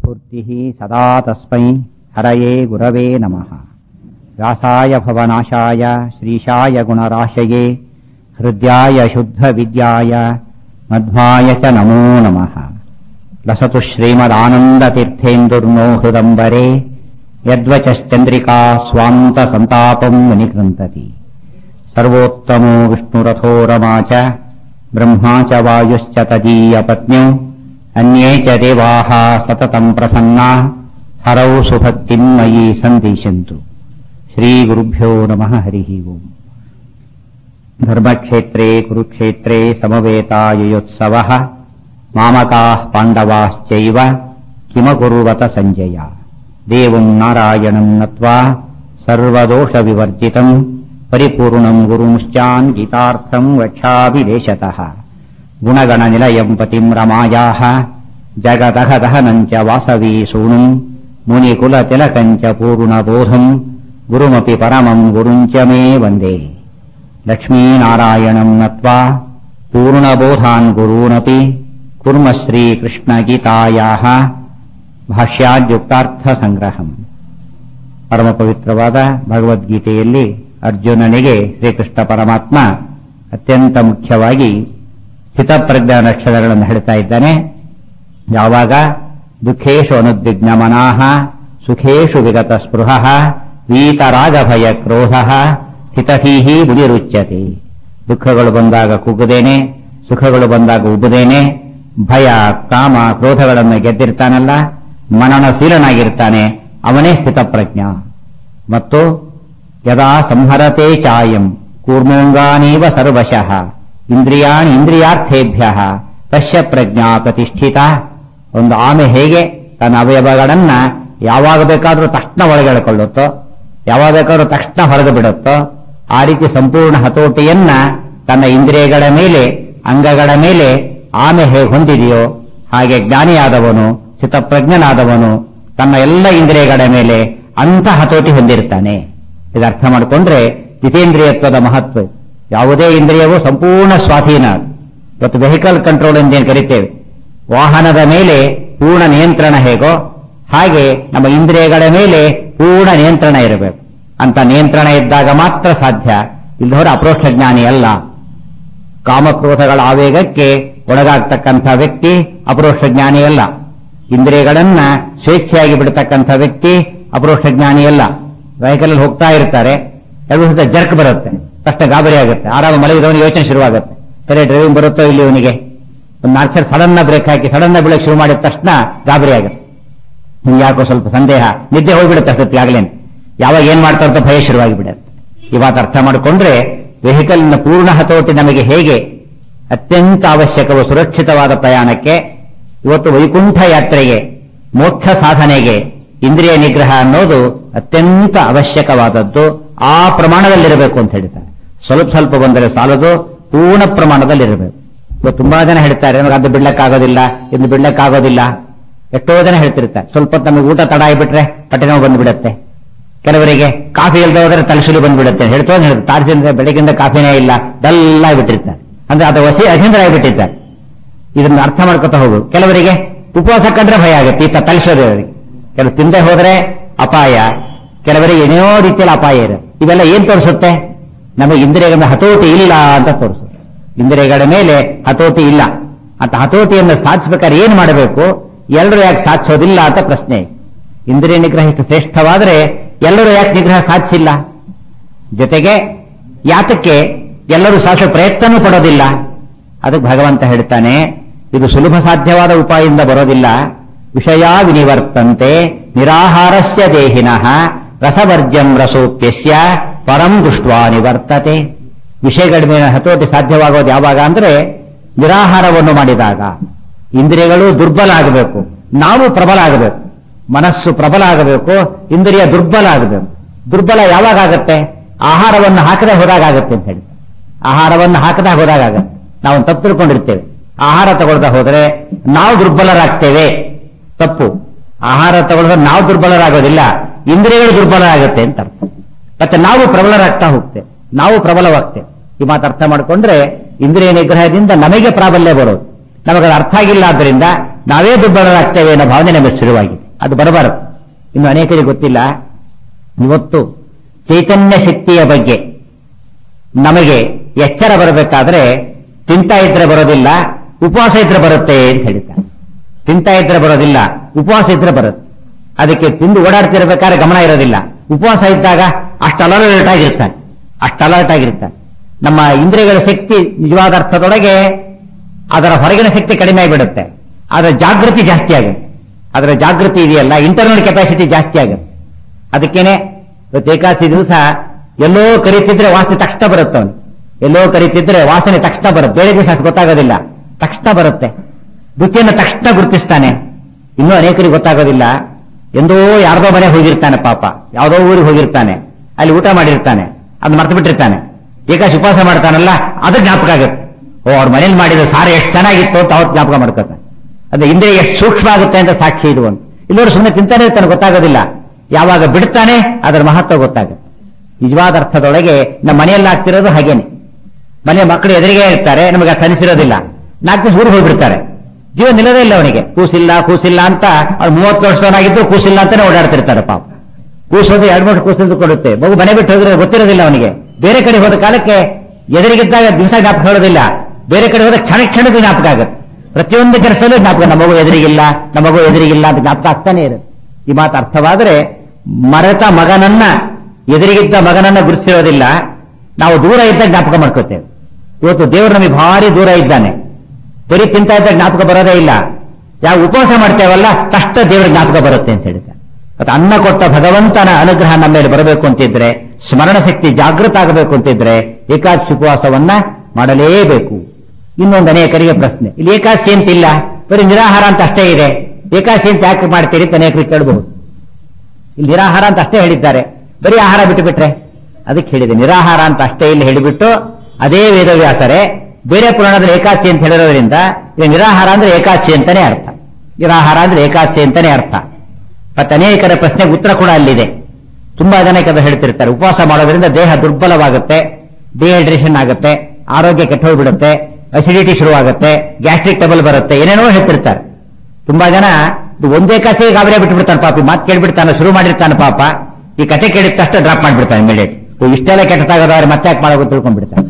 स्फूर्तिः सदा तस्मै हरये गुरवे नमः। व्यासाय भवनाशाय श्रीशाय गुणराशये हृद्याय शुद्धविद्याय मध्वाय च नमो नमः। लसतु श्रीमदानन्दतीर्थेन्दुर्नो हृदम्बरे यद्वचश्चन्द्रिका स्वान्तसन्तापम् विनिकृन्तति। सर्वोत्तमो विष्णुरथो रमा च ब्रह्मा च वायुश्च तदीयपत्न्यौ अन्ये च देवाः सततम् प्रसन्नाः हरौ सुभक्तिम् मयि सन्दिशन्तु। श्रीगुरुभ्यो नमः। हरिः ओम्। धर्मक्षेत्रे कुरुक्षेत्रे समवेतायुयोत्सवः मामकाः पाण्डवाश्चैव किमकुर्वत सञ्जय। देवम् नारायणम् नत्वा सर्वदोषविवर्जितम् परिपूर्णम् गुरुंश्चान् गीतार्थम् वक्षाभिदेशतः। गुणगणनिलयम् पतिम् रमायाः जगदः दहनम् च वासवी सूनुम् मुनिकुलतिलकम् च पूर्णबोधम् गुरुमपि परमम् गुरुम् च मे वन्दे। लक्ष्मीनारायणम् नत्वा पूर्णबोधान् गुरूनपि कुर्म श्रीकृष्णगीतायाः ಭಾಷ್ಯಾದ್ಯುಕ್ತಾರ್ಥಸಂಗ್ರಹಂ. ಪರಮ ಪವಿತ್ರವಾದ ಭಗವದ್ಗೀತೆಯಲ್ಲಿ ಅರ್ಜುನನಿಗೆ ಶ್ರೀಕೃಷ್ಣ ಪರಮಾತ್ಮ ಅತ್ಯಂತ ಮುಖ್ಯವಾಗಿ ಸ್ಥಿತಪ್ರಜ್ಞಾ ಲಕ್ಷಣಗಳನ್ನು ಹೇಳ್ತಾ ಇದ್ದಾನೆ. ಯಾವಾಗ ದುಃಖೇಶು ಅನುದ್ವಿಗ್ನ ಮನಾಃ ಸುಖೇಶು ವಿಗತ ಸ್ಪೃಹಃ ವೀತರಾಗ ಭಯ ಕ್ರೋಧಃ ಸ್ಥಿತಧೀಹಿ ಬುಧಿರುಚ್ಯತೆ. ದುಃಖಗಳು ಬಂದಾಗ ಕುಗ್ಗುದೇನೆ, ಸುಖಗಳು ಬಂದಾಗ ಉಬ್ಬುದೇನೆ, ಭಯ ಕಾಮ ಕ್ರೋಧಗಳನ್ನು ಗೆದ್ದಿರ್ತಾನಲ್ಲ, ಮನನಶೀಲನಾಗಿರ್ತಾನೆ, ಅವನೇ ಸ್ಥಿತಪ್ರಜ್ಞ. ಮತ್ತು ಯದಾ ಸಂಹರತೆ ಚಾಯಂ ಕೂರ್ಮೋಂಗಾನೀವ ಸರ್ವಶಃ ಇಂದ್ರಿಯಾಣಿ ಇಂದ್ರಿಯಾರ್ಥೇಭ್ಯಃ ತಸ್ಯ ಪ್ರಜ್ಞಾ ಪ್ರತಿಷ್ಠಿತ. ಒಂದು ಆಮೆ ಹೇಗೆ ತನ್ನ ಅವಯವಗಳನ್ನ ಯಾವಾಗ ಬೇಕಾದ್ರೂ ತಕ್ಷಣ ಒಳಗೆಳ್ಕೊಳ್ಳುತ್ತೋ, ಯಾವಾಗ ಬೇಕಾದ್ರೂ ತಕ್ಷಣ ಹೊರಗೆ ಬಿಡುತ್ತೋ, ಆ ರೀತಿ ಸಂಪೂರ್ಣ ಹತೋಟಿಯನ್ನ ತನ್ನ ಇಂದ್ರಿಯಗಳ ಮೇಲೆ ಅಂಗಗಳ ಮೇಲೆ ಆಮೆ ಹೇಗೆ ಹೊಂದಿದೆಯೋ ಹಾಗೆ ಜ್ಞಾನಿಯಾದವನು ಸ್ಥಿತಪ್ರಜ್ಞನಾದವನು ತನ್ನ ಎಲ್ಲ ಇಂದ್ರಿಯಗಳ ಮೇಲೆ ಅಂಥ ಹತೋಟಿ ಹೊಂದಿರ್ತಾನೆ. ಇದು ಅರ್ಥ ಮಾಡಿಕೊಂಡ್ರೆ ಜಿತೇಂದ್ರಿಯತ್ವದ ಮಹತ್ವ. ಯಾವುದೇ ಇಂದ್ರಿಯವೂ ಸಂಪೂರ್ಣ ಸ್ವಾಧೀನ. ಇವತ್ತು ವೆಹಿಕಲ್ ಕಂಟ್ರೋಲ್ ಎಂದೇನು ಕರಿತೇವೆ, ವಾಹನದ ಮೇಲೆ ಪೂರ್ಣ ನಿಯಂತ್ರಣ ಹೇಗೋ ಹಾಗೆ ನಮ್ಮ ಇಂದ್ರಿಯಗಳ ಮೇಲೆ ಪೂರ್ಣ ನಿಯಂತ್ರಣ ಇರಬೇಕು. ಅಂತ ನಿಯಂತ್ರಣ ಇದ್ದಾಗ ಮಾತ್ರ ಸಾಧ್ಯ. ಇಲ್ಲದವರ ಅಪ್ರೋಕ್ಷ ಜ್ಞಾನಿ ಅಲ್ಲ. ಕಾಮಕ್ರೋಧಗಳ ಆವೇಗಕ್ಕೆ ಒಳಗಾಗ್ತಕ್ಕಂಥ ವ್ಯಕ್ತಿ ಅಪರೋಕ್ಷ ಜ್ಞಾನಿಯಲ್ಲ. ಇಂದ್ರಿಯಗಳನ್ನ ಸ್ವೇಚ್ಛೆಯಾಗಿ ಬಿಡತಕ್ಕಂಥ ವ್ಯಕ್ತಿ ಅಪರೋಕ್ಷ ಜ್ಞಾನಿಯಲ್ಲ. ವೆಹಿಕಲ್ ಹೋಗ್ತಾ ಇರ್ತಾರೆ, ಎರಡು ಜರ್ಕ್ ಬರುತ್ತೆ, ತಕ್ಷಣ ಗಾಬರಿ ಆಗುತ್ತೆ, ಆರಾಮ ಮಲಗಿದವನಿಗೆ ಯೋಚನೆ ಶುರುವಾಗುತ್ತೆ, ಸರಿ ಡ್ರೈವಿಂಗ್ ಬರುತ್ತೋ ಇಲ್ಲಿ ಇವನಿಗೆ. ಒಂದು 4 ಸಲ ಸಡನ್ನ ಬ್ರೇಕ್ ಹಾಕಿ ಸಡನ್ನ ಬೀಳಕ್ಕೆ ಶುರು ಮಾಡಿದ ತಕ್ಷಣ ಗಾಬರಿ ಆಗುತ್ತೆ. ನಿಮ್ಗೆ ಯಾಕೋ ಸ್ವಲ್ಪ ಸಂದೇಹ, ನಿದ್ದೆ ಹೋಗ್ಬಿಡುತ್ತೆ ಅಷ್ಟೊತ್ತಿಗೆ ಆಗ್ಲೇನೆ. ಯಾವಾಗ ಏನ್ ಮಾಡ್ತಾ ಅಂತ ಭಯ ಶುರುವಾಗಿ ಬಿಡುತ್ತೆ. ಇವಾಗ ಅರ್ಥ ಮಾಡಿಕೊಂಡ್ರೆ ವೆಹಿಕಲ್ನ ಪೂರ್ಣ ಹತೋಟಿ ನಮಗೆ ಹೇಗೆ ಅತ್ಯಂತ ಅವಶ್ಯಕವೋ ಸುರಕ್ಷಿತವಾದ ಪ್ರಯಾಣಕ್ಕೆ, ಇವತ್ತು ವೈಕುಂಠ ಯಾತ್ರೆಗೆ, ಮೋಕ್ಷ ಸಾಧನೆಗೆ ಇಂದ್ರಿಯ ನಿಗ್ರಹ ಅನ್ನೋದು ಅತ್ಯಂತ ಅವಶ್ಯಕವಾದದ್ದು. ಆ ಪ್ರಮಾಣದಲ್ಲಿರಬೇಕು ಅಂತ ಹೇಳ್ತಾರೆ. ಸ್ವಲ್ಪ ಸ್ವಲ್ಪ ಬಂದರೆ ಸಾಲದು, ಪೂರ್ಣ ಪ್ರಮಾಣದಲ್ಲಿರಬೇಕು. ಇವತ್ತು ತುಂಬಾ ಜನ ಹೇಳ್ತಾರೆ ನಮಗೆ ಅದು ಬಿಡ್ಲಕ್ಕಾಗೋದಿಲ್ಲ, ಇದು ಬಿಡ್ಲಕ್ಕಾಗೋದಿಲ್ಲ. ಎಷ್ಟೋ ಜನ ಹೇಳ್ತಿರ್ತಾರೆ ಸ್ವಲ್ಪ ನಮಗೆ ಊಟ ತಡ ಆಗಿಬಿಟ್ರೆ ಹೊಟ್ಟೆ ನೋವು ಬಂದ್ಬಿಡುತ್ತೆ. ಕೆಲವರಿಗೆ ಕಾಫಿ ಇಲ್ಲದೆ ಹೋದ್ರೆ ತಲೆಸುಲಿ ಬಂದ್ಬಿಡುತ್ತೆ. ಹೇಳ್ತೋ ತಾರಸಿಂದ ಬೆಳಗಿಂದ ಕಾಫಿನೇ ಇಲ್ಲ, ಡಲ್ ಆಗಿಬಿಟ್ಟಿರ್ತಾರೆ. ಅಂದ್ರೆ ಅದು ವಸಿ ಅಜೇಂದ್ರ ಆಗಿಬಿಟ್ಟಿರ್ತಾರೆ. ಇದನ್ನ ಅರ್ಥ ಮಾಡ್ಕೊತಾ ಹೋಗು. ಕೆಲವರಿಗೆ ಉಪವಾಸ ಕಂಡ್ರೆ ಭಯ ಆಗುತ್ತೆ, ಈತ ತಲೆಸೋದು. ಕೆಲವು ತಿಂದೆ ಹೋದ್ರೆ ಅಪಾಯ, ಕೆಲವರಿಗೆ ಏನೋ ರೀತಿಯಲ್ಲಿ ಅಪಾಯ ಇದೆ. ಇವೆಲ್ಲ ಏನ್ ತೋರಿಸುತ್ತೆ? ನಮಗೆ ಇಂದ್ರಿಯಗಳ ಹತೋಟಿ ಇಲ್ಲ ಅಂತ ತೋರಿಸುತ್ತೆ. ಇಂದ್ರಿಯಗಳ ಮೇಲೆ ಹತೋಟಿ ಇಲ್ಲ ಅಂತ. ಹತೋಟಿಯನ್ನು ಸಾಧಿಸಬೇಕಾದ್ರೆ ಏನ್ ಮಾಡಬೇಕು? ಎಲ್ಲರೂ ಯಾಕೆ ಸಾಧಿಸೋದಿಲ್ಲ ಅಂತ ಪ್ರಶ್ನೆ. ಇಂದ್ರಿಯ ನಿಗ್ರಹ ಇಷ್ಟು ಶ್ರೇಷ್ಠವಾದ್ರೆ ಎಲ್ಲರೂ ಯಾಕೆ ನಿಗ್ರಹ ಸಾಧಿಸಿಲ್ಲ? ಜೊತೆಗೆ ಯಾತಕ್ಕೆ ಎಲ್ಲರೂ ಸಾಧಿಸೋ ಪ್ರಯತ್ನನೂ ಪಡೋದಿಲ್ಲ? ಅದಕ್ಕೆ ಭಗವಂತ ಹೇಳ್ತಾನೆ, ಇದು ಸುಲಭ ಸಾಧ್ಯವಾದ ಉಪಾಯದಿಂದ ಬರೋದಿಲ್ಲ. ವಿಷಯ ವಿನಿವರ್ತಂತೆ ನಿರಾಹಾರಸ್ಯ ದೇಹಿನಃ ರಸವರ್ಜಂ ರಸೋಪ್ಯಸ್ಯ ಪರಂ ದೃಷ್ಟ್ವಾ ನಿವರ್ತತೆ. ವಿಷಯಗಳ ಮೇಲೆ ಹತೋಟಿ ಸಾಧ್ಯವಾಗೋದು ಯಾವಾಗ ಅಂದ್ರೆ ನಿರಾಹಾರವನ್ನು ಮಾಡಿದಾಗ. ಇಂದ್ರಿಯಗಳು ದುರ್ಬಲ ಆಗಬೇಕು, ನಾವು ಪ್ರಬಲ ಆಗಬೇಕು. ಮನಸ್ಸು ಪ್ರಬಲ ಆಗಬೇಕು, ಇಂದ್ರಿಯ ದುರ್ಬಲ ಆಗಬೇಕು. ದುರ್ಬಲ ಯಾವಾಗ ಆಗುತ್ತೆ? ಆಹಾರವನ್ನು ಹಾಕದೆ ಹೋದಾಗತ್ತೆ ಅಂತ ಹೇಳಿ. ಆಹಾರವನ್ನು ಹಾಕದೆ ಹೋದಾಗತ್ತೆ. ನಾವು ತಪ್ಪು ತಿಳ್ಕೊಂಡಿರ್ತೇವೆ. ಆಹಾರ ತಗೊಳ್ತಾ ಹೋದ್ರೆ ನಾವು ದುರ್ಬಲರಾಗ್ತೇವೆ. ತಪ್ಪು. ಆಹಾರ ತಗೊಳ್ದ್ರೆ ನಾವು ದುರ್ಬಲರಾಗೋದಿಲ್ಲ, ಇಂದ್ರಿಯಗಳು ದುರ್ಬಲ ಆಗುತ್ತೆ ಅಂತ ಅರ್ಥ. ಮತ್ತೆ ನಾವು ಪ್ರಬಲರಾಗ್ತಾ ಹೋಗ್ತೇವೆ, ನಾವು ಪ್ರಬಲವಾಗ್ತೇವೆ. ಈ ಮಾತು ಅರ್ಥ ಮಾಡಿಕೊಂಡ್ರೆ ಇಂದ್ರಿಯ ನಿಗ್ರಹದಿಂದ ನಮಗೆ ಪ್ರಾಬಲ್ಯ ಬರೋದು. ನಮಗದು ಅರ್ಥ ಆಗಿಲ್ಲ. ಆದ್ದರಿಂದ ನಾವೇ ದುರ್ಬಲರಾಗ್ತೇವೆ ಅನ್ನೋ ಭಾವನೆ ನಮಗೆ ಶುರುವಾಗಿದೆ. ಅದು ಬರಬಾರದು. ಇನ್ನು ಅನೇಕರಿಗೆ ಗೊತ್ತಿಲ್ಲ, ಇವತ್ತು ಚೈತನ್ಯ ಶಕ್ತಿಯ ಬಗ್ಗೆ ನಮಗೆ ಎಚ್ಚರ ಬರಬೇಕಾದ್ರೆ ತಿಂತಾ ಇದ್ರೆ ಬರೋದಿಲ್ಲ, ಉಪವಾಸ ಇದ್ರೆ ಬರುತ್ತೆ ಅಂತ ಹೇಳಿದ್ದಾರೆ. ತಿಂತಾ ಇದ್ರೆ ಬರೋದಿಲ್ಲ, ಉಪವಾಸ ಇದ್ರೆ ಬರುತ್ತೆ. ಅದಕ್ಕೆ ತಿಂದು ಓಡಾಡ್ತಿರ್ಬೇಕಾದ್ರೆ ಗಮನ ಇರೋದಿಲ್ಲ. ಉಪವಾಸ ಇದ್ದಾಗ ಅಷ್ಟು ಅಲರ್ಟ್ ಆಗಿರ್ತಾನೆ. ನಮ್ಮ ಇಂದ್ರಿಯಗಳ ಶಕ್ತಿ ನಿಜವಾದ ಅರ್ಥದೊಳಗೆ ಅದರ ಹೊರಗಿನ ಶಕ್ತಿ ಕಡಿಮೆ ಆಗಿಬಿಡುತ್ತೆ, ಅದರ ಜಾಗೃತಿ ಜಾಸ್ತಿ ಆಗುತ್ತೆ. ಅದರ ಜಾಗೃತಿ ಇದೆಯಲ್ಲ, ಇಂಟರ್ನಲ್ ಕೆಪಾಸಿಟಿ ಜಾಸ್ತಿ ಆಗುತ್ತೆ. ಅದಕ್ಕೇನೆ ಇವತ್ತು ಏಕಾದಶಿ ದಿವಸ ಎಲ್ಲೋ ಕರೀತಿದ್ರೆ ವಾಸನೆ ತಕ್ಷಣ ಬರುತ್ತೆ. ಅವನು ಎಲ್ಲೋ ಕರೀತಿದ್ರೆ ವಾಸನೆ ತಕ್ಷಣ ಬರುತ್ತೆ. ಬೇರೆ ದಿವಸ ಅಷ್ಟು ಗೊತ್ತಾಗೋದಿಲ್ಲ, ತಕ್ಷಣ ಬರುತ್ತೆ. ರುಚಿಯನ್ನು ತಕ್ಷಣ ಗುರುತಿಸ್ತಾನೆ. ಇನ್ನೂ ಅನೇಕರಿಗೆ ಗೊತ್ತಾಗೋದಿಲ್ಲ. ಎಂದೋ ಯಾರ್ದೋ ಮನೆ ಹೋಗಿರ್ತಾನೆ, ಪಾಪ ಯಾವುದೋ ಊರಿಗೆ ಹೋಗಿರ್ತಾನೆ, ಅಲ್ಲಿ ಊಟ ಮಾಡಿರ್ತಾನೆ, ಅದು ಮರ್ತು ಬಿಟ್ಟಿರ್ತಾನೆ. ಏಕಾದಶಿ ಉಪವಾಸ ಮಾಡ್ತಾನಲ್ಲ, ಅದು ಜ್ಞಾಪಕ ಆಗುತ್ತೆ. ಅವ್ರ ಮನೇಲಿ ಮಾಡಿದ ಸಾರ ಎಷ್ಟು ಚೆನ್ನಾಗಿತ್ತು ಅಂತ ಅವತ್ತು ಜ್ಞಾಪಕ ಮಾಡ್ಕೊತಾನೆ. ಅದು ಇಂದ್ರಿಯ ಎಷ್ಟು ಸೂಕ್ಷ್ಮ ಆಗುತ್ತೆ ಅಂತ ಸಾಕ್ಷಿ ಇದು. ಒಂದು ಇಲ್ಲವರು ಸುಮ್ಮನೆ ತಿಂತಾನೆ ಇರ್ತಾನೆ, ಗೊತ್ತಾಗೋದಿಲ್ಲ. ಯಾವಾಗ ಬಿಡ್ತಾನೆ ಅದರ ಮಹತ್ವ ಗೊತ್ತಾಗುತ್ತೆ. ನಿಜವಾದ ಅರ್ಥದೊಳಗೆ ನಮ್ಮ ಮನೆಯಲ್ಲಿ ಆಗ್ತಿರೋದು ಹಾಗೇನೆ. ಮನೆ ಮಕ್ಕಳು ಎದುರಿಗೆ ಇರ್ತಾರೆ, ನಮಗೆ ಕನಿಸಿರೋದಿಲ್ಲ. 4 ದಿವಸ ಊರಿಗೆ ಹೋಗ್ಬಿಡ್ತಾರೆ, ಜೀವ ನಿಲ್ಲದೇ ಇಲ್ಲ ಅವನಿಗೆ. ಕೂಸಿಲ್ಲ ಅಂತ ಅವ್ರು 30 ವರ್ಷದವನಾಗಿದ್ದು ಕೂಸಿಲ್ಲ ಅಂತಾನೆ ಓಡಾಡ್ತಿರ್ತಾರೆ. ಪಾಪ ಕೂಸೋದು 2-3 ಕೂಸಿದ್ದು ಕೊಡುತ್ತೆ. ಮಗು ಮನೆ ಬಿಟ್ಟು ಹೋದ್ರೆ ಗೊತ್ತಿರೋದಿಲ್ಲ ಅವನಿಗೆ. ಬೇರೆ ಕಡೆ ಹೋದ ಕಾಲಕ್ಕೆ ಎದುರಿಗಿದ್ದಾಗ ದಿವಸ ಜ್ಞಾಪಕ ಹೇಳೋದಿಲ್ಲ, ಬೇರೆ ಕಡೆ ಹೋದ ಕ್ಷಣದ ಜ್ಞಾಪಕ ಆಗುತ್ತೆ. ಪ್ರತಿಯೊಂದು ಕೆಲಸದಲ್ಲೂ ಜ್ಞಾಪಕ, ನಮಗೂ ಎದುರಿಗಿಲ್ಲ ಅಂತ ಜ್ಞಾಪಕ ಆಗ್ತಾನೆ ಇರುತ್ತೆ. ಈ ಮಾತು ಅರ್ಥವಾದರೆ ಮರೆತ ಮಗನನ್ನ, ಎದುರಿಗಿದ್ದ ಮಗನನ್ನ ಗುರುತಿಸಿರೋದಿಲ್ಲ, ನಾವು ದೂರ ಇದ್ದಾಗ ಜ್ಞಾಪಕ ಮಾಡ್ಕೋತೇವೆ. ಇವತ್ತು ದೇವರು ನಮಗೆ ಭಾರಿ ದೂರ ಇದ್ದಾನೆ, ಬರೀ ತಿಂತಾ ಇದ್ದಾಗ ಜ್ಞಾಪಕ ಬರೋದೇ ಇಲ್ಲ. ಯಾವ ಉಪವಾಸ ಮಾಡ್ತೇವಲ್ಲ ತಕ್ಷಣ ದೇವರ ಜ್ಞಾಪಕ ಬರುತ್ತೆ ಅಂತ ಹೇಳಿದ್ದಾರೆ. ಮತ್ತು ಅನ್ನ ಕೊಟ್ಟ ಭಗವಂತನ ಅನುಗ್ರಹ ನಮ್ಮ ಮೇಲೆ ಬರಬೇಕು ಅಂತಿದ್ರೆ, ಸ್ಮರಣ ಶಕ್ತಿ ಜಾಗೃತ ಆಗಬೇಕು ಅಂತಿದ್ರೆ ಏಕಾದಶಿ ಉಪವಾಸವನ್ನ ಮಾಡಲೇಬೇಕು. ಇನ್ನೊಂದು ಅನೇಕರಿಗೆ ಪ್ರಶ್ನೆ, ಇಲ್ಲಿ ಏಕಾದಶಿ ಅಂತಿಲ್ಲ, ಬರೀ ನಿರಾಹಾರ ಅಂತ ಅಷ್ಟೇ ಇದೆ, ಏಕಾದಶಿ ಅಂತ ಯಾಕೆ ಮಾಡ್ತೀರಿ ಅಂತ ಅನೇಕರಿಗೆ ಕೇಳಬಹುದು. ಇಲ್ಲಿ ನಿರಾಹಾರ ಅಂತ ಅಷ್ಟೇ ಹೇಳಿದ್ದಾರೆ, ಬರೀ ಆಹಾರ ಬಿಟ್ಟುಬಿಟ್ರೆ ಅದಕ್ಕೆ ಹೇಳಿದೆ. ನಿರಾಹಾರ ಅಂತ ಅಷ್ಟೇ ಇಲ್ಲಿ ಹೇಳಿಬಿಟ್ಟು ಅದೇ ವೇದವ್ಯಾಸರೇ ಬೇರೆ ಪುರಾಣದಲ್ಲಿ ಏಕಾದಶಿ ಅಂತ ಹೇಳಿರೋದ್ರಿಂದ ಇದು ನಿರಾಹಾರ ಅಂದ್ರೆ ಏಕಾದಶಿ ಅಂತಾನೆ ಅರ್ಥ. ನಿರಾಹಾರ ಅಂದ್ರೆ ಏಕಾದಶಿ ಅಂತಾನೆ ಅರ್ಥ. ಮತ್ತೆ ಅನೇಕರ ಪ್ರಶ್ನೆಗೆ ಉತ್ತರ ಕೂಡ ಅಲ್ಲಿದೆ. ತುಂಬಾ ಜನ ಕದ ಹೇಳ್ತಿರ್ತಾರೆ, ಉಪವಾಸ ಮಾಡೋದ್ರಿಂದ ದೇಹ ದುರ್ಬಲವಾಗುತ್ತೆ, ಡಿಹೈಡ್ರೇಷನ್ ಆಗುತ್ತೆ, ಆರೋಗ್ಯ ಕೆಟ್ಟ ಹೋಗ್ಬಿಡುತ್ತೆ, ಅಸಿಡಿಟಿ ಶುರುವಾಗುತ್ತೆ, ಗ್ಯಾಸ್ಟ್ರಿಕ್ ಟ್ರಬಲ್ ಬರುತ್ತೆ, ಏನೇನೋ ಹೇಳ್ತಿರ್ತಾರೆ. ತುಂಬಾ ಜನ ಒಂದೇ ಕಾಸಿಗೆ ಗಾಬರಿ ಬಿಟ್ಬಿಡ್ತಾನೆ. ಪಾಪಿ ಮಾತು ಕೇಳ್ಬಿಡ್ತಾನೆ, ಶುರು ಮಾಡಿರ್ತಾನೆ. ಪಾಪ ಈ ಕತೆ ಕೇಳಿದ ತಕ್ಷಣ ಡ್ರಾಪ್ ಮಾಡ್ಬಿಡ್ತಾನೆ ಇಮಿಡಿಯೇಟ್. ಇಷ್ಟೆಲ್ಲ ಕೆಟ್ಟದಾಗದವ್ರೆ ಮತ್ತೆ ಯಾಕೆ ಮಾಡೋದು ತಿಳ್ಕೊಂಡ್ಬಿಡ್ತಾನೆ.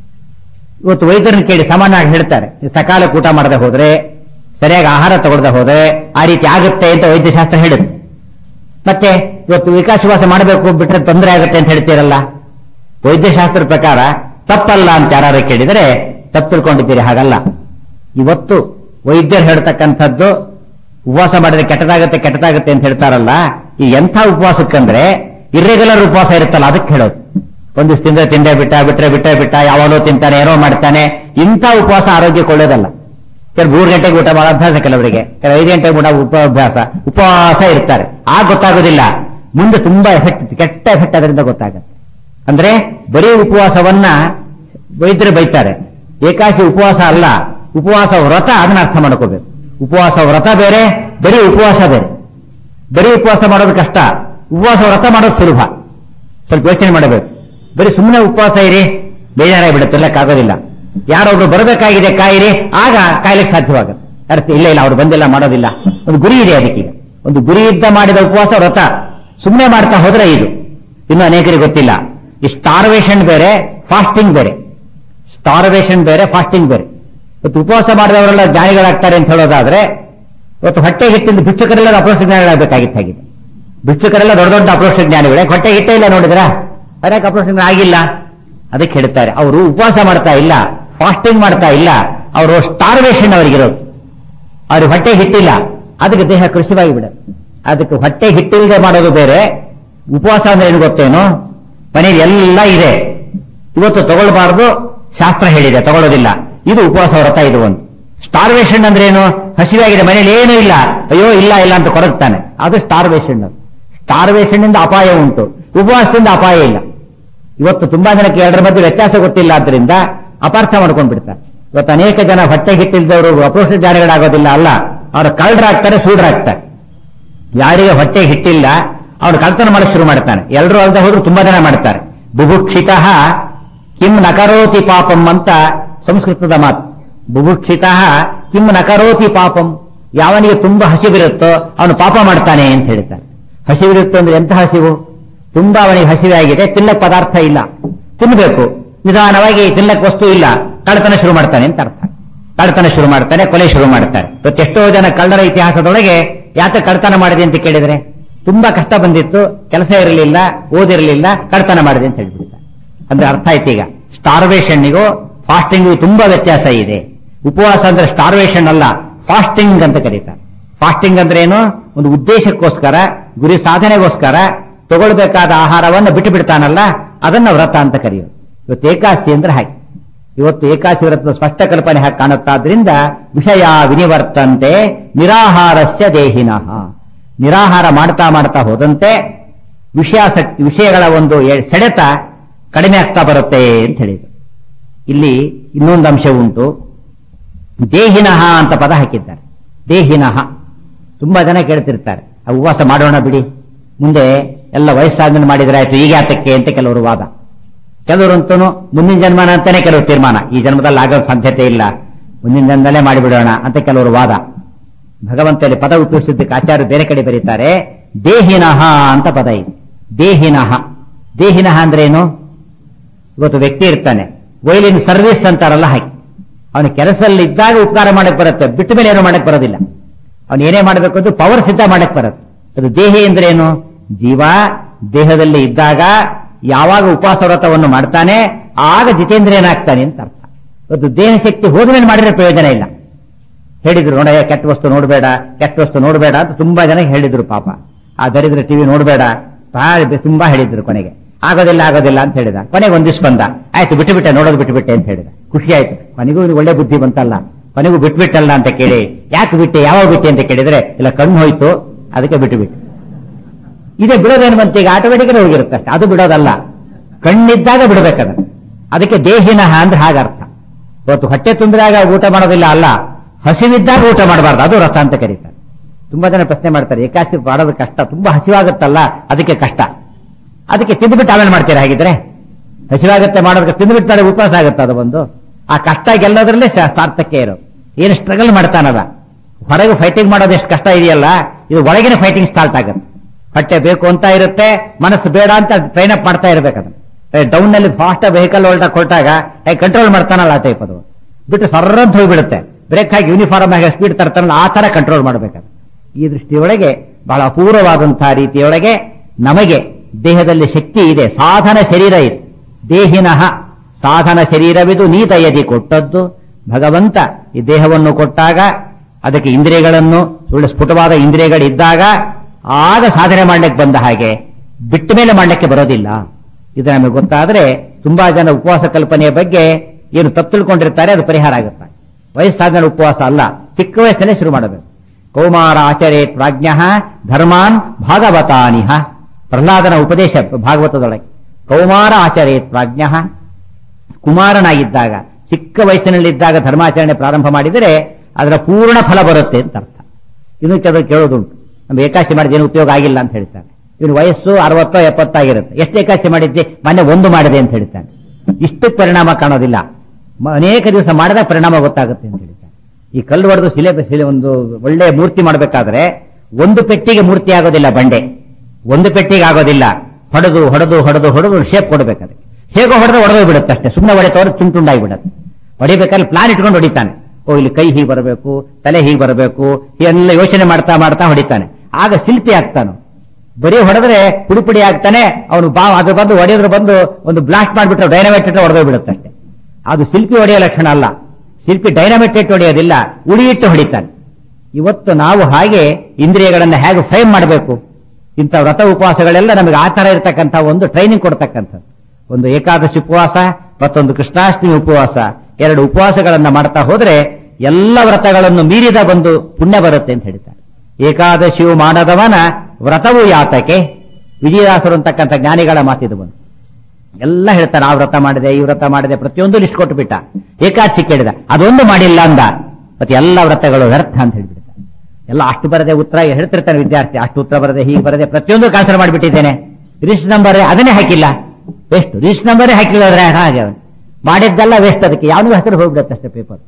ಇವತ್ತು ವೈದ್ಯರನ್ನ ಕೇಳಿ ಸಾಮಾನ್ಯವಾಗಿ ಹೇಳ್ತಾರೆ, ಸಕಾಲಕ್ಕೆ ಊಟ ಮಾಡದೆ ಹೋದ್ರೆ, ಸರಿಯಾಗಿ ಆಹಾರ ತಗೊಳ್ಳದೆ ಹೋದ್ರೆ ಆ ರೀತಿ ಆಗುತ್ತೆ ಅಂತ ವೈದ್ಯಶಾಸ್ತ್ರ ಹೇಳುತ್ತೆ. ಮತ್ತೆ ಇವತ್ತು ಏಕಾದಶಿ ಮಾಡಬೇಕು ಬಿಟ್ರೆ ತೊಂದರೆ ಆಗುತ್ತೆ ಅಂತ ಹೇಳ್ತೀರಲ್ಲ, ವೈದ್ಯಶಾಸ್ತ್ರದ ಪ್ರಕಾರ ತಪ್ಪಲ್ಲ ಅಂತ ಯಾರು ಕೇಳಿದರೆ ತಪ್ಪು ತಿಳ್ಕೊಂಡಿದ್ದೀರಿ. ಹಾಗಲ್ಲ. ಇವತ್ತು ವೈದ್ಯರು ಹೇಳ್ತಕ್ಕಂಥದ್ದು ಉಪವಾಸ ಮಾಡಿದ್ರೆ ಕೆಟ್ಟದಾಗುತ್ತೆ ಅಂತ ಹೇಳ್ತಾರಲ್ಲ, ಈ ಎಂಥ ಉಪವಾಸಕ್ಕಂದ್ರೆ ಇರ್ರೆಗ್ಯುಲರ್ ಉಪವಾಸ ಇರುತ್ತಲ್ಲ ಅದಕ್ಕೆ ಹೇಳೋದು. ಒಂದು ದಿವಸ ತಿಂದೆ ಬಿಟ್ಟ ಯಾವಾಗಲೂ ತಿಂತಾನೆ, ಏನೋ ಮಾಡ್ತಾನೆ, ಇಂಥ ಉಪವಾಸ ಆರೋಗ್ಯಕ್ಕೆ ಒಳ್ಳೇದಲ್ಲ. ಕೆಲವು 3 ಗಂಟೆಗೆ ಊಟ ಮಾಡೋ ಅಭ್ಯಾಸ, ಕೆಲವರಿಗೆ 5 ಗಂಟೆಗೆ ಊಟ ಉಪವಾಸ ಇರ್ತಾರೆ. ಆಗ ಗೊತ್ತಾಗೋದಿಲ್ಲ, ಮುಂದೆ ತುಂಬಾ ಕೆಟ್ಟ ಎಫೆಕ್ಟ್ ಅದರಿಂದ ಗೊತ್ತಾಗುತ್ತೆ. ಅಂದ್ರೆ ಬರೀ ಉಪವಾಸವನ್ನ ವೈದ್ಯರು ಬೈತಾರೆ. ಏಕಾದಶಿ ಉಪವಾಸ ಅಲ್ಲ, ಉಪವಾಸ ವ್ರತ, ಅದನ್ನ ಅರ್ಥ ಮಾಡ್ಕೋಬೇಕು. ಉಪವಾಸ ವ್ರತ ಬೇರೆ, ಬರೀ ಉಪವಾಸ ಬೇರೆ. ಬರೀ ಉಪವಾಸ ಮಾಡೋದು ಕಷ್ಟ, ಉಪವಾಸ ವ್ರತ ಮಾಡೋದು ಸುಲಭ. ಸ್ವಲ್ಪ ಯೋಚನೆ ಮಾಡಬೇಕು. ಬರೀ ಸುಮ್ಮನೆ ಉಪವಾಸ ಇರಿ, ಬೇಜಾರಾಗಿ ಬಿಡುತ್ತಿಲ್ಲಕ್ಕಾಗೋದಿಲ್ಲ. ಯಾರೊಬ್ರು ಬರಬೇಕಾಗಿದೆ ಕಾಯಿರಿ, ಆಗ ಕಾಯ್ಲಿಕ್ಕೆ ಸಾಧ್ಯವಾಗುತ್ತೆ. ಅರ್ಥ ಇಲ್ಲ ಅವ್ರು ಬಂದಿಲ್ಲ, ಮಾಡೋದಿಲ್ಲ. ಒಂದು ಗುರಿ ಇದೆ ಅದಕ್ಕೆ. ಒಂದು ಗುರಿ ಇದ್ದ ಮಾಡಿದ ಉಪವಾಸ ವ್ರತ. ಸುಮ್ಮನೆ ಮಾಡ್ತಾ ಹೋದ್ರೆ ಇದು. ಇನ್ನು ಅನೇಕರಿಗೆ ಗೊತ್ತಿಲ್ಲ, ಈ ಸ್ಟಾರ್ವೇಷನ್ ಬೇರೆ, ಫಾಸ್ಟಿಂಗ್ ಬೇರೆ. ಸ್ಟಾರ್ವೇಷನ್ ಬೇರೆ, ಫಾಸ್ಟಿಂಗ್ ಬೇರೆ. ಇವತ್ತು ಉಪವಾಸ ಮಾಡಿದವರೆಲ್ಲ ಜ್ಞಾನಿಗಳಾಗ್ತಾರೆ ಅಂತ ಹೇಳೋದಾದ್ರೆ, ಇವತ್ತು ಹೊಟ್ಟೆ ಹಿಟ್ಟಿಂದ ಭಿಕ್ಷುಕರೆಲ್ಲ ಅಪ್ರೋಕ್ಷ ಜ್ಞಾನಿಗಳಾಗಬೇಕಾಗಿತ್ತಾಗಿದೆ. ಭಿಕ್ಷುಕರೆಲ್ಲ ದೊಡ್ಡ ದೊಡ್ಡ ಅಪ್ರೋಕ್ಷ ಜ್ಞಾನಿಗಳೇ, ಹೊಟ್ಟೆ ಹಿಟ್ಟೇ ಇಲ್ಲ ನೋಡಿದ್ರ, ಅದಕ್ಕೆ ಅಪ್ರೋಕ್ಷ ಆಗಿಲ್ಲ. ಅದಕ್ಕೆ ಹೇಳ್ತಾರೆ, ಅವರು ಉಪವಾಸ ಮಾಡ್ತಾ ಇಲ್ಲ, ಫಾಸ್ಟಿಂಗ್ ಮಾಡ್ತಾ ಇಲ್ಲ, ಅವರು ಸ್ಟಾರ್ವೇಷನ್ ಅವರಿಗಿರೋದು. ಅವ್ರಿಗೆ ಹೊಟ್ಟೆ ಹಿಟ್ಟಿಲ್ಲ, ಅದಕ್ಕೆ ದೇಹ ಕೃಷಿವಾಗಿ ಬಿಡುತ್ತೆ. ಅದಕ್ಕೆ ಹೊಟ್ಟೆ ಹಿಟ್ಟಿಲ್ಲದೆ ಮಾಡೋದು ಬೇರೆ. ಉಪವಾಸ ಅಂದ್ರೆ ಏನು ಗೊತ್ತೇನು, ಮನೆಯಲ್ಲಿ ಎಲ್ಲ ಇದೆ, ಇವತ್ತು ತಗೊಳ್ಬಾರ್ದು, ಶಾಸ್ತ್ರ ಹೇಳಿದೆ, ತಗೊಳ್ಳೋದಿಲ್ಲ. ಇದು ಉಪವಾಸ ವ್ರತ. ಇದು ಒಂದು. ಸ್ಟಾರ್ವೇಷನ್ ಅಂದ್ರೆ ಏನು, ಹಸಿವಾಗಿದೆ, ಮನೇಲಿ ಏನೂ ಇಲ್ಲ, ಅಯ್ಯೋ ಇಲ್ಲ ಅಂತ ಕೊರಗ್ತಾನೆ, ಅದು ಸ್ಟಾರ್ವೇಷನ್. ಸ್ಟಾರ್ವೇಷನ್ ಇಂದ ಅಪಾಯ ಉಂಟು, ಉಪವಾಸದಿಂದ ಅಪಾಯ ಇಲ್ಲ. ಇವತ್ತು ತುಂಬಾ ಜನಕ್ಕೆ ಎರಡರ ಮಧ್ಯೆ ವ್ಯತ್ಯಾಸ ಗೊತ್ತಿಲ್ಲ, ಆದ್ದರಿಂದ ಅಪಾರ್ಥ ಮಾಡ್ಕೊಂಡು ಬಿಡ್ತಾರೆ. ಇವತ್ತು ಅನೇಕ ಜನ ಹೊಟ್ಟೆ ಹಿಟ್ಟಿಲ್ದವರು ಅಪರೋಕ್ಷ ಜ್ಞಾನಿಗಳಾಗೋದಿಲ್ಲ, ಅಲ್ಲ, ಅವರು ಕಳ್ಳರಾಗ್ತಾರೆ, ಸೂಡ್ರಾಗ್ತಾರೆ. ಯಾರಿಗೆ ಹೊಟ್ಟೆ ಹಿಟ್ಟಿಲ್ಲ ಅವನು ಕಳ್ತನ ಮಾಡಕ್ಕೆ ಶುರು ಮಾಡ್ತಾನೆ. ಎಲ್ಲರೂ ಅಲ್ಲದೆ ಹೋದ್ರು ತುಂಬಾ ಜನ ಮಾಡ್ತಾರೆ. ಬುಭುಕ್ಷಿತ ಕಿಂ ನಕರೋತಿ ಪಾಪಂ ಅಂತ ಸಂಸ್ಕೃತದ ಮಾತು. ಬುಭುಕ್ಷಿತ ಕಿಂ ನಕರೋತಿ ಪಾಪಂ, ಯಾವನಿಗೆ ತುಂಬಾ ಹಸಿವಿರುತ್ತೋ ಅವನು ಪಾಪ ಮಾಡ್ತಾನೆ ಅಂತ ಹೇಳ್ತಾರೆ. ಹಸಿವಿರುತ್ತೋ ಅಂದ್ರೆ ಎಂಥ ಹಸಿವು? ತುಂಬಾ ಅವನಿಗೆ ಹಸಿವೆ ಆಗಿದೆ, ತಿನ್ನಕ್ ಪದಾರ್ಥ ಇಲ್ಲ, ತಿನ್ನಬೇಕು, ನಿಧಾನವಾಗಿ ತಿನ್ನಕ್ ವಸ್ತು ಇಲ್ಲ, ಕಳ್ಳತನ ಶುರು ಮಾಡ್ತಾನೆ ಅಂತ ಅರ್ಥ. ಕಳ್ಳತನ ಶುರು ಮಾಡ್ತಾನೆ, ಕೊಲೆ ಶುರು ಮಾಡ್ತಾರೆ. ಇವತ್ತೆಷ್ಟೋ ಜನ ಕಳ್ಳರ ಇತಿಹಾಸದೊಳಗೆ ಯಾಕೆ ಕಳ್ಳತನ ಮಾಡಿದೆ ಅಂತ ಕೇಳಿದ್ರೆ ತುಂಬಾ ಕಷ್ಟ ಬಂದಿತ್ತು, ಕೆಲಸ ಇರಲಿಲ್ಲ, ಓದಿರಲಿಲ್ಲ, ಕಳ್ಳತನ ಮಾಡಿದೆ ಅಂತ ಹೇಳ್ಬಿಡ್ತಾರೆ. ಅಂದ್ರೆ ಅರ್ಥ ಆಯ್ತು. ಈಗ ಸ್ಟಾರ್ವೇಷನ್ನಿಗೂ ಫಾಸ್ಟಿಂಗಿಗೂ ತುಂಬಾ ವ್ಯತ್ಯಾಸ ಇದೆ. ಉಪವಾಸ ಅಂದ್ರೆ ಸ್ಟಾರ್ವೇಷನ್ ಅಲ್ಲ, ಫಾಸ್ಟಿಂಗ್ ಅಂತ ಕರೀತಾರೆ. ಫಾಸ್ಟಿಂಗ್ ಅಂದ್ರೆ ಏನು? ಒಂದು ಉದ್ದೇಶಕ್ಕೋಸ್ಕರ, ಗುರಿ ಸಾಧನೆಗೋಸ್ಕರ ತಗೊಳ್ಬೇಕಾದ ಆಹಾರವನ್ನು ಬಿಟ್ಟು ಬಿಡ್ತಾನಲ್ಲ, ಅದನ್ನ ವ್ರತ ಅಂತ ಕರೆಯೋದು. ಇವತ್ತು ಏಕಾದಶಿ ಅಂದ್ರೆ ಹಾಗೆ. ಇವತ್ತು ಏಕಾದಶಿ ವ್ರತದ ಸ್ಪಷ್ಟ ಕಲ್ಪನೆ ಹಾಗೆ ಕಾಣುತ್ತಾದ್ರಿಂದ ವಿಷಯ ವಿನಿವರ್ತಂತೆ ನಿರಾಹಾರಸ್ಯ ದೇಹಿನಃ. ನಿರಾಹಾರ ಮಾಡ್ತಾ ಮಾಡ್ತಾ ಹೋದಂತೆ ವಿಷಯಗಳ ಒಂದು ಸೆಳೆತ ಕಡಿಮೆ ಆಗ್ತಾ ಬರುತ್ತೆ ಅಂತ ಹೇಳಿದ್ರು. ಇಲ್ಲಿ ಇನ್ನೊಂದು ಅಂಶ ಉಂಟು. ದೇಹಿನಃ ಅಂತ ಪದ ಹಾಕಿದ್ದಾರೆ. ದೇಹಿನಃ ತುಂಬಾ ಜನ ಕೇಳ್ತಿರ್ತಾರೆ, ಉಪವಾಸ ಮಾಡೋಣ ಬಿಡಿ, ಮುಂದೆ ಎಲ್ಲ ವಯಸ್ಸಾದ್ಮೇಲೆ ಮಾಡಿದ್ರೆ ಆಯ್ತು, ಈಗ ಆತಕ್ಕೆ ಅಂತ ಕೆಲವರು ವಾದ. ಕೆಲವರಂತೂ ಮುಂದಿನ ಜನ್ಮನ ಅಂತಾನೆ ಕೆಲವರು ತೀರ್ಮಾನ, ಈ ಜನ್ಮದಲ್ಲಿ ಆಗೋ ಸಾಧ್ಯತೆ ಇಲ್ಲ, ಮುಂದಿನ ಜನ್ಮದಲ್ಲೇ ಮಾಡಿಬಿಡೋಣ ಅಂತ ಕೆಲವರು ವಾದ. ಭಗವಂತನಲ್ಲಿ ಪದ ಉಪಯೋಗಿಸಿದ್ದಕ್ಕೆ ಆಚಾರ್ಯ ಬೇರೆ ಕಡೆ ಬರೀತಾರೆ, ದೇಹಿನಃ ಅಂತ ಪದ ಇದೆ. ದೇಹಿನಃ. ದೇಹಿನಃ ಅಂದ್ರೆ ಏನು? ಇವತ್ತು ವ್ಯಕ್ತಿ ಇರ್ತಾನೆ, ವೈಲಿನ್ ಸರ್ವಿಸ್ ಅಂತಾರಲ್ಲ ಹಾಗೆ, ಅವನ ಕೆಲಸದಲ್ಲಿ ಇದ್ದಾಗ ಉಪಕಾರ ಮಾಡಕ್ ಬರುತ್ತೆ, ಬಿಟ್ಟ ಮೇಲೆ ಏನೋ ಮಾಡಕ್ ಬರೋದಿಲ್ಲ. ಅವನು ಏನೇ ಮಾಡಬೇಕು ಅಂತ ಪವರ್ ಸಿದ್ಧ ಮಾಡಕ್ ಬರುತ್ತೆ. ಅದು ದೇಹಿ ಅಂದ್ರೆ ಏನು? ಜೀವ ದೇಹದಲ್ಲಿ ಇದ್ದಾಗ ಯಾವಾಗ ಉಪವಾಸ ವ್ರತವನ್ನು ಮಾಡ್ತಾನೆ ಆಗ ಜಿತೇಂದ್ರಿಯನಾಗ್ತಾನೆ ಅಂತ ಅರ್ಥ. ಇವತ್ತು ದೇಹ ಶಕ್ತಿ ಹೋದ್ಮೇಲೆ ಮಾಡಿದ್ರೆ ಪ್ರಯೋಜನ ಇಲ್ಲ. ಹೇಳಿದ್ರು ನೋಡ, ಕೆಟ್ಟ ವಸ್ತು ನೋಡಬೇಡ, ಕೆಟ್ಟ ವಸ್ತು ನೋಡಬೇಡ ಅಂತ ತುಂಬಾ ಜನ ಹೇಳಿದ್ರು. ಪಾಪ ಆ ದರಿದ್ರ ಟಿವಿ ನೋಡಬೇಡ ತುಂಬಾ ಹೇಳಿದ್ರು. ಕೊನೆಗೆ ಆಗೋದಿಲ್ಲ ಆಗೋದಿಲ್ಲ ಅಂತ ಹೇಳಿದ. ಕೊನೆಗೆ ಒಂದಿವ್ಸ ಬಂದ, ಆಯ್ತು ಬಿಟ್ಟುಬಿಟ್ಟೆ, ನೋಡೋದು ಬಿಟ್ಟುಬಿಟ್ಟೆ ಅಂತ ಹೇಳಿದ. ಖುಷಿ ಆಯ್ತು. ಕೊನೆಗೂ ಒಳ್ಳೆ ಬುದ್ಧಿ ಬಂತಲ್ಲ, ಕೊನೆಗೂ ಬಿಟ್ಬಿಟ್ಟಲ್ಲ ಅಂತ ಕೇಳಿ, ಯಾಕೆ ಬಿಟ್ಟೆ, ಯಾವಾಗ ಬಿಟ್ಟೆ ಅಂತ ಕೇಳಿದ್ರೆ, ಇಲ್ಲ ಕಣ್ಣು ಹೋಯ್ತು ಅದಕ್ಕೆ ಬಿಟ್ಟುಬಿಟ್ಟು. ಇದೇ ಬಿಡೋದೇನು ಬಂತು, ಈಗ ಆಟೋಮೆಟಿಕ್ ಹೋಗಿರುತ್ತೆ, ಅದು ಬಿಡೋದಲ್ಲ, ಕಣ್ಣಿದ್ದಾಗ ಬಿಡಬೇಕದ. ಅದಕ್ಕೆ ದೇಹಿನಃ ಅಂದ್ರೆ ಹಾಗರ್ಥ. ಇವತ್ತು ಹೊಟ್ಟೆ ತುಂಬಿದಾಗ ಊಟ ಮಾಡೋದಿಲ್ಲ ಅಲ್ಲ, ಹಸಿವಿದ್ದಾಗ ಊಟ ಮಾಡಬಾರ್ದು, ಅದು ರಥ ಅಂತ ಕರೀತಾರೆ. ತುಂಬಾ ಜನ ಪ್ರಶ್ನೆ ಮಾಡ್ತಾರೆ, ಏಕಾದಶಿ ಮಾಡೋದು ಕಷ್ಟ, ತುಂಬಾ ಹಸಿವಾಗುತ್ತಲ್ಲ ಅದಕ್ಕೆ ಕಷ್ಟ, ಅದಕ್ಕೆ ತಿಂದುಬಿಟ್ಟು ಆಮೇಲೆ ಮಾಡ್ತೀರಾ? ಹಾಗಿದ್ರೆ ಹಸಿವಾಗುತ್ತೆ ಮಾಡೋದಕ್ಕೆ ತಿಂದುಬಿಟ್ಟು ನಾಳೆ ಉಪವಾಸ ಆಗುತ್ತೆ. ಅದು ಒಂದು ಆ ಕಷ್ಟ ಗೆಲ್ಲೋದ್ರಲ್ಲೇ ಸಾರ್ಥಕ್ಕೆ ಇರೋದು. ಏನು ಸ್ಟ್ರಗಲ್ ಮಾಡ್ತಾನಲ್ಲ, ಹೊರಗೆ ಫೈಟಿಂಗ್ ಮಾಡೋದು ಎಷ್ಟು ಕಷ್ಟ ಇದೆಯಲ್ಲ, ಇದು ಒಳಗಿನ ಫೈಟಿಂಗ್ ಸ್ಟಾರ್ಟ್ ಆಗುತ್ತೆ. ಹೊಟ್ಟೆ ಬೇಕು ಅಂತ ಇರುತ್ತೆ, ಮನಸ್ಸು ಬೇಡ ಅಂತ ಟ್ರೈನ್ ಅಪ್ ಮಾಡ್ತಾ ಇರ್ಬೇಕದನ್ನ. ಡೌನ್ ನಲ್ಲಿ ಫಾಸ್ಟ್ ವೆಹಿಕಲ್ ಹೊರಟಾಗ ಕಂಟ್ರೋಲ್ ಮಾಡ್ತಾನಲ್ಲ ಆ ಟೈಪ್. ಅದು ಬಿಟ್ಟು ಸರ್ರಂತ ಹೋಗ್ಬಿಡುತ್ತೆ, ಬ್ರೇಕ್ ಹಾಕಿ ಯೂನಿಫಾರ್ಮ್ ಆಗಿ ಸ್ಪೀಡ್ ತರ್ತಾನಲ್ಲ ಆ ತರ ಕಂಟ್ರೋಲ್ ಮಾಡಬೇಕಾದ. ಈ ದೃಷ್ಟಿಯೊಳಗೆ ಬಹಳ ಅಪೂರ್ವವಾದಂತಹ ರೀತಿಯೊಳಗೆ ನಮಗೆ ದೇಹದಲ್ಲಿ ಶಕ್ತಿ ಇದೆ, ಸಾಧನ ಶರೀರ ಇದೆ. ದೇಹಿನಃ ಸಾಧನ ಶರೀರವಿದು ನೀತಯದಿ ಕೊಟ್ಟದ್ದು ಭಗವಂತ. ಈ ದೇಹವನ್ನು ಕೊಟ್ಟಾಗ ಅದಕ್ಕೆ ಇಂದ್ರಿಯಗಳನ್ನು, ಒಳ್ಳೆ ಸ್ಫುಟವಾದ ಇಂದ್ರಿಯಗಳಿದ್ದಾಗ ಆಗ ಸಾಧನೆ ಮಾಡ್ಲಿಕ್ಕೆ ಬಂದ ಹಾಗೆ, ಬಿಟ್ಟ ಮೇಲೆ ಮಾಡ್ಲಿಕ್ಕೆ ಬರೋದಿಲ್ಲ. ಇದು ನಮಗೆ ಗೊತ್ತಾದ್ರೆ ತುಂಬಾ ಜನ ಉಪವಾಸ ಕಲ್ಪನೆಯ ಬಗ್ಗೆ ಏನು ತಪ್ಪು ತಿಳ್ಕೊಂಡಿರ್ತಾರೆ, ಅದು ಪರಿಹಾರ ಆಗುತ್ತೆ. ವಯಸ್ಸಾದ ಉಪವಾಸ ಅಲ್ಲ, ಚಿಕ್ಕ ವಯಸ್ಸಲ್ಲೇ ಶುರು ಮಾಡಬೇಕು. ಕೌಮಾರ ಆಚರೇತ್ ಪ್ರಾಜ್ಞ ಧರ್ಮಾನ್ ಭಾಗವತಾನಿಹ. ಪ್ರಹ್ಲಾದನ ಉಪದೇಶ ಭಾಗವತದೊಳಗೆ. ಕೌಮಾರ ಆಚರೇತ್ ಪ್ರಾಜ್ಞ, ಕುಮಾರನಾಗಿದ್ದಾಗ ಚಿಕ್ಕ ವಯಸ್ಸಿನಲ್ಲಿದ್ದಾಗ ಧರ್ಮಾಚರಣೆ ಪ್ರಾರಂಭ ಮಾಡಿದರೆ ಅದರ ಪೂರ್ಣ ಫಲ ಬರುತ್ತೆ ಅಂತ ಅರ್ಥ. ಇನ್ನು ಕೆಲವರು ಕೇಳೋದುಂಟು, ನಮ್ಮ ಏಕಾದಶಿ ಮಾಡಿದ ಏನು ಉಪಯೋಗ ಆಗಿಲ್ಲ ಅಂತ ಹೇಳ್ತಾರೆ. ಇವನು ವಯಸ್ಸು 60 70 ಆಗಿರುತ್ತೆ, ಎಷ್ಟು ಏಕಾದಶಿ ಮಾಡಿದ್ದೆ, ಮೊನ್ನೆ ಒಂದು ಮಾಡಿದೆ ಅಂತ ಹೇಳ್ತಾನೆ. ಇಷ್ಟು ಪರಿಣಾಮ ಕಾಣೋದಿಲ್ಲ, ಅನೇಕ ದಿವಸ ಮಾಡಿದಾಗ ಪರಿಣಾಮ ಗೊತ್ತಾಗುತ್ತೆ ಅಂತ ಹೇಳ್ತಾನೆ. ಈ ಕಲ್ಲು ಹೊಡೆದು ಶಿಲೆ ಒಂದು ಒಳ್ಳೆ ಮೂರ್ತಿ ಮಾಡಬೇಕಾದ್ರೆ ಒಂದು ಪೆಟ್ಟಿಗೆ ಮೂರ್ತಿ ಆಗೋದಿಲ್ಲ, ಬಂಡೆ ಒಂದು ಪೆಟ್ಟಿಗೆ ಆಗೋದಿಲ್ಲ. ಹೊಡೆದು ಹೊಡೆದು ಹೊಡೆದು ಹೊಡೆದು ಶೇಪ್ ಕೊಡಬೇಕಾದ್ರೆ ಹೇಗೋ ಹೊಡೆದು ಹೊಡೆದು ಬಿಡುತ್ತೆ ಅಷ್ಟೇ. ಸುಮ್ಮನೆ ಹೊಡೆತವ್ರು ತುಂಡಾಗಿ ಬಿಡುತ್ತೆ. ಹೊಡಿಬೇಕಾದ್ರೆ ಪ್ಲಾನ್ ಇಟ್ಕೊಂಡು ಹೊಡಿತಾನೆ. ಓ ಇಲ್ಲಿ ಕೈ ಹೀಗೆ ಬರಬೇಕು, ತಲೆ ಹೀಗೆ ಬರಬೇಕು, ಎಲ್ಲ ಯೋಚನೆ ಮಾಡ್ತಾ ಮಾಡ್ತಾ ಹೊಡಿತಾನೆ. ಆಗ ಶಿಲ್ಪಿ ಆಗ್ತಾನು. ಬರೀ ಹೊಡೆದ್ರೆ ಪುಡಿ ಪುಡಿ ಆಗ್ತಾನೆ. ಅವನು ಅದು ಬಂದು ಹೊಡೆಯೋದ್ರ ಬಂದು ಒಂದು ಬ್ಲಾಸ್ಟ್ ಮಾಡಿಬಿಟ್ರೆ ಡೈನಮೈಟ್ ಇಟ್ಟರೆ ಹೊಡೆದು ಬಿಡುತ್ತೆ ಅಷ್ಟೇ. ಅದು ಶಿಲ್ಪಿ ಹೊಡೆಯೋ ಲಕ್ಷಣ ಅಲ್ಲ. ಶಿಲ್ಪಿ ಡೈನಮೈಟ್ ಇಟ್ಟು ಹೊಡೆಯೋದಿಲ್ಲ, ಉಳಿ ಇಟ್ಟು ಹೊಡಿತಾನೆ. ಇವತ್ತು ನಾವು ಹಾಗೆ ಇಂದ್ರಿಯಗಳನ್ನು ಹೇಗೆ ಫ್ರೇಮ್ ಮಾಡಬೇಕು, ಇಂಥ ವ್ರತ ಉಪವಾಸಗಳೆಲ್ಲ ನಮಗೆ ಆ ತರ ಇರತಕ್ಕಂಥ ಒಂದು ಟ್ರೈನಿಂಗ್ ಕೊಡ್ತಕ್ಕಂಥದ್ದು. ಒಂದು ಏಕಾದಶಿ ಉಪವಾಸ, ಮತ್ತೊಂದು ಕೃಷ್ಣಾಷ್ಟಮಿ ಉಪವಾಸ, 2 ಉಪವಾಸಗಳನ್ನ ಮಾಡ್ತಾ ಹೋದ್ರೆ ಎಲ್ಲ ವ್ರತಗಳನ್ನು ಮೀರಿದ ಒಂದು ಪುಣ್ಯ ಬರುತ್ತೆ ಅಂತ ಹೇಳ್ತಾರೆ. ಏಕಾದಶಿಯು ಮಾಡದವನ ವ್ರತವು ಯಾತಕ್ಕೆ. ವಿಜಯದಾಸರು ಅಂತಕ್ಕಂಥ ಜ್ಞಾನಿಗಳ ಮಾತಿದು ಬಂದು ಎಲ್ಲ ಹೇಳ್ತಾರೆ. ಆ ವ್ರತ ಮಾಡಿದೆ, ಈ ವ್ರತ ಮಾಡಿದೆ, ಪ್ರತಿಯೊಂದು ಲಿಸ್ಟ್ ಕೊಟ್ಟುಬಿಟ್ಟ. ಏಕಾದಶಿ ಕೇಳಿದ, ಅದೊಂದು ಮಾಡಿಲ್ಲ ಅಂದ, ಮತ್ತೆ ಎಲ್ಲ ವ್ರತಗಳು ವ್ಯರ್ಥ ಅಂತ ಹೇಳ್ಬಿಡ್ತಾರೆ. ಎಲ್ಲ ಅಷ್ಟು ಬರದೆ ಉತ್ತರ ಹೇಳ್ತಿರ್ತಾನೆ ವಿದ್ಯಾರ್ಥಿ, ಅಷ್ಟು ಉತ್ತರ ಬರದೆ, ಹೀಗೆ ಬರದೆ, ಪ್ರತಿಯೊಂದು ಕ್ಯಾನ್ಸಲ್ ಮಾಡಿಬಿಟ್ಟಿದ್ದೇನೆ. ರಿಜಿಸ್ಟರ್ ನಂಬರ್ ಅದನ್ನೇ ಹಾಕಿಲ್ಲ, ವೇಸ್ಟ್. ರಿಜಿಸ್ಟರ್ ನಂಬರೇ ಹಾಕಿಲ್ಲ, ಹಾಗೆ ಮಾಡಿದ್ದೆಲ್ಲ ವೇಸ್ಟ್. ಅದಕ್ಕೆ ಯಾವನಿಗೂ ಹೆಸರು ಹೋಗ್ಬಿಡುತ್ತೆ ಅಷ್ಟೇ ಪೇಪರ್.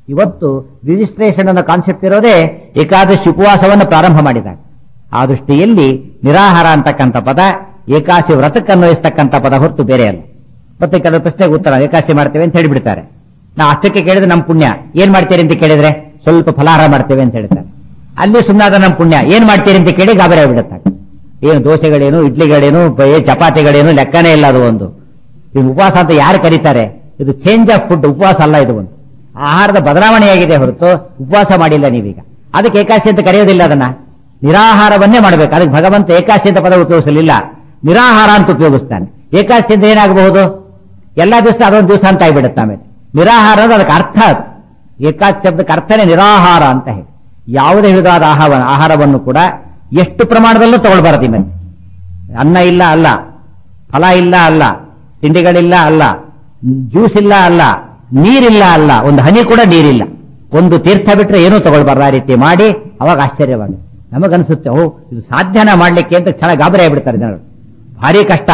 ಇವತ್ತು ರಿಜಿಸ್ಟ್ರೇಷನ್ ಅನ್ನೋ ಕಾನ್ಸೆಪ್ಟ್ ಇರೋದೇ ಏಕಾದಶಿ ಉಪವಾಸವನ್ನು ಪ್ರಾರಂಭ ಮಾಡಿದಾಗ. ಆ ದೃಷ್ಟಿಯಲ್ಲಿ ನಿರಾಹಾರ ಅಂತಕ್ಕಂಥ ಪದ ಏಕಾದಶಿ ವ್ರತಕ್ಕೆ ಅನ್ವಯಿಸ್ತಕ್ಕಂಥ ಪದ ಹೊರತು ಬೇರೆ ಅಲ್ಲ. ಮತ್ತೆ ಕೆಲವು ಪ್ರಶ್ನೆಗೆ ಉತ್ತರ ಏಕಾದಶಿ ಮಾಡ್ತೇವೆ ಅಂತ ಹೇಳಿಬಿಡ್ತಾರೆ. ನಾವು ಅಷ್ಟಕ್ಕೆ ಕೇಳಿದ್ರೆ ನಮ್ಮ ಪುಣ್ಯ, ಏನ್ ಮಾಡ್ತೀರಿ ಅಂತ ಕೇಳಿದ್ರೆ ಸ್ವಲ್ಪ ಫಲಾಹಾರ ಮಾಡ್ತೇವೆ ಅಂತ ಹೇಳ್ತಾರೆ. ಅಲ್ಲಿ ಸುಮ್ಮನಾದ ನಮ್ಮ ಪುಣ್ಯ, ಏನ್ ಮಾಡ್ತೀರಿ ಅಂತ ಕೇಳಿ ಗಾಬರಿ ಆಗ್ಬಿಡುತ್ತಾರೆ. ಏನು ದೋಸೆಗಳೇನು, ಇಡ್ಲಿಗಳೇನು, ಚಪಾತಿಗಳೇನು ಲೆಕ್ಕನೇ ಇಲ್ಲ. ಅದು ಒಂದು ಇದು ಉಪವಾಸ ಅಂತ ಯಾರು ಕರೀತಾರೆ? ಇದು ಚೇಂಜ್ ಆಫ್ ಫುಡ್, ಉಪವಾಸ ಅಲ್ಲ. ಇದು ಒಂದು ಆಹಾರದ ಬದಲಾವಣೆಯಾಗಿದೆ ಹೊರತು ಉಪವಾಸ ಮಾಡಿಲ್ಲ ನೀವೀಗ. ಅದಕ್ಕೆ ಏಕಾದಶಿ ಅಂತ ಕರೆಯೋದಿಲ್ಲ, ಅದನ್ನ ನಿರಾಹಾರವನ್ನೇ ಮಾಡಬೇಕು. ಅದಕ್ಕೆ ಭಗವಂತ ಏಕಾದಶಿ ಅಂತ ಪದ ಉಪಯೋಗಿಸಲಿಲ್ಲ, ನಿರಾಹಾರ ಅಂತ ಉಪಯೋಗಿಸ್ತಾನೆ. ಏಕಾದಶಿ ಅಂತ ಏನಾಗಬಹುದು? ಎಲ್ಲಾ ದಿವಸ ಅದೊಂದು ದಿವಸ ಅಂತ ಆಗಿಬಿಡುತ್ತೆ. ಆಮೇಲೆ ನಿರಾಹಾರ ಅಂದ್ರೆ ಅದಕ್ಕೆ ಅರ್ಥ, ಏಕಾದಶಿ ಶಬ್ದಕ್ಕೆ ಅರ್ಥನೇ ನಿರಾಹಾರ ಅಂತ ಹೇಳಿ. ಯಾವುದೇ ವಿಧವಾದ ಆಹಾರವನ್ನು ಕೂಡ ಎಷ್ಟು ಪ್ರಮಾಣದಲ್ಲೂ ತಗೊಳ್ಬಾರದು. ಮೇಲೆ ಅನ್ನ ಇಲ್ಲ ಅಲ್ಲ, ಫಲ ಇಲ್ಲ ಅಲ್ಲ, ತಿಂಡಿಗಳಿಲ್ಲ ಅಲ್ಲ, ಜ್ಯೂಸ್ ಇಲ್ಲ ಅಲ್ಲ, ನೀರಿಲ್ಲ ಅಲ್ಲ, ಒಂದು ಹನಿ ಕೂಡ ನೀರಿಲ್ಲ, ಒಂದು ತೀರ್ಥ ಬಿಟ್ರೆ ಏನೂ ತಗೊಳ್ಬಾರ್ದು. ಆ ರೀತಿ ಮಾಡಿ ಅವಾಗ ಆಶ್ಚರ್ಯವಾಗುತ್ತೆ. ನಮಗನ್ಸುತ್ತೆ, ಓ ಇದು ಸಾಧ್ಯನ ಮಾಡ್ಲಿಕ್ಕೆ ಅಂತ ಚೆನ್ನಾಗಿ ಗಾಬರಿ ಆಗಿಬಿಡ್ತಾರೆ ಜನರು. ಭಾರಿ ಕಷ್ಟ,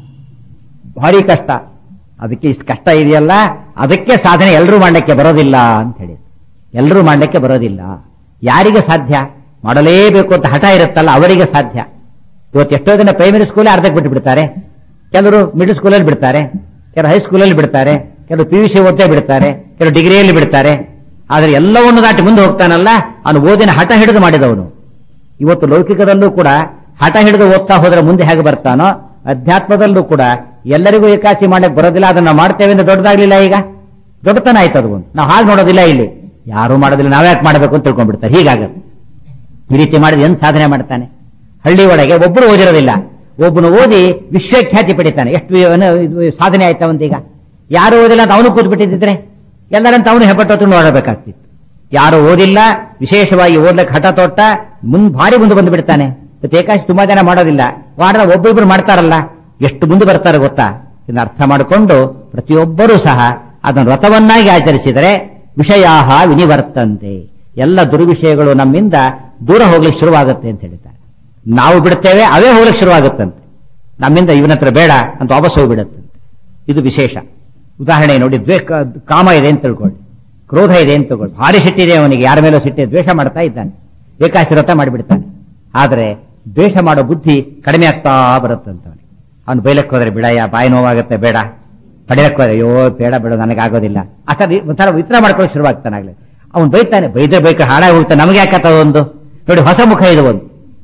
ಭಾರಿ ಕಷ್ಟ. ಅದಕ್ಕೆ ಇಷ್ಟು ಕಷ್ಟ ಇದೆಯಲ್ಲ, ಅದಕ್ಕೆ ಸಾಧನೆ ಎಲ್ಲರೂ ಮಾಡ್ಲಿಕ್ಕೆ ಬರೋದಿಲ್ಲ ಅಂತ ಹೇಳಿ. ಎಲ್ಲರೂ ಮಾಡ್ಲಿಕ್ಕೆ ಬರೋದಿಲ್ಲ. ಯಾರಿಗೆ ಸಾಧ್ಯ? ಮಾಡಲೇಬೇಕು ಅಂತ ಹಠ ಇರುತ್ತಲ್ಲ ಅವರಿಗೆ ಸಾಧ್ಯ. ಇವತ್ತು ಎಷ್ಟೋ ಜನ ಪ್ರೈಮರಿ ಸ್ಕೂಲೇ ಅರ್ಧಕ್ಕೆ ಬಿಟ್ಟು ಬಿಡ್ತಾರೆ, ಕೆಲವರು ಮಿಡಲ್ ಸ್ಕೂಲಲ್ಲಿ ಬಿಡ್ತಾರೆ, ಕೆಲವರು ಹೈಸ್ಕೂಲಲ್ಲಿ ಬಿಡ್ತಾರೆ, ಕೆಲವರು PUC ಓದ್ತಾ ಬಿಡ್ತಾರೆ, ಕೆಲವರು ಡಿಗ್ರಿಯಲ್ಲಿ ಬಿಡ್ತಾರೆ. ಆದ್ರೆ ಎಲ್ಲವನ್ನು ದಾಟಿ ಮುಂದೆ ಹೋಗ್ತಾನಲ್ಲ, ಅವನು ಓದಿನ ಹಠ ಹಿಡಿದು ಮಾಡಿದವನು. ಇವತ್ತು ಲೌಕಿಕದಲ್ಲೂ ಕೂಡ ಹಠ ಹಿಡಿದು ಓದ್ತಾ ಹೋದ್ರೆ ಮುಂದೆ ಹೇಗೆ ಬರ್ತಾನೋ, ಅಧ್ಯಾತ್ಮದಲ್ಲೂ ಕೂಡ ಎಲ್ಲರಿಗೂ ಏಕಾದಶಿ ಮಾಡಕ್ಕೆ ಬರೋದಿಲ್ಲ, ಅದನ್ನ ಮಾಡ್ತೇವೆ ಅಂತ ದೊಡ್ಡದಾಗ್ಲಿಲ್ಲ. ಈಗ ದೊಡ್ಡತನ ಆಯ್ತು ಅದು ಒಂದು. ನಾವು ಹಾಗೆ ನೋಡೋದಿಲ್ಲ, ಇಲ್ಲಿ ಯಾರು ಮಾಡೋದಿಲ್ಲ, ನಾವ್ಯಾಕೆ ಮಾಡಬೇಕು ಅಂತ ತಿಳ್ಕೊಂಡ್ಬಿಡ್ತಾರೆ. ಹೀಗಾಗತ್ತೆ. ಈ ರೀತಿ ಮಾಡಿದ್ರೆ ಏನ್ ಸಾಧನೆ ಮಾಡ್ತಾನೆ? ಹಳ್ಳಿ ಒಳಗೆ ಒಬ್ಬರು ಓದಿರೋದಿಲ್ಲ, ಒಬ್ಬನು ಓದಿ ವಿಶ್ವಖ್ಯಾತಿ ಪಡಿತಾನೆ. ಎಷ್ಟು ಸಾಧನೆ ಆಯ್ತಾ ಒಂದೀಗ? ಯಾರು ಓದಿಲ್ಲ ಅಂತ ಅವನು ಕೂತ್ ಬಿಟ್ಟಿದ್ರೆ ಎಲ್ಲರಂತ ಅವನು ಹೆಬ್ಬಟ್ಟು ನೋಡಬೇಕಾಗ್ತಿತ್ತು. ಯಾರು ಓದಿಲ್ಲ, ವಿಶೇಷವಾಗಿ ಓದ್ಲಿಕ್ಕೆ ಹಠ ತೊಟ್ಟ ಭಾರಿ ಮುಂದೆ ಬಂದು ಬಿಡ್ತಾನೆ. ಏಕಾದಶಿ ತುಂಬಾ ಜನ ಮಾಡೋದಿಲ್ಲ, ವಾರ ಒಬ್ಬೊಬ್ರು ಮಾಡ್ತಾರಲ್ಲ, ಎಷ್ಟು ಮುಂದೆ ಬರ್ತಾರೆ ಗೊತ್ತಾ? ಇದನ್ನ ಅರ್ಥ ಮಾಡಿಕೊಂಡು ಪ್ರತಿಯೊಬ್ಬರೂ ಸಹ ಅದನ್ನು ವ್ರತವನ್ನಾಗಿ ಆಚರಿಸಿದರೆ ವಿಷಯಾಹ ವಿನಿವರ್ತಂತೆ, ಎಲ್ಲ ದುರ್ವಿಷಯಗಳು ನಮ್ಮಿಂದ ದೂರ ಹೋಗ್ಲಿಕ್ಕೆ ಶುರುವಾಗುತ್ತೆ ಅಂತ ಹೇಳ್ತಾರೆ. ನಾವು ಬಿಡ್ತೇವೆ, ಅವೇ ಹೋಗ್ಲಿಕ್ಕೆ ಶುರುವಾಗುತ್ತಂತೆ. ನಮ್ಮಿಂದ ಇವನ ಹತ್ರ ಬೇಡ ಅಂತ ವಾಪಸ್ ಹೋಗ್ಬಿಡುತ್ತಂತೆ. ಇದು ವಿಶೇಷ. ಉದಾಹರಣೆ ನೋಡಿ, ಕಾಮ ಇದೆ ಅಂತ ತಿಳ್ಕೊಳ್ಳಿ, ಕ್ರೋಧ ಇದೆ ಅಂತ ತಿಳ್ಕೊಳ್ಳಿ, ಭಾರಿ ಸಿಟ್ಟಿದೆ ಅವನಿಗೆ, ಯಾರ ಮೇಲೂ ಸಿಟ್ಟೆ, ದ್ವೇಷ ಮಾಡ್ತಾ ಇದ್ದಾನೆ, ಏಕಾದಶಿ ವ್ರತ ಮಾಡಿಬಿಡ್ತಾನೆ. ಆದ್ರೆ ದ್ವೇಷ ಮಾಡೋ ಬುದ್ಧಿ ಕಡಿಮೆ ಆಗ್ತಾ ಬರುತ್ತಂತ. ಅವನು ಬೈಲಕ್ಕೆ ಹೋದ್ರೆ ಬಿಡಯ್ಯ, ಬಾಯಿ ನೋವಾಗುತ್ತೆ, ಬೇಡ. ಪಡೆಯಕ್ಕೆ ಹೋದ್ರೆ ಅಯ್ಯೋ ಬೇಡ ಬೇಡ, ನನಗಾಗೋದಿಲ್ಲ, ಒಂಥರ ವಿತರ ಮಾಡ್ಕೊಳ್ಳೋಕೆ ಶುರುವಾಗ್ತಾನಾಗ್ಲಿ. ಅವ್ನು ಬೈತಾನೆ, ಬೈದ್ರೆ ಬೈಕ ಹಾಳಾಗಿ ಹೋಗ್ತಾನೆ. ನಮಗೆ ಯಾಕತ್ತ ಒಂದು ನೋಡಿ, ಹೊಸ ಮುಖ ಇದು ಒಂದು.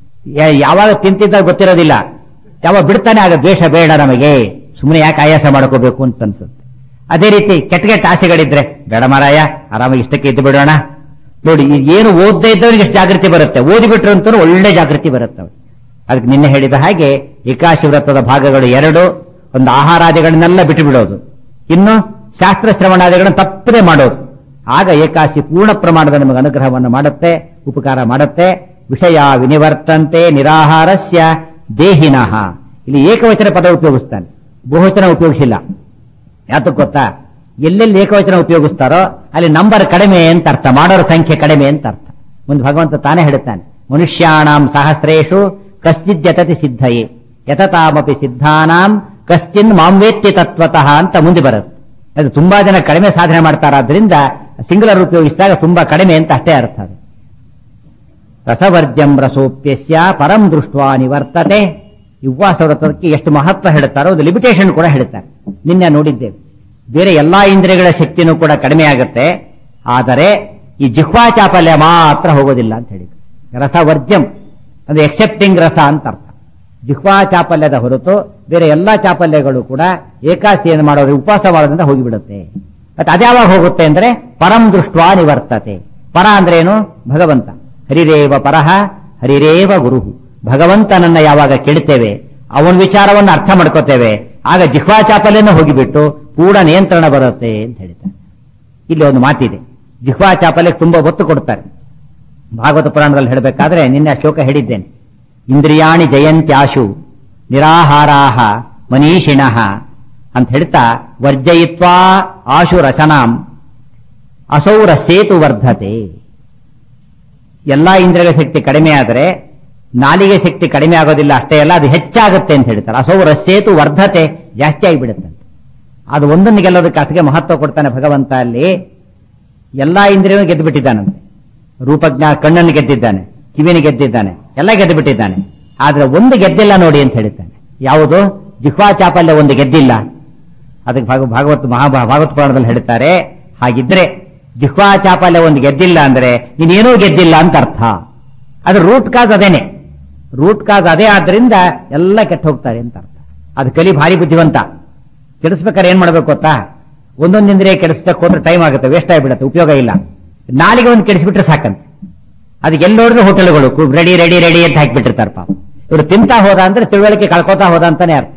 ಯಾವಾಗ ತಿಂತಿದ್ದಾಗ ಗೊತ್ತಿರೋದಿಲ್ಲ, ಯಾವಾಗ ಬಿಡ್ತಾನೆ ಆಗ ದ್ವೇಷ ಬೇಡ ನಮಗೆ, ಸುಮ್ಮನೆ ಯಾಕೆ ಆಯಾಸ ಮಾಡ್ಕೋಬೇಕು ಅಂತ ಅನ್ಸುತ್ತೆ. ಅದೇ ರೀತಿ ಕೆಟ್ಟ ಕೆಟ್ಟ ಆಸೆಗಳಿದ್ರೆ ಬೇಡ ಮಾರಾಯ, ಆರಾಮಾಗಿ ಇಷ್ಟಕ್ಕೆ ಇದ್ದು ಬಿಡೋಣ. ನೋಡಿ, ಏನು ಓದದೇ ಇದ್ದವನಿಗೆ ಎಷ್ಟು ಜಾಗೃತಿ ಬರುತ್ತೆ, ಓದಿಬಿಟ್ರು ಅಂತ ಒಳ್ಳೆ ಜಾಗೃತಿ ಬರುತ್ತೆ. ಅದಕ್ಕೆ ನಿನ್ನೆ ಹೇಳಿದ ಹಾಗೆ ಏಕಾದಶಿ ವ್ರತದ ಭಾಗಗಳು ಎರಡು. ಒಂದು ಆಹಾರಾದಿಗಳನ್ನೆಲ್ಲ ಬಿಟ್ಟು ಬಿಡೋದು, ಇನ್ನು ಶಾಸ್ತ್ರ ಶ್ರವಣಾದಿಗಳನ್ನು ತಪ್ಪದೆ ಮಾಡೋದು. ಆಗ ಏಕಾದಶಿ ಪೂರ್ಣ ಪ್ರಮಾಣದ ನಮಗೆ ಅನುಗ್ರಹವನ್ನು ಮಾಡುತ್ತೆ, ಉಪಕಾರ ಮಾಡುತ್ತೆ. ವಿಷಯ ವಿನಿವರ್ತಂತೆ ನಿರಾಹಾರಸ್ಯ ದೇಹಿನಃ. ಇಲ್ಲಿ ಏಕವಚನ ಪದ ಉಪಯೋಗಿಸ್ತಾನೆ, ಬಹುವಚನ ಉಪಯೋಗಿಸಿಲ್ಲ. ಯಾತಕ್ಕೆ ಗೊತ್ತಾ? ಎಲ್ಲೆಲ್ಲಿ ಏಕವಚನ ಉಪಯೋಗಿಸ್ತಾರೋ ಅಲ್ಲಿ ನಂಬರ್ ಕಡಿಮೆ ಅಂತ ಅರ್ಥ, ಮಾಡೋರ ಸಂಖ್ಯೆ ಕಡಿಮೆ ಅಂತ ಅರ್ಥ. ಮುಂದೆ ಭಗವಂತ ತಾನೇ ಹೇಳುತ್ತಾನೆ, ಮನುಷ್ಯಾಣಾಂ ಸಹಸ್ರೇಷು ಕಶ್ಚಿದ್ಯತತಿ ಸಿದ್ಧಯೇ ಯತತಾಮಪಿ ಸಿದ್ಧಾನಾಂ ಕಶ್ಚಿನ್ ಮಾಂವೇತ್ತಿ ತತ್ವತಃ ಅಂತ ಮುಂದೆ ಬರುತ್ತೆ. ಅದು ತುಂಬಾ ಜನ ಕಡಿಮೆ ಸಾಧನೆ ಮಾಡ್ತಾರಾದ್ರಿಂದ ಸಿಂಗುಲರ್ ಉಪಯೋಗಿಸಿದಾಗ ತುಂಬಾ ಕಡಿಮೆ ಅಂತ ಅಷ್ಟೇ ಅರ್ಥ. ಅದು ರಸವರ್ಜ್ಯಂ ರಸೋಪ್ಯಸ್ಯ ಪರಂ ದೃಷ್ಟ್ವಾ ನಿವರ್ತತೆ. ಉಪವಾಸ ವ್ರತಕ್ಕೆ ಎಷ್ಟು ಮಹತ್ವ ಹೇಳ್ತಾರೋ ಅದು ಲಿಮಿಟೇಷನ್ ಕೂಡ ಹೇಳ್ತಾರೆ. ನಿನ್ನೆ ನೋಡಿದ್ದೇವೆ, ಬೇರೆ ಎಲ್ಲಾ ಇಂದ್ರಿಯಗಳ ಶಕ್ತಿನೂ ಕೂಡ ಕಡಿಮೆ ಆಗುತ್ತೆ, ಆದರೆ ಈ ಜಿಹ್ವಾ ಚಾಪಲ್ಯ ಮಾತ್ರ ಹೋಗೋದಿಲ್ಲ ಅಂತ ಹೇಳಿದ್ರು. ರಸವರ್ಜ್ಯಂ ಅದು ಎಕ್ಸೆಪ್ಟಿಂಗ್ ರಸ ಅಂತ ಅರ್ಥ. ಜಿಹ್ವಾ ಚಾಪಲ್ಯದ ಹೊರತು ಬೇರೆ ಎಲ್ಲಾ ಚಾಪಲ್ಯಗಳು ಕೂಡ ಏಕಾದಶಿಯನ್ನು ಮಾಡೋದ್ರೆ ಉಪವಾಸ ಮಾಡೋದ್ರಿಂದ ಹೋಗಿಬಿಡುತ್ತೆ. ಮತ್ತೆ ಅದ್ಯಾವಾಗ ಹೋಗುತ್ತೆ ಅಂದ್ರೆ ಪರಂ ದೃಷ್ಟ್ವಾ ನಿವರ್ತತೆ. ಪರ ಅಂದ್ರೆ ಏನು? ಭಗವಂತ. ಹರಿರೇವ ಪರಹ ಹರಿರೇವ ಗುರು. ಭಗವಂತನನ್ನ ಯಾವಾಗ ಕೇಳ್ತೇವೆ, ಅವನ ವಿಚಾರವನ್ನು ಅರ್ಥ ಮಾಡ್ಕೋತೇವೆ, ಆಗ ಜಿಹ್ವಾ ಚಾಪಲ್ಯನ ಹೋಗಿಬಿಟ್ಟು ಪೂರ್ಣ ನಿಯಂತ್ರಣ ಬರುತ್ತೆ ಅಂತ ಹೇಳ್ತಾರೆ. ಇಲ್ಲಿ ಒಂದು ಮಾತಿದೆ, ಜಿಹ್ವಾ ಚಾಪಲ್ಯಕ್ಕೆ ತುಂಬಾ ಒತ್ತು ಕೊಡ್ತಾರೆ. ಭಾಗವತ ಪುರಾಣದಲ್ಲಿ ಹೇಳಬೇಕಾದ್ರೆ ನಿನ್ನೆ ಶ್ಲೋಕ ಹೇಳಿದ್ದೇನೆ. ಇಂದ್ರಿಯಾಣಿ ಜಯಂತ್ಯಾಶು ನಿರಾಹಾರಾಹ ಮನೀಷಿಣಃ ಅಂತ ಹೇಳ್ತಾ, ವರ್ಜಯಿತ್ವಾ ಆಶು ರಚನಾಂ ಅಸೌ ರಸೇತು ವರ್ಧತೆ. ಎಲ್ಲಾ ಇಂದ್ರಿಯಗಳ ಶಕ್ತಿ ಕಡಿಮೆ ಆದರೆ ನಾಲಿಗೆ ಶಕ್ತಿ ಕಡಿಮೆ ಆಗೋದಿಲ್ಲ, ಅಷ್ಟೇ ಅಲ್ಲ ಅದು ಹೆಚ್ಚಾಗುತ್ತೆ ಅಂತ ಹೇಳ್ತಾರೆ. ಅಸೌ ರಸೇತು ವರ್ಧತೆ, ಜಾಸ್ತಿ ಆಗಿಬಿಡುತ್ತೆ. ಅದು ಒಂದನ್ನು ಗೆಲ್ಲೋದಕ್ಕೆ ಅದಕ್ಕೆ ಮಹತ್ವ ಕೊಡ್ತಾನೆ ಭಗವಂತ. ಅಲ್ಲಿ ಎಲ್ಲಾ ಇಂದ್ರಿಯನ್ನು ಗೆದ್ದು ಬಿಟ್ಟಿದ್ದಾನಂತೆ. ರೂಪಜ್ಞಾನ ಕಣ್ಣನ್ನು ಗೆದ್ದಿದ್ದಾನೆ, ಕಿವಿಯನ್ನು ಗೆದ್ದಿದ್ದಾನೆ, ಎಲ್ಲ ಗೆದ್ದು ಬಿಟ್ಟಿದ್ದಾನೆ. ಆದ್ರೆ ಒಂದು ಗೆದ್ದಿಲ್ಲ ನೋಡಿ ಅಂತ ಹೇಳಿದ್ದಾನೆ. ಯಾವುದು? ಜಿಹ್ವಾ ಚಾಪಲ್ಯ ಒಂದು ಗೆದ್ದಿಲ್ಲ. ಅದಕ್ಕೆ ಭಾಗವತ್ ಪುರಾಣದಲ್ಲಿ ಹೇಳ್ತಾರೆ, ಹಾಗಿದ್ರೆ ಜಿಹ್ವಾ ಚಾಪಲ್ಯ ಒಂದು ಗೆದ್ದಿಲ್ಲ ಅಂದ್ರೆ ನೀನೇನೂ ಗೆದ್ದಿಲ್ಲ ಅಂತ ಅರ್ಥ. ಅದ್ರ ರೂಟ್ ಕಾಸ್ ಅದೇನೆ. ರೂಟ್ ಕಾಸ್ ಅದೇ ಆದ್ರಿಂದ ಎಲ್ಲ ಕೆಟ್ಟ ಹೋಗ್ತಾರೆ ಅಂತ ಅರ್ಥ. ಅದು ಕಲಿ ಭಾರಿ ಬುದ್ಧಿವಂತ. ಕೆಡಿಸ್ಬೇಕಾದ್ರೆ ಏನ್ ಮಾಡ್ಬೇಕು ಗೊತ್ತಾ? ಒಂದೊಂದು ಇಂದ್ರಿಯ ಕೆಡಿಸ್ಬೇಕು ಹೋದ್ರೆ ಟೈಮ್ ಆಗುತ್ತೆ, ವೇಸ್ಟ್ ಆಗಿಬಿಡುತ್ತೆ, ಉಪಯೋಗ ಇಲ್ಲ. ನಾಲಿಗೆ ಒಂದು ಕೆಡಿಸ್ಬಿಟ್ರೆ ಸಾಕಂತೆ. ಅದಕ್ಕೆ ಎಲ್ಲೋಡಿದ್ರು ಹೋಟೆಲ್ಗಳು ರೆಡಿ ರೆಡಿ ರೆಡಿ ಅಂತ ಹಾಕಿಬಿಟ್ಟಿರ್ತಾರೆ ಪಾಪ. ಇವರು ತಿಂತಾ ಹೋದ ಅಂದ್ರೆ ತಿಳುವಳಿಕೆ ಕಳ್ಕೋತಾ ಹೋದ ಅಂತಾನೆ ಅರ್ಥ.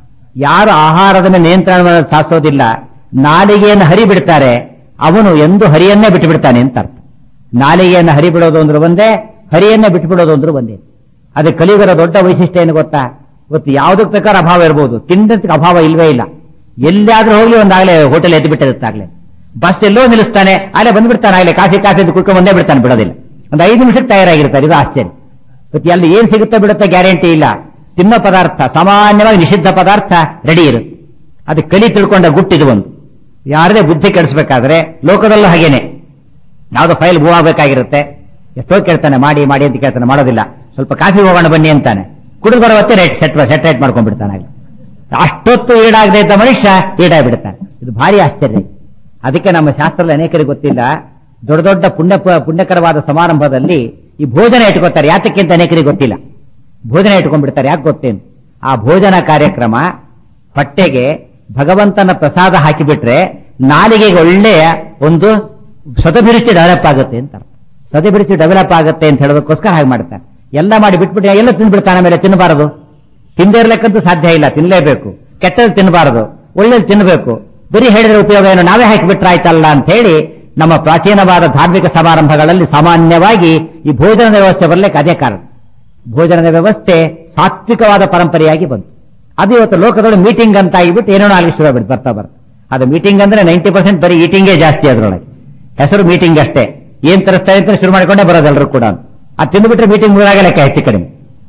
ಯಾರು ಆಹಾರದ ಮೇಲೆ ನಿಯಂತ್ರಣ ಸಾಧಿಸೋದಿಲ್ಲ, ನಾಲಿಗೆಯನ್ನು ಹರಿ ಬಿಡ್ತಾರೆ, ಅವನು ಎಂದು ಹರಿಯನ್ನೇ ಬಿಟ್ಟು ಬಿಡ್ತಾನೆ ಅಂತ ಅರ್ಥ. ನಾಲಿಗೆಯನ್ನು ಹರಿ ಬಿಡೋದು ಅಂದ್ರೆ ಒಂದೇ, ಹರಿಯನ್ನೇ ಬಿಟ್ಟು ಬಿಡೋದು ಅಂದ್ರೆ ಒಂದೇ. ಅದಕ್ಕೆ ಕಲಿಯುಗದ ದೊಡ್ಡ ವೈಶಿಷ್ಟ್ಯ ಏನು ಗೊತ್ತಾ? ಇವತ್ತು ಯಾವುದಕ್ಕೆ ಬೇಕಾದ್ರೆ ಅಭಾವ ಇರಬಹುದು, ತಿಂದಕ್ಕೆ ಅಭಾವ ಇಲ್ವೇ ಇಲ್ಲ. ಎಲ್ಲಾದ್ರೂ ಹೋಗ್ಲಿ ಒಂದಾಗಲೇ ಹೋಟೆಲ್ ಎದ್ದು ಬಿಟ್ಟಿರುತ್ತಾಗಲೇ. ಬಸ್ ಎಲ್ಲೋ ನಿಲ್ಲಿಸ್ತಾನೆ, ಅಲ್ಲೇ ಬಂದ್ಬಿಡ್ತಾನೆ, ಆಗಲೇ ಕಾಫಿ ಅಂತ ಕುಡ್ಕೊಂಡು ಬಂದೇ ಬಿಡ್ತಾನೆ, ಬಿಡೋದಿಲ್ಲ. ಒಂದು 5 ನಿಮಿಷಕ್ಕೆ ತಯಾರಾಗಿರ್ತಾರೆ. ಇದು ಆಶ್ಚರ್ಯ. ಇವತ್ತು ಅಲ್ಲಿ ಏನ್ ಸಿಗುತ್ತೋ ಬಿಡುತ್ತೋ ಗ್ಯಾರಂಟಿ ಇಲ್ಲ. ತಿನ್ನೋ ಪದಾರ್ಥ ಸಾಮಾನ್ಯವಾಗಿ ನಿಷಿದ್ಧ ಪದಾರ್ಥ ರೆಡಿ ಇರುತ್ತೆ. ಅದು ಕಲಿ ತಿಳ್ಕೊಂಡ ಗುಟ್ಟಿದು ಒಂದು. ಯಾರದೇ ಬುದ್ಧಿ ಕೆಡಿಸ್ಬೇಕಾದ್ರೆ ಲೋಕದಲ್ಲೂ ಹಾಗೇನೆ. ಯಾವ್ದೋ ಫೈಲ್ ಮೂವ್ ಆಗಬೇಕಾಗಿರುತ್ತೆ, ಎಷ್ಟೋ ಕೇಳ್ತಾನೆ, ಮಾಡಿ ಮಾಡಿ ಅಂತ ಕೇಳ್ತಾನೆ, ಮಾಡೋದಿಲ್ಲ. ಸ್ವಲ್ಪ ಕಾಫಿ ಹೋಗೋಣ ಬನ್ನಿ ಅಂತಾನೆ, ಕುಡಿದು ಬರುವತ್ತೆ ಸೆಟ್ ರೈಟ್ ಮಾಡ್ಕೊಂಡ್ಬಿಡ್ತಾನೆ. ಅಷ್ಟೊತ್ತು ಈಡಾಗದೆ ಇದ್ದ ಮನುಷ್ಯ ಈಡಾಗ್ಬಿಡ್ತಾನೆ. ಇದು ಭಾರಿ ಆಶ್ಚರ್ಯ. ಅದಕ್ಕೆ ನಮ್ಮ ಶಾಸ್ತ್ರದಲ್ಲಿ ಅನೇಕರಿಗೆ ಗೊತ್ತಿಲ್ಲ. ದೊಡ್ಡ ದೊಡ್ಡ ಪುಣ್ಯಕರವಾದ ಸಮಾರಂಭದಲ್ಲಿ ಈ ಭೋಜನ ಇಟ್ಕೋತಾರೆ. ಯಾತಕ್ಕಿಂತ ಅನೇಕರಿಗೆ ಗೊತ್ತಿಲ್ಲ. ಭೋಜನ ಇಟ್ಕೊಂಡ್ಬಿಡ್ತಾರೆ. ಯಾಕೆ ಗೊತ್ತೇನು? ಆ ಭೋಜನ ಕಾರ್ಯಕ್ರಮ ಹೊಟ್ಟೆಗೆ ಭಗವಂತನ ಪ್ರಸಾದ ಹಾಕಿಬಿಟ್ರೆ ನಾಲಿಗೆಗೆ ಒಳ್ಳೆಯ ಒಂದು ಸದಭಿರುಚಿ ಡೆವಲಪ್ ಆಗುತ್ತೆ ಅಂತ. ಸದಭಿರುಚಿ ಡೆವಲಪ್ ಆಗುತ್ತೆ ಅಂತ ಹೇಳೋದಕ್ಕೋಸ್ಕರ ಹಾಗೆ ಮಾಡ್ತಾರೆ. ಎಲ್ಲ ಮಾಡಿ ಬಿಟ್ಬಿಟ್ಟು ಎಲ್ಲ ತಿಂದ್ಬಿಡ್ತಾನೆ. ಆಮೇಲೆ ತಿನ್ನಬಾರದು, ತಿಂದೇ ಇರ್ಲಿಕ್ಕಂತೂ ಸಾಧ್ಯ ಇಲ್ಲ, ತಿನ್ನಲೇಬೇಕು. ಕೆಟ್ಟದ್ದು ತಿನ್ನಬಾರದು, ಒಳ್ಳೇದು ತಿನ್ನಬೇಕು. ಬರೀ ಹೇಳಿದ್ರೆ ಉಪಯೋಗ ಏನು, ನಾವೇ ಹಾಕಿಬಿಟ್ರೆ ಆಯ್ತಲ್ಲ ಅಂತ ಹೇಳಿ ನಮ್ಮ ಪ್ರಾಚೀನವಾದ ಧಾರ್ಮಿಕ ಸಮಾರಂಭಗಳಲ್ಲಿ ಸಾಮಾನ್ಯವಾಗಿ ಈ ಭೋಜನದ ವ್ಯವಸ್ಥೆ ಬರಲಿಕ್ಕೆ ಅದೇ ಕಾರಣ. ಭೋಜನದ ವ್ಯವಸ್ಥೆ ಸಾತ್ವಿಕವಾದ ಪರಂಪರೆಯಾಗಿ ಬಂತು. ಅದು ಇವತ್ತು ಲೋಕದೊಳಗೆ ಮೀಟಿಂಗ್ ಅಂತ ಆಗಿಬಿಟ್ಟು ಏನೇನೋ ಆಗಲಿ ಶುರು ಆಗ್ಬಿಟ್ಟು ಬರ್ತಾ ಅದು ಮೀಟಿಂಗ್ ಅಂದ್ರೆ 90% ಬರೀ ಈಟಿಂಗೇ ಜಾಸ್ತಿ. ಅದರೊಳಗೆ ಹೆಸರು ಮೀಟಿಂಗ್ ಅಷ್ಟೇ. ಏನ್ ತರಿಸ್ತಾ ಇರ್ತಾರೆ ಶುರು ಮಾಡಿಕೊಂಡೇ ಬರೋದೆಲ್ಲರೂ ಕೂಡ. ಅದು ತಿಂದುಬಿಟ್ರೆ ಮೀಟಿಂಗ್ ಮುಗಿದಾಗ ಲೆಕ್ಕ ಹೆಚ್ಚು ಕಡಿಮೆ.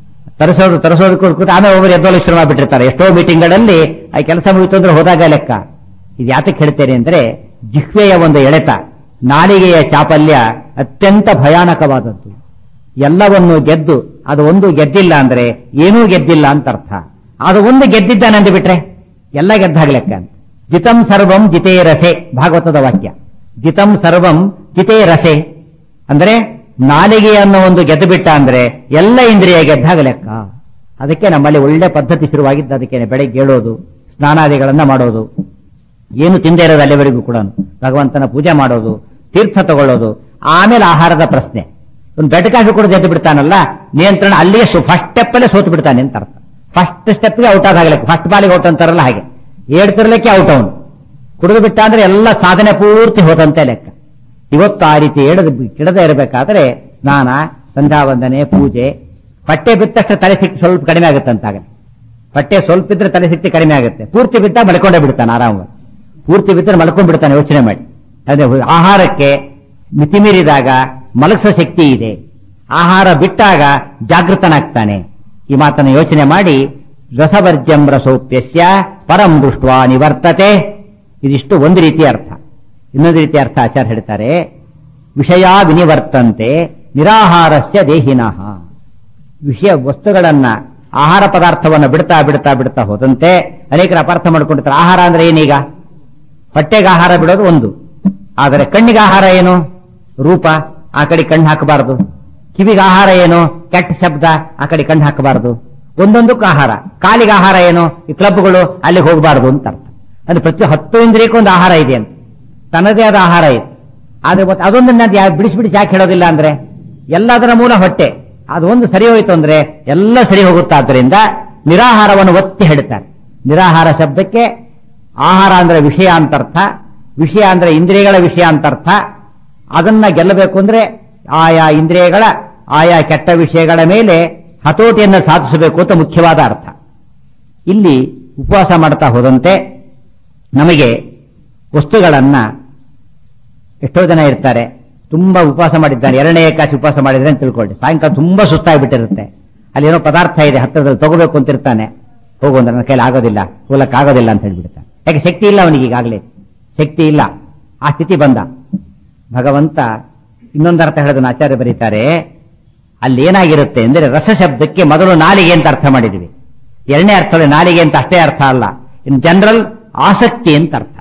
ತರಿಸೋದು ಕೂತ ಆಮೇಲೆ ಒಬ್ಬರು ಎದ್ದೋಲಿಕ್ಕೆ ಶುರು ಮಾಡಿಬಿಟ್ಟಿರ್ತಾರೆ. ಎಷ್ಟೋ ಮೀಟಿಂಗ್ಗಳಲ್ಲಿ ಆ ಕೆಲಸ ಮುಗಿತು ಅಂದ್ರೆ ಹೋದಾಗ ಲೆಕ್ಕ. ಇದು ಯಾತಕ್ಕೆ ಹೇಳ್ತೇನೆ ಅಂದ್ರೆ, ಜಿಹ್ವೆಯ ಒಂದು ಎಳೆತ, ನಾಲಿಗೆಯ ಚಾಪಲ್ಯ ಅತ್ಯಂತ ಭಯಾನಕವಾದದ್ದು. ಎಲ್ಲವನ್ನು ಗೆದ್ದು ಅದು ಒಂದು ಗೆದ್ದಿಲ್ಲ ಅಂದ್ರೆ ಏನೂ ಗೆದ್ದಿಲ್ಲ ಅಂತ ಅರ್ಥ. ಅದು ಒಂದು ಗೆದ್ದಿದ್ದಾನೆ ಅಂದು ಬಿಟ್ರೆ ಎಲ್ಲ ಗೆದ್ದಾಗ ಲೆಕ್ಕ ಅಂತ. ಜಿತಂ ಸರ್ವಂ ಜಿತೇ ರಸೆ, ಭಾಗವತದ ವಾಕ್ಯ. ಜಿತಂ ಸರ್ವಂ ಜಿತೇ ರಸೆ ಅಂದ್ರೆ ನಾಲಿಗೆಯನ್ನು ಒಂದು ಗೆದ್ದು ಬಿಟ್ಟ ಅಂದ್ರೆ ಎಲ್ಲ ಇಂದ್ರಿಯ ಗೆದ್ದಾಗ ಲೆಕ್ಕ. ಅದಕ್ಕೆ ನಮ್ಮಲ್ಲಿ ಒಳ್ಳೆ ಪದ್ಧತಿ ಶುರುವಾಗಿದ್ದು. ಅದಕ್ಕೆ ಬೆಳಗ್ಗೆ ಏಳೋದು, ಸ್ನಾನಾದಿಗಳನ್ನ ಮಾಡೋದು, ಏನು ತಿಂದೇ ಇರೋದು ಅಲ್ಲಿವರೆಗೂ ಕೂಡ ಭಗವಂತನ ಪೂಜೆ ಮಾಡೋದು, ತೀರ್ಥ ತಗೊಳ್ಳೋದು, ಆಮೇಲೆ ಆಹಾರದ ಪ್ರಶ್ನೆ. ಒಂದು ಬೆಟಕಾಫಿ ಕೂಡ ಗೆದ್ದು ಬಿಡ್ತಾನಲ್ಲ, ನಿಯಂತ್ರಣ ಅಲ್ಲಿಗೆ ಫಸ್ಟ್ ಸ್ಟೆಪ್ ಅಲ್ಲೇ ಸೋತು ಬಿಡ್ತಾನೆ ಅಂತ ಅರ್ಥ. ಫಸ್ಟ್ ಸ್ಟೆಪ್ಗೆ ಔಟ್ ಆಗಲಿಕ್ಕೆ, ಫಸ್ಟ್ ಬಾಲಿಗೆ ಔಟ್ ಅಂತಾರಲ್ಲ ಹಾಗೆ, ಏಡ್ತಿರ್ಲಿಕ್ಕೆ ಔಟ್ ಅವನು. ಕುಡಿದು ಬಿಟ್ಟ ಅಂದ್ರೆ ಎಲ್ಲ ಸಾಧನೆ ಪೂರ್ತಿ ಹೋದಂತೆ ಲೆಕ್ಕ. ಇವತ್ತು ಆ ರೀತಿ ಕೆಡದೇ ಇರಬೇಕಾದ್ರೆ ಸ್ನಾನ, ಸಂಧ್ಯಾವಂದನೆ, ಪೂಜೆ. ಬಟ್ಟೆ ಬಿದ್ದ ತಕ್ಷಣ ತಲೆ ಸಿಕ್ತಿ ಸ್ವಲ್ಪ ಕಡಿಮೆ ಆಗುತ್ತಂತಾಗ. ಬಟ್ಟೆ ಸ್ವಲ್ಪ ಇದ್ರೆ ತಲೆ ಸಿಕ್ತಿ ಕಡಿಮೆ ಆಗುತ್ತೆ. ಪೂರ್ತಿ ಬಿದ್ದ ಮಲ್ಕೊಂಡೇ ಬಿಡ್ತಾನೆ ಆರಾಮವಾಗಿ. ಪೂರ್ತಿ ಬಿದ್ದರೆ ಮಲ್ಕೊಂಡ್ಬಿಡ್ತಾನೆ. ಯೋಚನೆ ಮಾಡಿ. ಅದೇ ಆಹಾರಕ್ಕೆ ಮಿತಿಮೀರಿದಾಗ ಮಲಗಿಸೋ ಶಕ್ತಿ ಇದೆ, ಆಹಾರ ಬಿಟ್ಟಾಗ ಜಾಗೃತನಾಗ್ತಾನೆ. ಈ ಮಾತನ್ನು ಯೋಚನೆ ಮಾಡಿ, ರಸವರ್ಜಂ ರಸೋಪ್ಯಸ್ಯ ಪರಂ ದೃಷ್ಟ್ವಾ ನಿವರ್ತತೆ. ಇದಿಷ್ಟು ಒಂದು ರೀತಿಯ ಅರ್ಥ. ಇನ್ನೊಂದು ರೀತಿಯ ಅರ್ಥ ಆಚಾರ್ಯ ಹೇಳ್ತಾರೆ, ವಿಷಯ ವಿನಿವರ್ತಂತೆ ನಿರಾಹಾರಸ್ಯ ದೇಹಿನಃ. ವಿಷಯ ವಸ್ತುಗಳನ್ನ, ಆಹಾರ ಪದಾರ್ಥವನ್ನು ಬಿಡ್ತಾ ಬಿಡ್ತಾ ಬಿಡ್ತಾ ಹೋದಂತೆ ಅನೇಕರು ಅಪಾರ್ಥ ಮಾಡ್ಕೊಂಡಿರ್ತಾರೆ. ಆಹಾರ ಅಂದ್ರೆ ಏನೀಗ? ಹೊಟ್ಟೆಗೆ ಆಹಾರ ಬಿಡೋದು ಒಂದು, ಆದರೆ ಕಣ್ಣಿಗೆ ಆಹಾರ ಏನು? ರೂಪ, ಆ ಕಡೆ ಕಣ್ಣು ಹಾಕಬಾರದು. ಕಿವಿಗೆ ಆಹಾರ ಏನು? ಕೆಟ್ಟ ಶಬ್ದ, ಆ ಕಡೆ ಕಣ್ಣು ಹಾಕಬಾರದು. ಒಂದೊಂದಕ್ಕೂ ಆಹಾರ. ಕಾಲಿಗೆ ಆಹಾರ ಏನು? ಈ ಕ್ಲಬ್ಗಳು ಅಲ್ಲಿಗೆ ಹೋಗಬಾರದು ಅಂತ ಅರ್ಥ. ಅಂದ್ರೆ ಪ್ರತಿ 10 ಇಂದ್ರಿಯಕ್ಕೂ ಒಂದು ಆಹಾರ ಇದೆ ಅಂತ, ತನ್ನದೇ ಆದ ಆಹಾರ ಇದೆ. ಆದ್ರೆ ಅದೊಂದನ್ನ ಬಿಡಿಸಿ ಯಾಕೆ ಹೇಳೋದಿಲ್ಲ ಅಂದ್ರೆ, ಎಲ್ಲದರ ಮೂಲ ಹೊಟ್ಟೆ. ಅದು ಒಂದು ಸರಿ ಹೋಯಿತು ಅಂದ್ರೆ ಎಲ್ಲ ಸರಿ ಹೋಗುತ್ತಾದ್ದರಿಂದ ನಿರಾಹಾರವನ್ನು ಒತ್ತಿ ಹೇಳ್ತಾರೆ. ನಿರಾಹಾರ ಶಬ್ದಕ್ಕೆ ಆಹಾರ ಅಂದ್ರೆ ವಿಷಯ ಅಂತರ್ಥ, ವಿಷಯ ಅಂದ್ರೆ ಇಂದ್ರಿಯಗಳ ವಿಷಯ ಅಂತರ್ಥ. ಅದನ್ನ ಗೆಲ್ಲಬೇಕು ಅಂದ್ರೆ ಆಯಾ ಇಂದ್ರಿಯಗಳ, ಆಯಾ ಕೆಟ್ಟ ವಿಷಯಗಳ ಮೇಲೆ ಹತೋಟಿಯನ್ನು ಸಾಧಿಸಬೇಕು ಅಂತ ಮುಖ್ಯವಾದ ಅರ್ಥ. ಇಲ್ಲಿ ಉಪವಾಸ ಮಾಡ್ತಾ ಹೋದಂತೆ ನಮಗೆ ವಸ್ತುಗಳನ್ನ, ಎಷ್ಟೋ ಜನ ಇರ್ತಾರೆ ತುಂಬಾ ಉಪವಾಸ ಮಾಡಿದ್ದಾರೆ, 2ನೇ ಏಕಾದಶಿ ಉಪವಾಸ ಮಾಡಿದ್ರೆ ಅಂತ ತಿಳ್ಕೊಳ್ಳಿ. ಸಾಯಂಕಾಲ ತುಂಬಾ ಸುಸ್ತಾಗ್ಬಿಟ್ಟಿರುತ್ತೆ. ಅಲ್ಲಿ ಏನೋ ಪದಾರ್ಥ ಇದೆ ಹತ್ತಿರದಲ್ಲಿ ತಗೋಬೇಕು ಅಂತಿರ್ತಾನೆ. ಹೋಗು ಅಂದ್ರೆ ನನ್ನ ಕೈಲಿ ಆಗೋದಿಲ್ಲ, ಹೋಗಕ್ಕಾಗೋದಿಲ್ಲ ಅಂತ ಹೇಳ್ಬಿಡ್ತಾನೆ. ಯಾಕೆ? ಶಕ್ತಿ ಇಲ್ಲ ಅವನಿಗೆ, ಈಗಾಗಲೇ ಶಕ್ತಿ ಇಲ್ಲ. ಆ ಸ್ಥಿತಿ ಬಂದ. ಭಗವಂತ ಇನ್ನೊಂದು ಅರ್ಥ ಹೇಳೋದನ್ನ ಆಚಾರ್ಯ ಬರೀತಾರೆ. ಅಲ್ಲಿ ಏನಾಗಿರುತ್ತೆ ಅಂದ್ರೆ ರಸ ಶಬ್ದಕ್ಕೆ ಮೊದಲು ನಾಲಿಗೆ ಅಂತ ಅರ್ಥ ಮಾಡಿದ್ವಿ. ಎರಡನೇ ಅರ್ಥದಲ್ಲಿ ನಾಲಿಗೆ ಅಂತ ಅಷ್ಟೇ ಅರ್ಥ ಅಲ್ಲ, ಇನ್ ಜನರಲ್ ಆಸಕ್ತಿ ಅಂತ ಅರ್ಥ.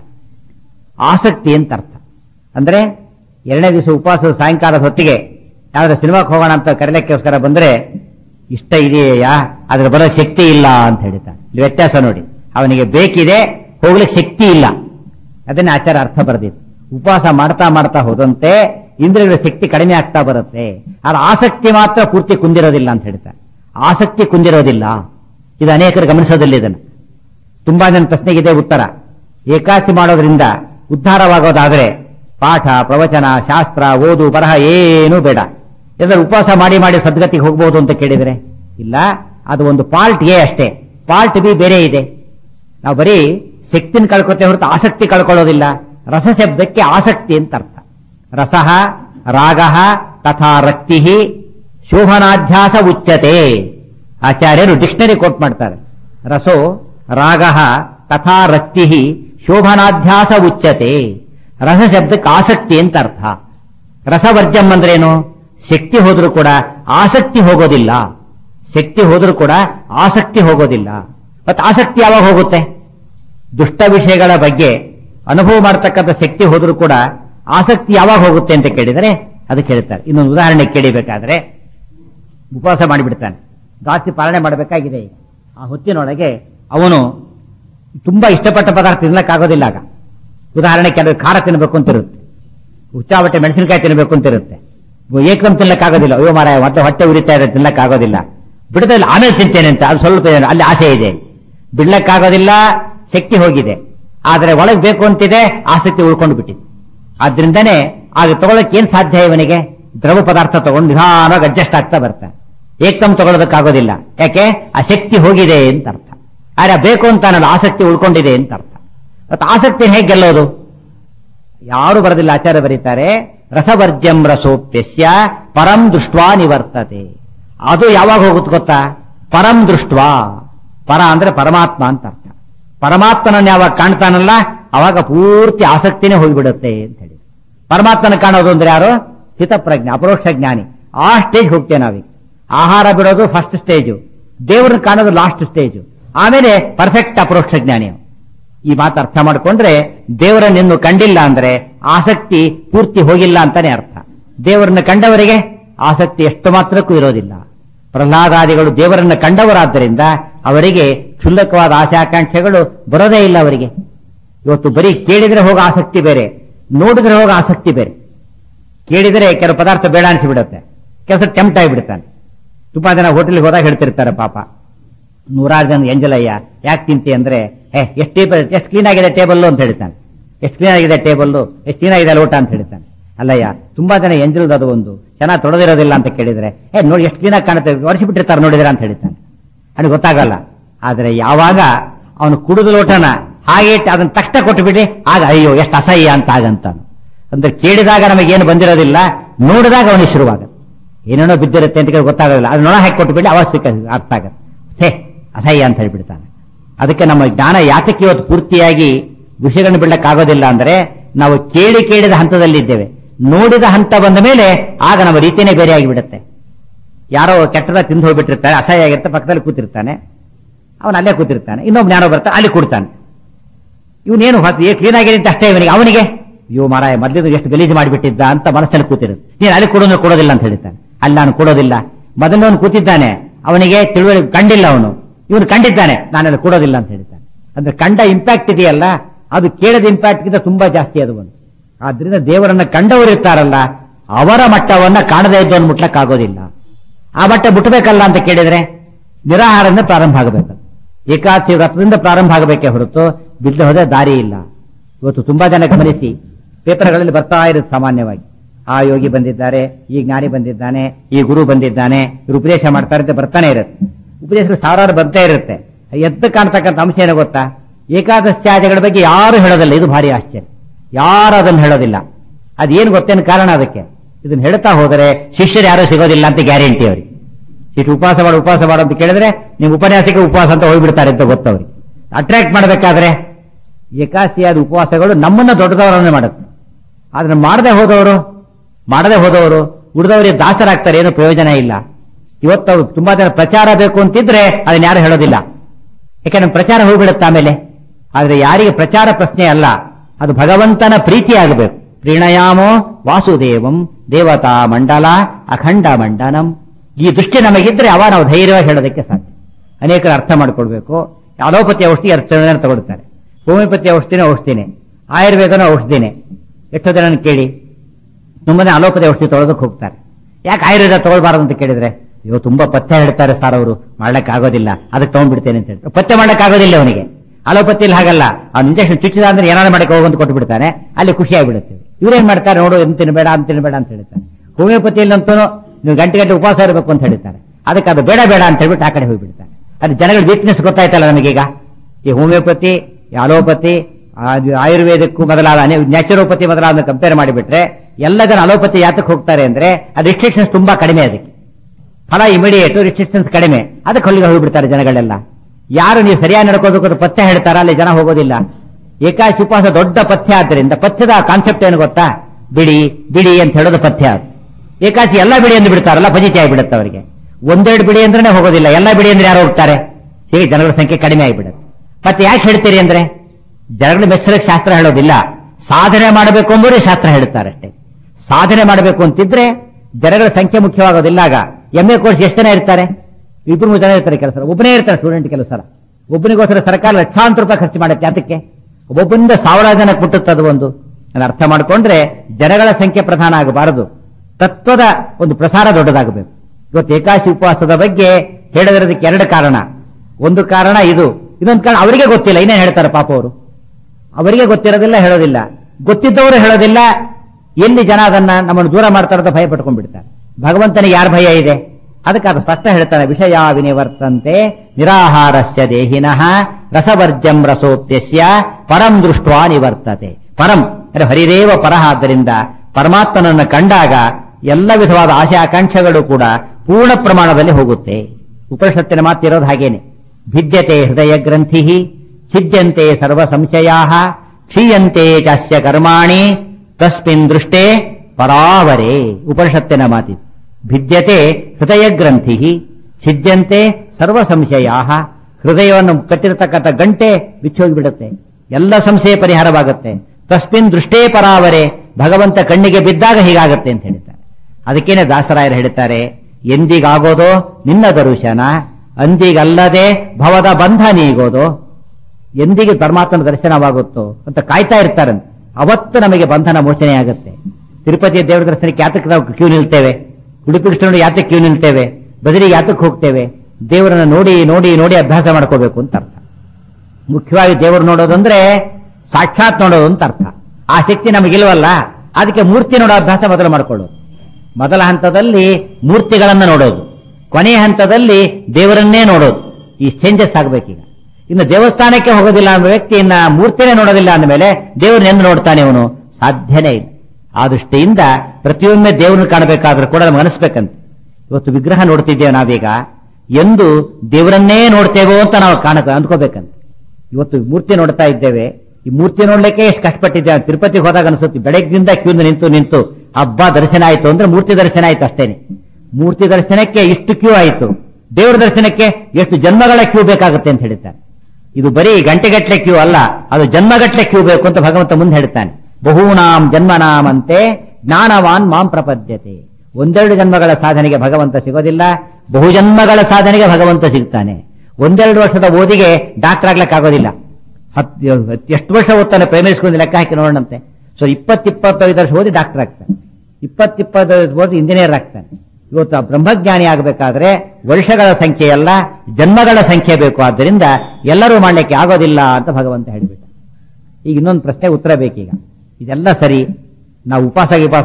ಆಸಕ್ತಿ ಅಂತ ಅರ್ಥ ಅಂದ್ರೆ ಎರಡನೇ ದಿವಸ ಉಪವಾಸದ ಸಾಯಂಕಾಲದ ಹೊತ್ತಿಗೆ ಯಾವ್ದಾದ್ರು ಸಿನಿಮಾಕ್ಕೆ ಹೋಗೋಣ ಅಂತ ಕರೆಯಲಿಕ್ಕೋಸ್ಕರ ಬಂದ್ರೆ ಇಷ್ಟ ಇದೆಯಾ, ಅದ್ರ ಬರೋ ಶಕ್ತಿ ಇಲ್ಲ ಅಂತ ಹೇಳ್ತಾನೆ. ಇಲ್ಲಿ ವ್ಯತ್ಯಾಸ ನೋಡಿ, ಅವನಿಗೆ ಬೇಕಿದೆ, ಹೋಗ್ಲಿಕ್ಕೆ ಶಕ್ತಿ ಇಲ್ಲ. ಅದನ್ನೇ ಆಚಾರ ಅರ್ಥ ಬರೆದಿತ್ತು. ಉಪವಾಸ ಮಾಡ್ತಾ ಮಾಡ್ತಾ ಹೋದಂತೆ ಇಂದ್ರಿಯಗಳ ಶಕ್ತಿ ಕಡಿಮೆ ಆಗ್ತಾ ಬರುತ್ತೆ, ಆದ್ರೆ ಆಸಕ್ತಿ ಮಾತ್ರ ಪೂರ್ತಿ ಕುಂದಿರೋದಿಲ್ಲ ಅಂತ ಹೇಳ್ತಾರೆ. ಆಸಕ್ತಿ ಕುಂದಿರೋದಿಲ್ಲ, ಇದು ಅನೇಕರು ಗಮನಿಸೋದಿಲ್ಲ. ಇದನ್ನು ತುಂಬಾ ಜನ ಪ್ರಶ್ನೆಗಿದೆ ಉತ್ತರ. ಏಕಾಸಿ ಮಾಡೋದ್ರಿಂದ ಉದ್ಧಾರವಾಗೋದಾದ್ರೆ ಪಾಠ ಪ್ರವಚನ ಶಾಸ್ತ್ರ ಓದು ಬರಹ ಏನೂ ಬೇಡ, ಎಲ್ಲರೂ ಉಪವಾಸ ಮಾಡಿ ಮಾಡಿ ಸದ್ಗತಿಗೆ ಹೋಗ್ಬಹುದು ಅಂತ ಕೇಳಿದ್ರೆ ಇಲ್ಲ. ಅದು ಒಂದು ಪಾರ್ಟ್ ಎ ಅಷ್ಟೇ, ಪಾರ್ಟ್ ಬಿ ಬೇರೆ ಇದೆ. ನಾವು ಬರೀ ಶಕ್ತಿನ ಕಳ್ಕೊತೇವೆ ಹೊರತು ಆಸಕ್ತಿ ಕಳ್ಕೊಳ್ಳೋದಿಲ್ಲ. ರಸ ಶಬ್ದಕ್ಕೆ ಆಸಕ್ತಿ ಅಂತ ಅರ್ಥ. ರಸಃ ರಾಗಃ ತಥಾ ರಕ್ತಿ ಶೋಭನಾಧ್ಯಾಸ ಉಚ್ಯತೆ. ಆಚಾರ್ಯರು ಡಿಕ್ಷನರಿ ಕೋಟ್ ಮಾಡ್ತಾರೆ. ರಸೋ ರಾಗಃ ತಥಾ ರಕ್ತಿ ಶೋಭನಾಧ್ಯಾಸ ಉಚ್ಯತೆ. ರಸ ಶಬ್ದಕ್ಕೆ ಆಸಕ್ತಿ ಅಂತ ಅರ್ಥ. ರಸವರ್ಜಂ ಅಂದ್ರೇನು? ಶಕ್ತಿ ಹೋದ್ರೂ ಕೂಡ ಆಸಕ್ತಿ ಹೋಗೋದಿಲ್ಲ. ಶಕ್ತಿ ಹೋದ್ರೂ ಕೂಡ ಆಸಕ್ತಿ ಹೋಗೋದಿಲ್ಲ. ಮತ್ತೆ ಆಸಕ್ತಿ ಯಾವಾಗ ಹೋಗುತ್ತೆ? ದುಷ್ಟ ವಿಷಯಗಳ ಬಗ್ಗೆ ಅನುಭವ ಮಾಡತಕ್ಕಂಥ ಶಕ್ತಿ ಹೋದ್ರೂ ಕೂಡ ಆಸಕ್ತಿ ಯಾವಾಗ ಹೋಗುತ್ತೆ ಅಂತ ಕೇಳಿದರೆ ಅದಕ್ಕೆ ಹೇಳ್ತಾರೆ. ಇನ್ನೊಂದು ಉದಾಹರಣೆ ಕೇಳಿಬೇಕಾದ್ರೆ, ಉಪವಾಸ ಮಾಡಿಬಿಡ್ತಾನೆ, ದಾಸಿ ಪಾಲನೆ ಮಾಡಬೇಕಾಗಿದೆ. ಈಗ ಆ ಹೊತ್ತಿನೊಳಗೆ ಅವನು ತುಂಬಾ ಇಷ್ಟಪಟ್ಟ ಪದಾರ್ಥ ತಿನ್ನಕ್ಕಾಗೋದಿಲ್ಲ. ಆಗ ಉದಾಹರಣೆ ಕೆಲವು ಖಾರ ತಿನ್ನಬೇಕು ಅಂತಿರುತ್ತೆ, ಹುಚ್ಚಾಬಟ್ಟೆ ಮೆಣಸಿನಕಾಯಿ ತಿನ್ನಬೇಕು ಅಂತಿರುತ್ತೆ. ಏಕದಮ್ ತಿನ್ನಕ್ಕಾಗೋದಿಲ್ಲ. ಅಯ್ಯೋ ಮಾರಾಯ ಮತ್ತೆ ಹೊಟ್ಟೆ ಉರಿತಾ ಇದೆ, ತಿನ್ನಕ್ಕಾಗೋದಿಲ್ಲ. ಬಿಡದಲ್ಲಿ ಆಮೇಲೆ ತಿಂತೇನೆ ಅಂತ ಅದು ಸ್ವಲ್ಪ ಅಲ್ಲಿ ಆಸೆ ಇದೆ. ಬಿಡ್ಲಕ್ಕಾಗೋದಿಲ್ಲ, ಶಕ್ತಿ ಹೋಗಿದೆ. ಆದರೆ ಒಳಗೆ ಬೇಕು ಅಂತಿದೆ, ಆಸಕ್ತಿ ಉಳ್ಕೊಂಡು ಬಿಟ್ಟಿದೆ. ಆದ್ರಿಂದನೇ ಆಗ ತಗೊಳಕ್ಕೆ ಏನ್ ಸಾಧ್ಯ? ಇವನಿಗೆ ದ್ರವ ಪದಾರ್ಥ ತಗೊಂಡು ನಿಧಾನವಾಗಿ ಅಡ್ಜಸ್ಟ್ ಆಗ್ತಾ ಬರ್ತಾನೆ. ಏಕದಮ್ ತಗೊಳ್ಳೋದಕ್ಕಾಗೋದಿಲ್ಲ. ಯಾಕೆ? ಆ ಶಕ್ತಿ ಹೋಗಿದೆ ಅಂತ ಅರ್ಥ. ಆದ್ರೆ ಬೇಕು ಅಂತ ಅನ್ನೋದು ಆಸಕ್ತಿ ಉಳ್ಕೊಂಡಿದೆ ಅಂತ ಅರ್ಥ. ಮತ್ತೆ ಆಸಕ್ತಿ ಹೇಗೆ ಗೆಲ್ಲೋದು? ಯಾರು ಬರೋದಿಲ್ಲ. ಆಚಾರ್ಯ ಬರೀತಾರೆ, ರಸವರ್ಜ್ಯಂ ರಸೋಪ್ಯಸ್ಯ ಪರಂ ದೃಷ್ಟ್ವಾ ನಿವರ್ತತೆ. ಅದು ಯಾವಾಗ ಹೋಗುತ್ತೆ ಗೊತ್ತಾ? ಪರಂ ದೃಷ್ಟ್ವಾ. ಪರ ಅಂದ್ರೆ ಪರಮಾತ್ಮ ಅಂತ ಅರ್ಥ. ಪರಮಾತ್ಮನನ್ನು ಯಾವಾಗ ಕಾಣ್ತಾನಲ್ಲ ಅವಾಗ ಪೂರ್ತಿ ಆಸಕ್ತಿನೇ ಹೋಗಿಬಿಡುತ್ತೆ ಅಂತ ಹೇಳಿ. ಪರಮಾತ್ಮನ ಕಾಣೋದು ಅಂದ್ರೆ ಯಾರು? ಹಿತಪ್ರಜ್ಞೆ, ಅಪರೋಕ್ಷ ಜ್ಞಾನಿ. ಆ ಸ್ಟೇಜ್ ಹೋಗ್ತೇವೆ ನಾವೀಗ. ಆಹಾರ ಬಿಡೋದು ಫಸ್ಟ್ ಸ್ಟೇಜು, ದೇವರನ್ನ ಕಾಣೋದು ಲಾಸ್ಟ್ ಸ್ಟೇಜು, ಆಮೇಲೆ ಪರ್ಫೆಕ್ಟ್ ಅಪರೋಕ್ಷ ಜ್ಞಾನಿ. ಈ ಮಾತು ಅರ್ಥ ಮಾಡಿಕೊಂಡ್ರೆ ದೇವರನ್ನಿನ್ನು ಕಂಡಿಲ್ಲ ಅಂದ್ರೆ ಆಸಕ್ತಿ ಪೂರ್ತಿ ಹೋಗಿಲ್ಲ ಅಂತಾನೆ ಅರ್ಥ. ದೇವರನ್ನ ಕಂಡವರಿಗೆ ಆಸಕ್ತಿ ಎಷ್ಟು ಮಾತ್ರಕ್ಕೂ ಇರೋದಿಲ್ಲ. ಪ್ರಹ್ಲಾದಾದಿಗಳು ದೇವರನ್ನ ಕಂಡವರಾದ್ದರಿಂದ ಅವರಿಗೆ ಕ್ಷುಲ್ಲಕವಾದ ಆಶಾಕಾಂಕ್ಷೆಗಳು ಬರೋದೇ ಇಲ್ಲ ಅವರಿಗೆ. ಇವತ್ತು ಬರೀ ಕೇಳಿದ್ರೆ ಹೋಗೋ ಆಸಕ್ತಿ ಬೇರೆ, ನೋಡಿದ್ರೆ ಹೋಗೋ ಆಸಕ್ತಿ ಬೇರೆ. ಕೇಳಿದರೆ ಕೆಲವು ಪದಾರ್ಥ ಬೇಡ ಅನಿಸಿಬಿಡುತ್ತೆ, ಕೆಲಸ ಟೆಂಪ್ಟ್ ಆಗಿಬಿಡ್ತಾನೆ. ತುಂಬಾ ಜನ ಹೋಟೆಲ್ಗೆ ಹೋದಾಗ ಹೇಳ್ತಿರ್ತಾರೆ, ಪಾಪ 100 ಜನ ಎಂಜಲಯ್ಯ ಯಾಕೆ ತಿಂತಿ ಅಂದ್ರೆ, ಎಷ್ಟು ಕ್ಲೀನ್ ಆಗಿದೆ ಟೇಬಲ್ ಅಂತ ಹೇಳ್ತಾನೆ. ಎಷ್ಟು ಕ್ಲೀನ್ ಆಗಿದೆ ಟೇಬಲ್, ಎಷ್ಟು ಕ್ಲೀನ್ ಆಗಿದೆ ಲೋಟ ಅಂತ ಹೇಳ್ತಾನೆ. ಅಲ್ಲಯ್ಯ, ತುಂಬಾ ಜನ ಎಂಜಲ್ದು ಅದು ಒಂದು ಚೆನ್ನಾಗಿ ತೊಳೆದಿರೋದಿಲ್ಲ ಅಂತ ಕೇಳಿದ್ರೆ, ನೋಡಿ ಎಷ್ಟು ಕ್ಲೀನಾಗಿ ಕಾಣುತ್ತೆ, ಒರೆಸಿಬಿಟ್ಟಿರ್ತಾರೆ ನೋಡಿದ್ರ ಅಂತ ಹೇಳ್ತಾನೆ. ಅವನಿಗೆ ಗೊತ್ತಾಗಲ್ಲ. ಆದ್ರೆ ಯಾವಾಗ ಅವನು ಕುಡಿದ ಲೋಟನ ಹಾಗೆ ಅದನ್ನ ತಕ್ಷಣ ಕೊಟ್ಟು ಬಿಡಿ, ಆಗ ಅಯ್ಯೋ ಎಷ್ಟು ಅಸಹ್ಯ ಅಂತ ಆಗಂತಾನು. ಅಂದ್ರೆ ಕೇಳಿದಾಗ ನಮಗೇನು ಬಂದಿರೋದಿಲ್ಲ, ನೋಡಿದಾಗ ಅವನಿಗೆ ಶುರುವಾಗುತ್ತೆ. ಏನೇನೋ ಬಿದ್ದಿರುತ್ತೆ ಅಂತ ಗೊತ್ತಾಗೋದಿಲ್ಲ. ಅದು ನೊಣ ಹಾಕಿ ಕೊಟ್ಟು ಬಿಡಿ, ಅವಾಗ ಅರ್ಥ ಆಗತ್ತೆ, ಅಸಹ್ಯ ಅಂತ ಹೇಳ್ಬಿಡ್ತಾನೆ. ಅದಕ್ಕೆ ನಮ್ಮ ಜ್ಞಾನ ಯಾತಕ್ಕೆ ಇವತ್ತು ಪೂರ್ತಿಯಾಗಿ ವಿಷಯಗಳನ್ನು ಬಿಡ್ಲಕ್ಕಾಗೋದಿಲ್ಲ ಅಂದ್ರೆ ನಾವು ಕೇಳಿದ ಹಂತದಲ್ಲಿದ್ದೇವೆ. ನೋಡಿದ ಹಂತ ಬಂದ ಮೇಲೆ ಆಗ ನಮ್ಮ ರೀತಿಯೇ ಬೇರೆ ಆಗಿಬಿಡುತ್ತೆ. ಯಾರೋ ಕೆಟ್ಟದ ತಿಂದು ಹೋಗ್ಬಿಟ್ಟಿರ್ತಾರೆ, ಅಸಹ್ಯ ಆಗಿರುತ್ತೆ, ಪಕ್ಕದಲ್ಲಿ ಕೂತಿರ್ತಾನೆ, ಅವನು ಅಲ್ಲೇ ಕೂತಿರ್ತಾನೆ, ಇನ್ನೊಬ್ಬ ಜ್ಞಾನ ಬರ್ತಾನೆ, ಅಲ್ಲಿ ಕೊಡ್ತಾನೆ. ಇವನೇನು ಕ್ಲೀನ್ ಆಗಿದೆ ಅಂತ ಅಷ್ಟೇ ಅವನಿಗೆ ಅಯ್ಯೋ ಮಾರಾಯ ಮೊದಲು ಎಷ್ಟು ಗಲೀಜು ಮಾಡಿಬಿಟ್ಟಿದ್ದ ಅಂತ ಮನಸ್ಸಲ್ಲಿ ಕೂತಿರುತ್ತೆ. ನೀನು ಅಲ್ಲಿ ಕೊಡೋದಿಲ್ಲ ಅಂತ ಹೇಳ್ತಾನೆ. ಅಲ್ಲಿ ನಾನು ಕೊಡೋದಿಲ್ಲ. ಮೊದಲವನು ಕೂತಿದ್ದಾನೆ, ಅವನಿಗೆ ತಿಳುವಳಿಕೆ ಕಂಡಿಲ್ಲ, ಇವನು ಕಂಡಿದ್ದಾನೆ, ನಾನಲ್ಲಿ ಕೊಡೋದಿಲ್ಲ ಅಂತ ಹೇಳ್ತಾನೆ. ಅಂದ್ರೆ ಕಂಡ ಇಂಪ್ಯಾಕ್ಟ್ ಇದೆಯಲ್ಲ, ಅದು ಕೇಳದ ಇಂಪ್ಯಾಕ್ಟ್ ಗಿಂತ ತುಂಬಾ ಜಾಸ್ತಿ ಅದು ಒಂದು. ಆದ್ರಿಂದ ದೇವರನ್ನ ಕಂಡವರು ಇರ್ತಾರಲ್ಲ, ಅವರ ಮಟ್ಟವನ್ನ ಕಾಣದೇ ಇದ್ದವನು ಮುಟ್ಲಕ್ಕಾಗೋದಿಲ್ಲ. ಆ ಮಟ್ಟ ಮುಟ್ಟಬೇಕಲ್ಲ ಅಂತ ಕೇಳಿದ್ರೆ ನಿರಾಹಾರದಿಂದ ಪ್ರಾರಂಭ ಆಗಬೇಕು. ಏಕಾದಶಿ ವ್ರತದಿಂದ ಪ್ರಾರಂಭ ಆಗಬೇಕೇ ಹೊರತು ಬಿದ್ದು ಹೋದ ದಾರಿ ಇಲ್ಲ. ಇವತ್ತು ತುಂಬಾ ಜನ ಗಮನಿಸಿ, ಪೇಪರ್ಗಳಲ್ಲಿ ಬರ್ತಾ ಇರುತ್ತೆ ಸಾಮಾನ್ಯವಾಗಿ, ಆ ಯೋಗಿ ಬಂದಿದ್ದಾರೆ, ಈ ಜ್ಞಾನಿ ಬಂದಿದ್ದಾನೆ, ಈ ಗುರು ಬಂದಿದ್ದಾನೆ, ಇವರು ಉಪದೇಶ ಮಾಡ್ತಾ ಇರುತ್ತೆ, ಬರ್ತಾನೆ ಇರುತ್ತೆ. ಉಪದೇಶಗಳು ಸಾವಿರಾರು ಬರ್ತಾ ಇರುತ್ತೆ. ಎದ್ದು ಕಾಣ್ತಕ್ಕಂಥ ಅಂಶ ಏನೋ ಗೊತ್ತಾ? ಏಕಾದಶ್ಯಾದಿಗಳ ಬಗ್ಗೆ ಯಾರು ಹೇಳೋದಿಲ್ಲ. ಇದು ಭಾರಿ ಆಶ್ಚರ್ಯ, ಯಾರು ಅದನ್ನು ಹೇಳೋದಿಲ್ಲ. ಅದೇನು ಗೊತ್ತೇನು ಕಾರಣ? ಅದಕ್ಕೆ ಇದನ್ನ ಹೇಳ್ತಾ ಹೋದರೆ ಶಿಷ್ಯರು ಯಾರು ಸಿಗೋದಿಲ್ಲ ಅಂತ ಗ್ಯಾರಂಟಿ ಅವರಿಗೆ. ಇಷ್ಟು ಉಪವಾಸ ಮಾಡು ಅಂತ ಕೇಳಿದ್ರೆ ನೀವು ಉಪನ್ಯಾಸಕ್ಕೆ ಉಪವಾಸ ಅಂತ ಹೋಗ್ಬಿಡ್ತಾರೆ ಅಂತ ಗೊತ್ತವ್ರಿಗೆ. ಅಟ್ರಾಕ್ಟ್ ಮಾಡಬೇಕಾದ್ರೆ ಏಕಾದಶಿಯಾದ ಉಪವಾಸಗಳು ನಮ್ಮನ್ನ ದೊಡ್ಡದವರನ್ನೇ ಮಾಡುತ್ತೆ. ಅದನ್ನ ಮಾಡದೆ ಹೋದವರು ಉಳಿದವರಿಗೆ ದಾಸರಾಗ್ತಾರೆ, ಏನು ಪ್ರಯೋಜನ ಇಲ್ಲ. ಇವತ್ತು ಅವ್ರು ತುಂಬಾ ಜನ ಪ್ರಚಾರ ಬೇಕು ಅಂತಿದ್ರೆ ಅದನ್ನ ಯಾರು ಹೇಳೋದಿಲ್ಲ, ಯಾಕಂದ್ರೆ ಪ್ರಚಾರ ಹೋಗ್ಬಿಡುತ್ತೆ ಆಮೇಲೆ. ಆದ್ರೆ ಯಾರಿಗೆ ಪ್ರಚಾರ ಪ್ರಶ್ನೆ ಅಲ್ಲ, ಅದು ಭಗವಂತನ ಪ್ರೀತಿ ಆಗಬೇಕು. ಪ್ರೀಣಯಾಮೋ ವಾಸುದೇವಂ ದೇವತಾ ಮಂಡಲ ಅಖಂಡ ಮಂಡನಂ. ಈ ದೃಷ್ಟಿ ನಮಗಿದ್ರೆ ಅವ ನಾವು ಧೈರ್ಯವಾಗಿ ಹೇಳೋದಕ್ಕೆ ಸಾಧ್ಯ. ಅನೇಕರು ಅರ್ಥ ಮಾಡ್ಕೊಳ್ಬೇಕು. ಅಲೋಪತಿ ಔಷಧಿ ತಗೊಳ್ತಾರೆ, ಹೋಮಿಯೋಪತಿ ಔಷಧಿನೇ, ಆಯುರ್ವೇದನೂ ಔಷಧಿನೇ. ಎಷ್ಟೋ ಜನ ಕೇಳಿ ತುಂಬಾನೇ ಅಲೋಪತಿ ಔಷಧಿ ತೊಗೊಳೋದಕ್ಕೆ ಹೋಗ್ತಾರೆ. ಯಾಕೆ ಆಯುರ್ವೇದ ತಗೊಳ್ಬಾರದು ಅಂತ ಕೇಳಿದ್ರೆ, ಅಯ್ಯೋ ತುಂಬಾ ಪಥ್ಯ ಹೇಳ್ತಾರೆ ಸರ್, ಅವರು ಮಾಡ್ಲಿಕ್ಕೆ ಆಗೋದಿಲ್ಲ, ಅದಕ್ಕೆ ತಗೊಂಡ್ಬಿಡ್ತೇನೆ ಅಂತ ಹೇಳ್ತಾರೆ. ಪಥ್ಯ ಮಾಡಕ್ ಆಗೋದಿಲ್ಲ ಅವನಿಗೆ. ಅಲೋಪತಿಯಲ್ಲಿ ಹಾಗಲ್ಲ, ಅವ್ನು ಇಂಜೆಕ್ಷನ್ ಚುಚ್ಚಿದ ಅಂದ್ರೆ ಏನಾದ್ರು ಮಾಡಕ್ಕೆ ಹೋಗಂತ ಕೊಟ್ಟು ಬಿಡ್ತಾನೆ, ಅಲ್ಲಿ ಖುಷಿ ಆಗ್ಬಿಡುತ್ತೆ. ಇವ್ರೇನ್ ಮಾಡ್ತಾರೆ ನೋಡು, ಎಂತ ತಿನ್ಬೇಡ ಅಂತ ತಿನ್ಬೇಡ ಅಂತ ಹೇಳ್ತಾರೆ. ಹೋಮಿಯೋಪತಿಯಲ್ಲಂತೂ ನೀವು ಗಂಟೆ ಉಪವಾಸ ಇರಬೇಕು ಅಂತ ಹೇಳ್ತಾರೆ, ಅದಕ್ಕೆ ಅದು ಬೇಡ ಅಂತ ಹೇಳ್ಬಿಟ್ಟು ಆ ಕಡೆ ಹೋಗ್ಬಿಡ್ತಾರೆ. ಅದು ಜನಗಳ ವೀಕ್ನೆಸ್ ಗೊತ್ತಾಯ್ತಲ್ಲ ನಮಗೀಗ. ಈ ಹೋಮಿಯೋಪತಿ, ಅಲೋಪತಿ, ಆಯುರ್ವೇದಕ್ಕೂ ಮೊದಲಾದ ನ್ಯಾಚುರೋಪತಿ ಮೊದಲಾದ ಕಂಪೇರ್ ಮಾಡಿಬಿಟ್ರೆ ಎಲ್ಲ ಜನ ಅಲೋಪತಿ ಯಾತಕ್ಕೆ ಹೋಗ್ತಾರೆ ಅಂದ್ರೆ ಅದು ರಿಸ್ಟ್ರಿಕ್ಷನ್ಸ್ ತುಂಬಾ ಕಡಿಮೆ, ಅದಕ್ಕೆ ಫಲ ಇಮಿಡಿಯೇಟ್, ರಿಸ್ಟ್ರಿಕ್ಷನ್ಸ್ ಕಡಿಮೆ, ಅದಕ್ಕೆ ಹೊಲಿಗೆ ಹೋಗ್ಬಿಡ್ತಾರೆ ಜನಗಳೆಲ್ಲ. ಯಾರು ನೀವು ಸರಿಯಾಗಿ ನಡ್ಕೋಬೇಕು ಅಂತ ಪಥ್ಯ ಹೇಳ್ತಾರ ಅಲ್ಲಿ ಜನ ಹೋಗೋದಿಲ್ಲ. ಏಕಾದಶಿ ಉಪವಾಸ ದೊಡ್ಡ ಪಥ್ಯ ಆದ್ದರಿಂದ ಪಥ್ಯದ ಕಾನ್ಸೆಪ್ಟ್ ಏನು ಗೊತ್ತಾ, ಬಿಡಿ ಅಂತ ಹೇಳೋದು ಪಥ್ಯ. ಏಕಾದಶಿ ಎಲ್ಲ ಬಿಡಿ ಎಂದು ಬಿಡ್ತಾರಲ್ಲ, ಫಜಿತಿ ಆಗಿಬಿಡುತ್ತೆ ಅವರಿಗೆ. ಒಂದೆರಡು ಬಿಡಿ ಅಂದ್ರೆ ಹೋಗೋದಿಲ್ಲ, ಎಲ್ಲ ಬಿಡಿ ಅಂದ್ರೆ ಯಾರು ಹೋಗ್ತಾರೆ? ಹೀಗೆ ಜನಗಳ ಸಂಖ್ಯೆ ಕಡಿಮೆ ಆಗಿಬಿಡುತ್ತೆ. ಮತ್ತೆ ಯಾಕೆ ಹೇಳ್ತೀರಿ ಅಂದ್ರೆ ಜನಗಳ ಮೆಚ್ಚಲಿಕ್ಕೆ ಶಾಸ್ತ್ರ ಹೇಳೋದಿಲ್ಲ, ಸಾಧನೆ ಮಾಡಬೇಕು ಎಂಬುದೇ ಶಾಸ್ತ್ರ ಹೇಳುತ್ತಾರೆ ಅಷ್ಟೇ. ಸಾಧನೆ ಮಾಡಬೇಕು ಅಂತಿದ್ರೆ ಜನಗಳ ಸಂಖ್ಯೆ ಮುಖ್ಯವಾಗೋದಿಲ್ಲ. ಆಗ MA ಕೋರ್ಸ್ ಎಷ್ಟು ಜನ ಇರ್ತಾರೆ? 2-3 ಜನ ಇರ್ತಾರೆ ಕೆಲಸ, ಒಬ್ಬನೇ ಇರ್ತಾರೆ ಸ್ಟೂಡೆಂಟ್. ಕೆಲವು ಸಲ ಒಬ್ಬನಿಗೋಸ್ಕರ ಸರ್ಕಾರ ಲಕ್ಷಾಂತರ ರೂಪಾಯಿ ಖರ್ಚು ಮಾಡುತ್ತೆ. ಅದಕ್ಕೆ ಒಬ್ಬೊಬ್ಬನಿಂದ 1000 ಜನಕ್ಕೆ ಮುಟ್ಟುತ್ತದೆ ಒಂದು. ನಾನು ಅರ್ಥ ಮಾಡಿಕೊಂಡ್ರೆ ಜನಗಳ ಸಂಖ್ಯೆ ಪ್ರಧಾನ ಆಗಬಾರದು, ತತ್ವದ ಒಂದು ಪ್ರಸಾರ ದೊಡ್ಡದಾಗಬೇಕು. ಇವತ್ತು ಏಕಾದಶಿ ಉಪವಾಸದ ಬಗ್ಗೆ ಹೇಳದಿರೋದಕ್ಕೆ 2 ಕಾರಣ. ಒಂದು ಕಾರಣ ಇದು, ಇನ್ನೊಂದು ಕಾರಣ ಅವರಿಗೆ ಗೊತ್ತಿಲ್ಲ. ಇನ್ನೇನು ಹೇಳ್ತಾರೆ ಪಾಪ ಅವರು, ಅವರಿಗೆ ಗೊತ್ತಿರೋದಿಲ್ಲ, ಹೇಳೋದಿಲ್ಲ. ಗೊತ್ತಿದ್ದವರು ಹೇಳೋದಿಲ್ಲ. ಎಲ್ಲಿ ಜನ ಅದನ್ನ ನಮ್ಮನ್ನು ದೂರ ಮಾಡ್ತಾರೋ ಭಯ ಪಟ್ಕೊಂಡ್ಬಿಡ್ತಾರೆ. ಭಗವಂತನಿಗೆ ಯಾರ ಭಯ ಇದೆ? ಅದಕ್ಕೆ ಅದು ಸ್ಪಷ್ಟ ಹೇಳ್ತಾನೆ, ವಿಷಯ ವಿನಿವರ್ತಂತೆ ನಿರಾಹಾರಸ್ಯ ದೇಹಿನಃ ರಸವರ್ಜಂ ರಸೋಪ್ಯಸ್ಯ ಪರಂ ದೃಷ್ಟ್ವಾ ನಿವರ್ತತೆ. ಪರಂ ಅಂದರೆ ಹರಿದೇವ ಪರಹ. ಆದ್ದರಿಂದ ಪರಮಾತ್ಮನನ್ನು ಕಂಡಾಗ ಎಲ್ಲ ವಿಧವಾದ ಆಶೆ ಆಕಾಂಕ್ಷೆಗಳು ಕೂಡ ಪೂರ್ಣ ಪ್ರಮಾಣದಲ್ಲಿ ಹೋಗುತ್ತೆ. ಉಪನಿಷತ್ತಿನ ಮಾತಿರೋದು ಹಾಗೇನೆ. ಭಿದ್ಯತೆ ಹೃದಯ ಗ್ರಂಥಿ ಛಿದ್ಯಂತೆ ಸರ್ವ ಸಂಶಯಾ ಕ್ಷೀಯಂತೆ ಚಾಸ್ಯ ಕರ್ಮಾಣಿ ತಸ್ಮಿನ್ ದೃಷ್ಟೇ ಪರಾವರೇ. ಉಪನಿಷತ್ತಿನ ಮಾತಿ. ಭಿದ್ಯತೆ ಹೃದಯ ಗ್ರಂಥಿ ಛಿದ್ಯಂತೆ ಸರ್ವ ಸಂಶಯಾ. ಹೃದಯವನ್ನು ಕಟ್ಟಿರತಕ್ಕಂಥ ಗಂಟೆ ಬಿಚ್ಚೋಗಿಬಿಡುತ್ತೆ, ಎಲ್ಲ ಸಂಶಯ ಪರಿಹಾರವಾಗುತ್ತೆ. ತಸ್ಮಿನ್ ದೃಷ್ಟೇ ಪರಾವರೆ, ಭಗವಂತ ಕಣ್ಣಿಗೆ ಬಿದ್ದಾಗ ಹೀಗಾಗತ್ತೆ ಅಂತ ಹೇಳ್ತಾರೆ. ಅದಕ್ಕೇನೆ ದಾಸರಾಯರು ಹೇಳ್ತಾರೆ, ಎಂದಿಗಾಗೋದೋ ನಿನ್ನ ದರ್ಶನ, ಅಂದಿಗಲ್ಲದೆ ಭವದ ಬಂಧ ನೀಗೋದೋ. ಎಂದಿಗೆ ಪರಮಾತ್ಮನ ದರ್ಶನವಾಗುತ್ತೋ ಅಂತ ಕಾಯ್ತಾ ಇರ್ತಾರಂತೆ, ಅವತ್ತು ನಮಗೆ ಬಂಧನ ಮೋಚನೆ ಆಗುತ್ತೆ. ತಿರುಪತಿ ದೇವರ ದರ್ಶನಕ್ಕೆ ಯಾತಕ್ಕೆ ನಾವು ಕ್ಯೂ ನಿಲ್ತೇವೆ? ಉಡುಪಿ ಕೃಷ್ಣನು ಯಾತಕ್ಕೆ ಕ್ಯೂ ನಿಲ್ತೇವೆ? ಬದಲಿಗೆ ಯಾತಕ್ಕೆ ಹೋಗ್ತೇವೆ? ದೇವರನ್ನು ನೋಡಿ ನೋಡಿ ನೋಡಿ ಅಭ್ಯಾಸ ಮಾಡ್ಕೋಬೇಕು ಅಂತ ಅರ್ಥ. ಮುಖ್ಯವಾಗಿ ದೇವರು ನೋಡೋದಂದ್ರೆ ಸಾಕ್ಷಾತ್ ನೋಡೋದು ಅಂತ ಅರ್ಥ. ಆ ಶಕ್ತಿ ನಮಗಿಲ್ವಲ್ಲ, ಅದಕ್ಕೆ ಮೂರ್ತಿ ನೋಡೋ ಅಭ್ಯಾಸ ಮೊದಲು ಮಾಡ್ಕೊಳ್ಳೋದು. ಮೊದಲ ಹಂತದಲ್ಲಿ ಮೂರ್ತಿಗಳನ್ನ ನೋಡೋದು, ಕೊನೆಯ ಹಂತದಲ್ಲಿ ದೇವರನ್ನೇ ನೋಡೋದು. ಈ ಚೇಂಜಸ್ ಆಗ್ಬೇಕೀಗ. ಇನ್ನು ದೇವಸ್ಥಾನಕ್ಕೆ ಹೋಗೋದಿಲ್ಲ ಅನ್ನೋ ವ್ಯಕ್ತಿ ಇನ್ನ ಮೂರ್ತಿನೇ ನೋಡೋದಿಲ್ಲ ಅಂದಮೇಲೆ ದೇವರನ್ನ ಎಂದು ನೋಡ್ತಾನೆ ಅವನು? ಸಾಧ್ಯನೇ ಇಲ್ಲ. ಆ ದೃಷ್ಟಿಯಿಂದ ಪ್ರತಿಯೊಮ್ಮೆ ದೇವರನ್ನು ಕಾಣಬೇಕಾದ್ರೂ ಕೂಡ ನಮ್ಗೆ ಅನಿಸ್ಬೇಕಂತೆ. ಇವತ್ತು ವಿಗ್ರಹ ನೋಡ್ತಿದ್ದೇವೆ ನಾವೀಗ, ಎಂದು ದೇವರನ್ನೇ ನೋಡ್ತೇವೋ ಅಂತ ನಾವು ಅಂದ್ಕೋಬೇಕಂತೆ. ಇವತ್ತು ಮೂರ್ತಿ ನೋಡ್ತಾ ಇದ್ದೇವೆ, ಈ ಮೂರ್ತಿ ನೋಡ್ಲಿಕ್ಕೆ ಎಷ್ಟು ಕಷ್ಟಪಟ್ಟಿದ್ದೇವೆ. ತಿರುಪತಿಗೆ ಹೋದಾಗ ಅನಿಸುತ್ತೆ, ಬೆಳಗ್ಗಿಂದ ಕ್ಯೂ ನಿಂತು ಹಬ್ಬ ದರ್ಶನ ಆಯ್ತು ಅಂದ್ರೆ ಮೂರ್ತಿ ದರ್ಶನ ಆಯ್ತು ಅಷ್ಟೇನೆ. ಮೂರ್ತಿ ದರ್ಶನಕ್ಕೆ ಇಷ್ಟು ಕ್ಯೂ ಆಯ್ತು, ದೇವರ ದರ್ಶನಕ್ಕೆ ಎಷ್ಟು ಜನ್ಮಗಳ ಕ್ಯೂ ಬೇಕಾಗುತ್ತೆ ಅಂತ ಹೇಳ್ತಾರೆ. ಇದು ಬರೀ ಗಂಟೆಗಟ್ಟಲೆ ಕ್ಯೂ ಅಲ್ಲ, ಅದು ಜನ್ಮಗಟ್ಟಲೆ ಕ್ಯೂ ಬೇಕು ಅಂತ ಭಗವಂತ ಮುಂದೆ ಹೇಳ್ತಾನೆ. ಬಹೂನಾಂ ಜನ್ಮನಾಮಂತೆ ಜ್ಞಾನವಾನ್ ಮಾಂ ಪ್ರಪದ್ಯತೆ. ಒಂದೆರಡು ಜನ್ಮಗಳ ಸಾಧನೆಗೆ ಭಗವಂತ ಸಿಗೋದಿಲ್ಲ, ಬಹುಜನ್ಮಗಳ ಸಾಧನೆಗೆ ಭಗವಂತ ಸಿಗ್ತಾನೆ. 1-2 ವರ್ಷದ ಓದಿಗೆ ಡಾಕ್ಟರ್ ಆಗ್ಲಿಕ್ಕಾಗೋದಿಲ್ಲ. ಎಷ್ಟು ವರ್ಷ ಓದ್ತಾನೆ ಪ್ರೈಮರಿ ಸ್ಕೂಲ್ ಲೆಕ್ಕ ಹಾಕಿ ನೋಡೋಣಂತೆ. ಸೊ 20-25 ವರ್ಷ ಓದಿ ಡಾಕ್ಟರ್ ಆಗ್ತಾನೆ, 20-25 ಓದಿ ಇಂಜಿನಿಯರ್ ಆಗ್ತಾನೆ. ಇವತ್ತು ಬ್ರಹ್ಮಜ್ಞಾನಿ ಆಗಬೇಕಾದ್ರೆ ವರ್ಷಗಳ ಸಂಖ್ಯೆ ಅಲ್ಲ, ಜನ್ಮಗಳ ಸಂಖ್ಯೆ ಬೇಕು. ಆದ್ದರಿಂದ ಎಲ್ಲರೂ ಮಾಡಲಿಕ್ಕೆ ಆಗೋದಿಲ್ಲ ಅಂತ ಭಗವಂತ ಹೇಳಿಬಿಟ್ಟ. ಈಗ ಇನ್ನೊಂದು ಪ್ರಶ್ನೆ ಉತ್ತರ ಬೇಕೀಗ. ಇದೆಲ್ಲ ಸರಿ, ನಾವು ಉಪವಾಸ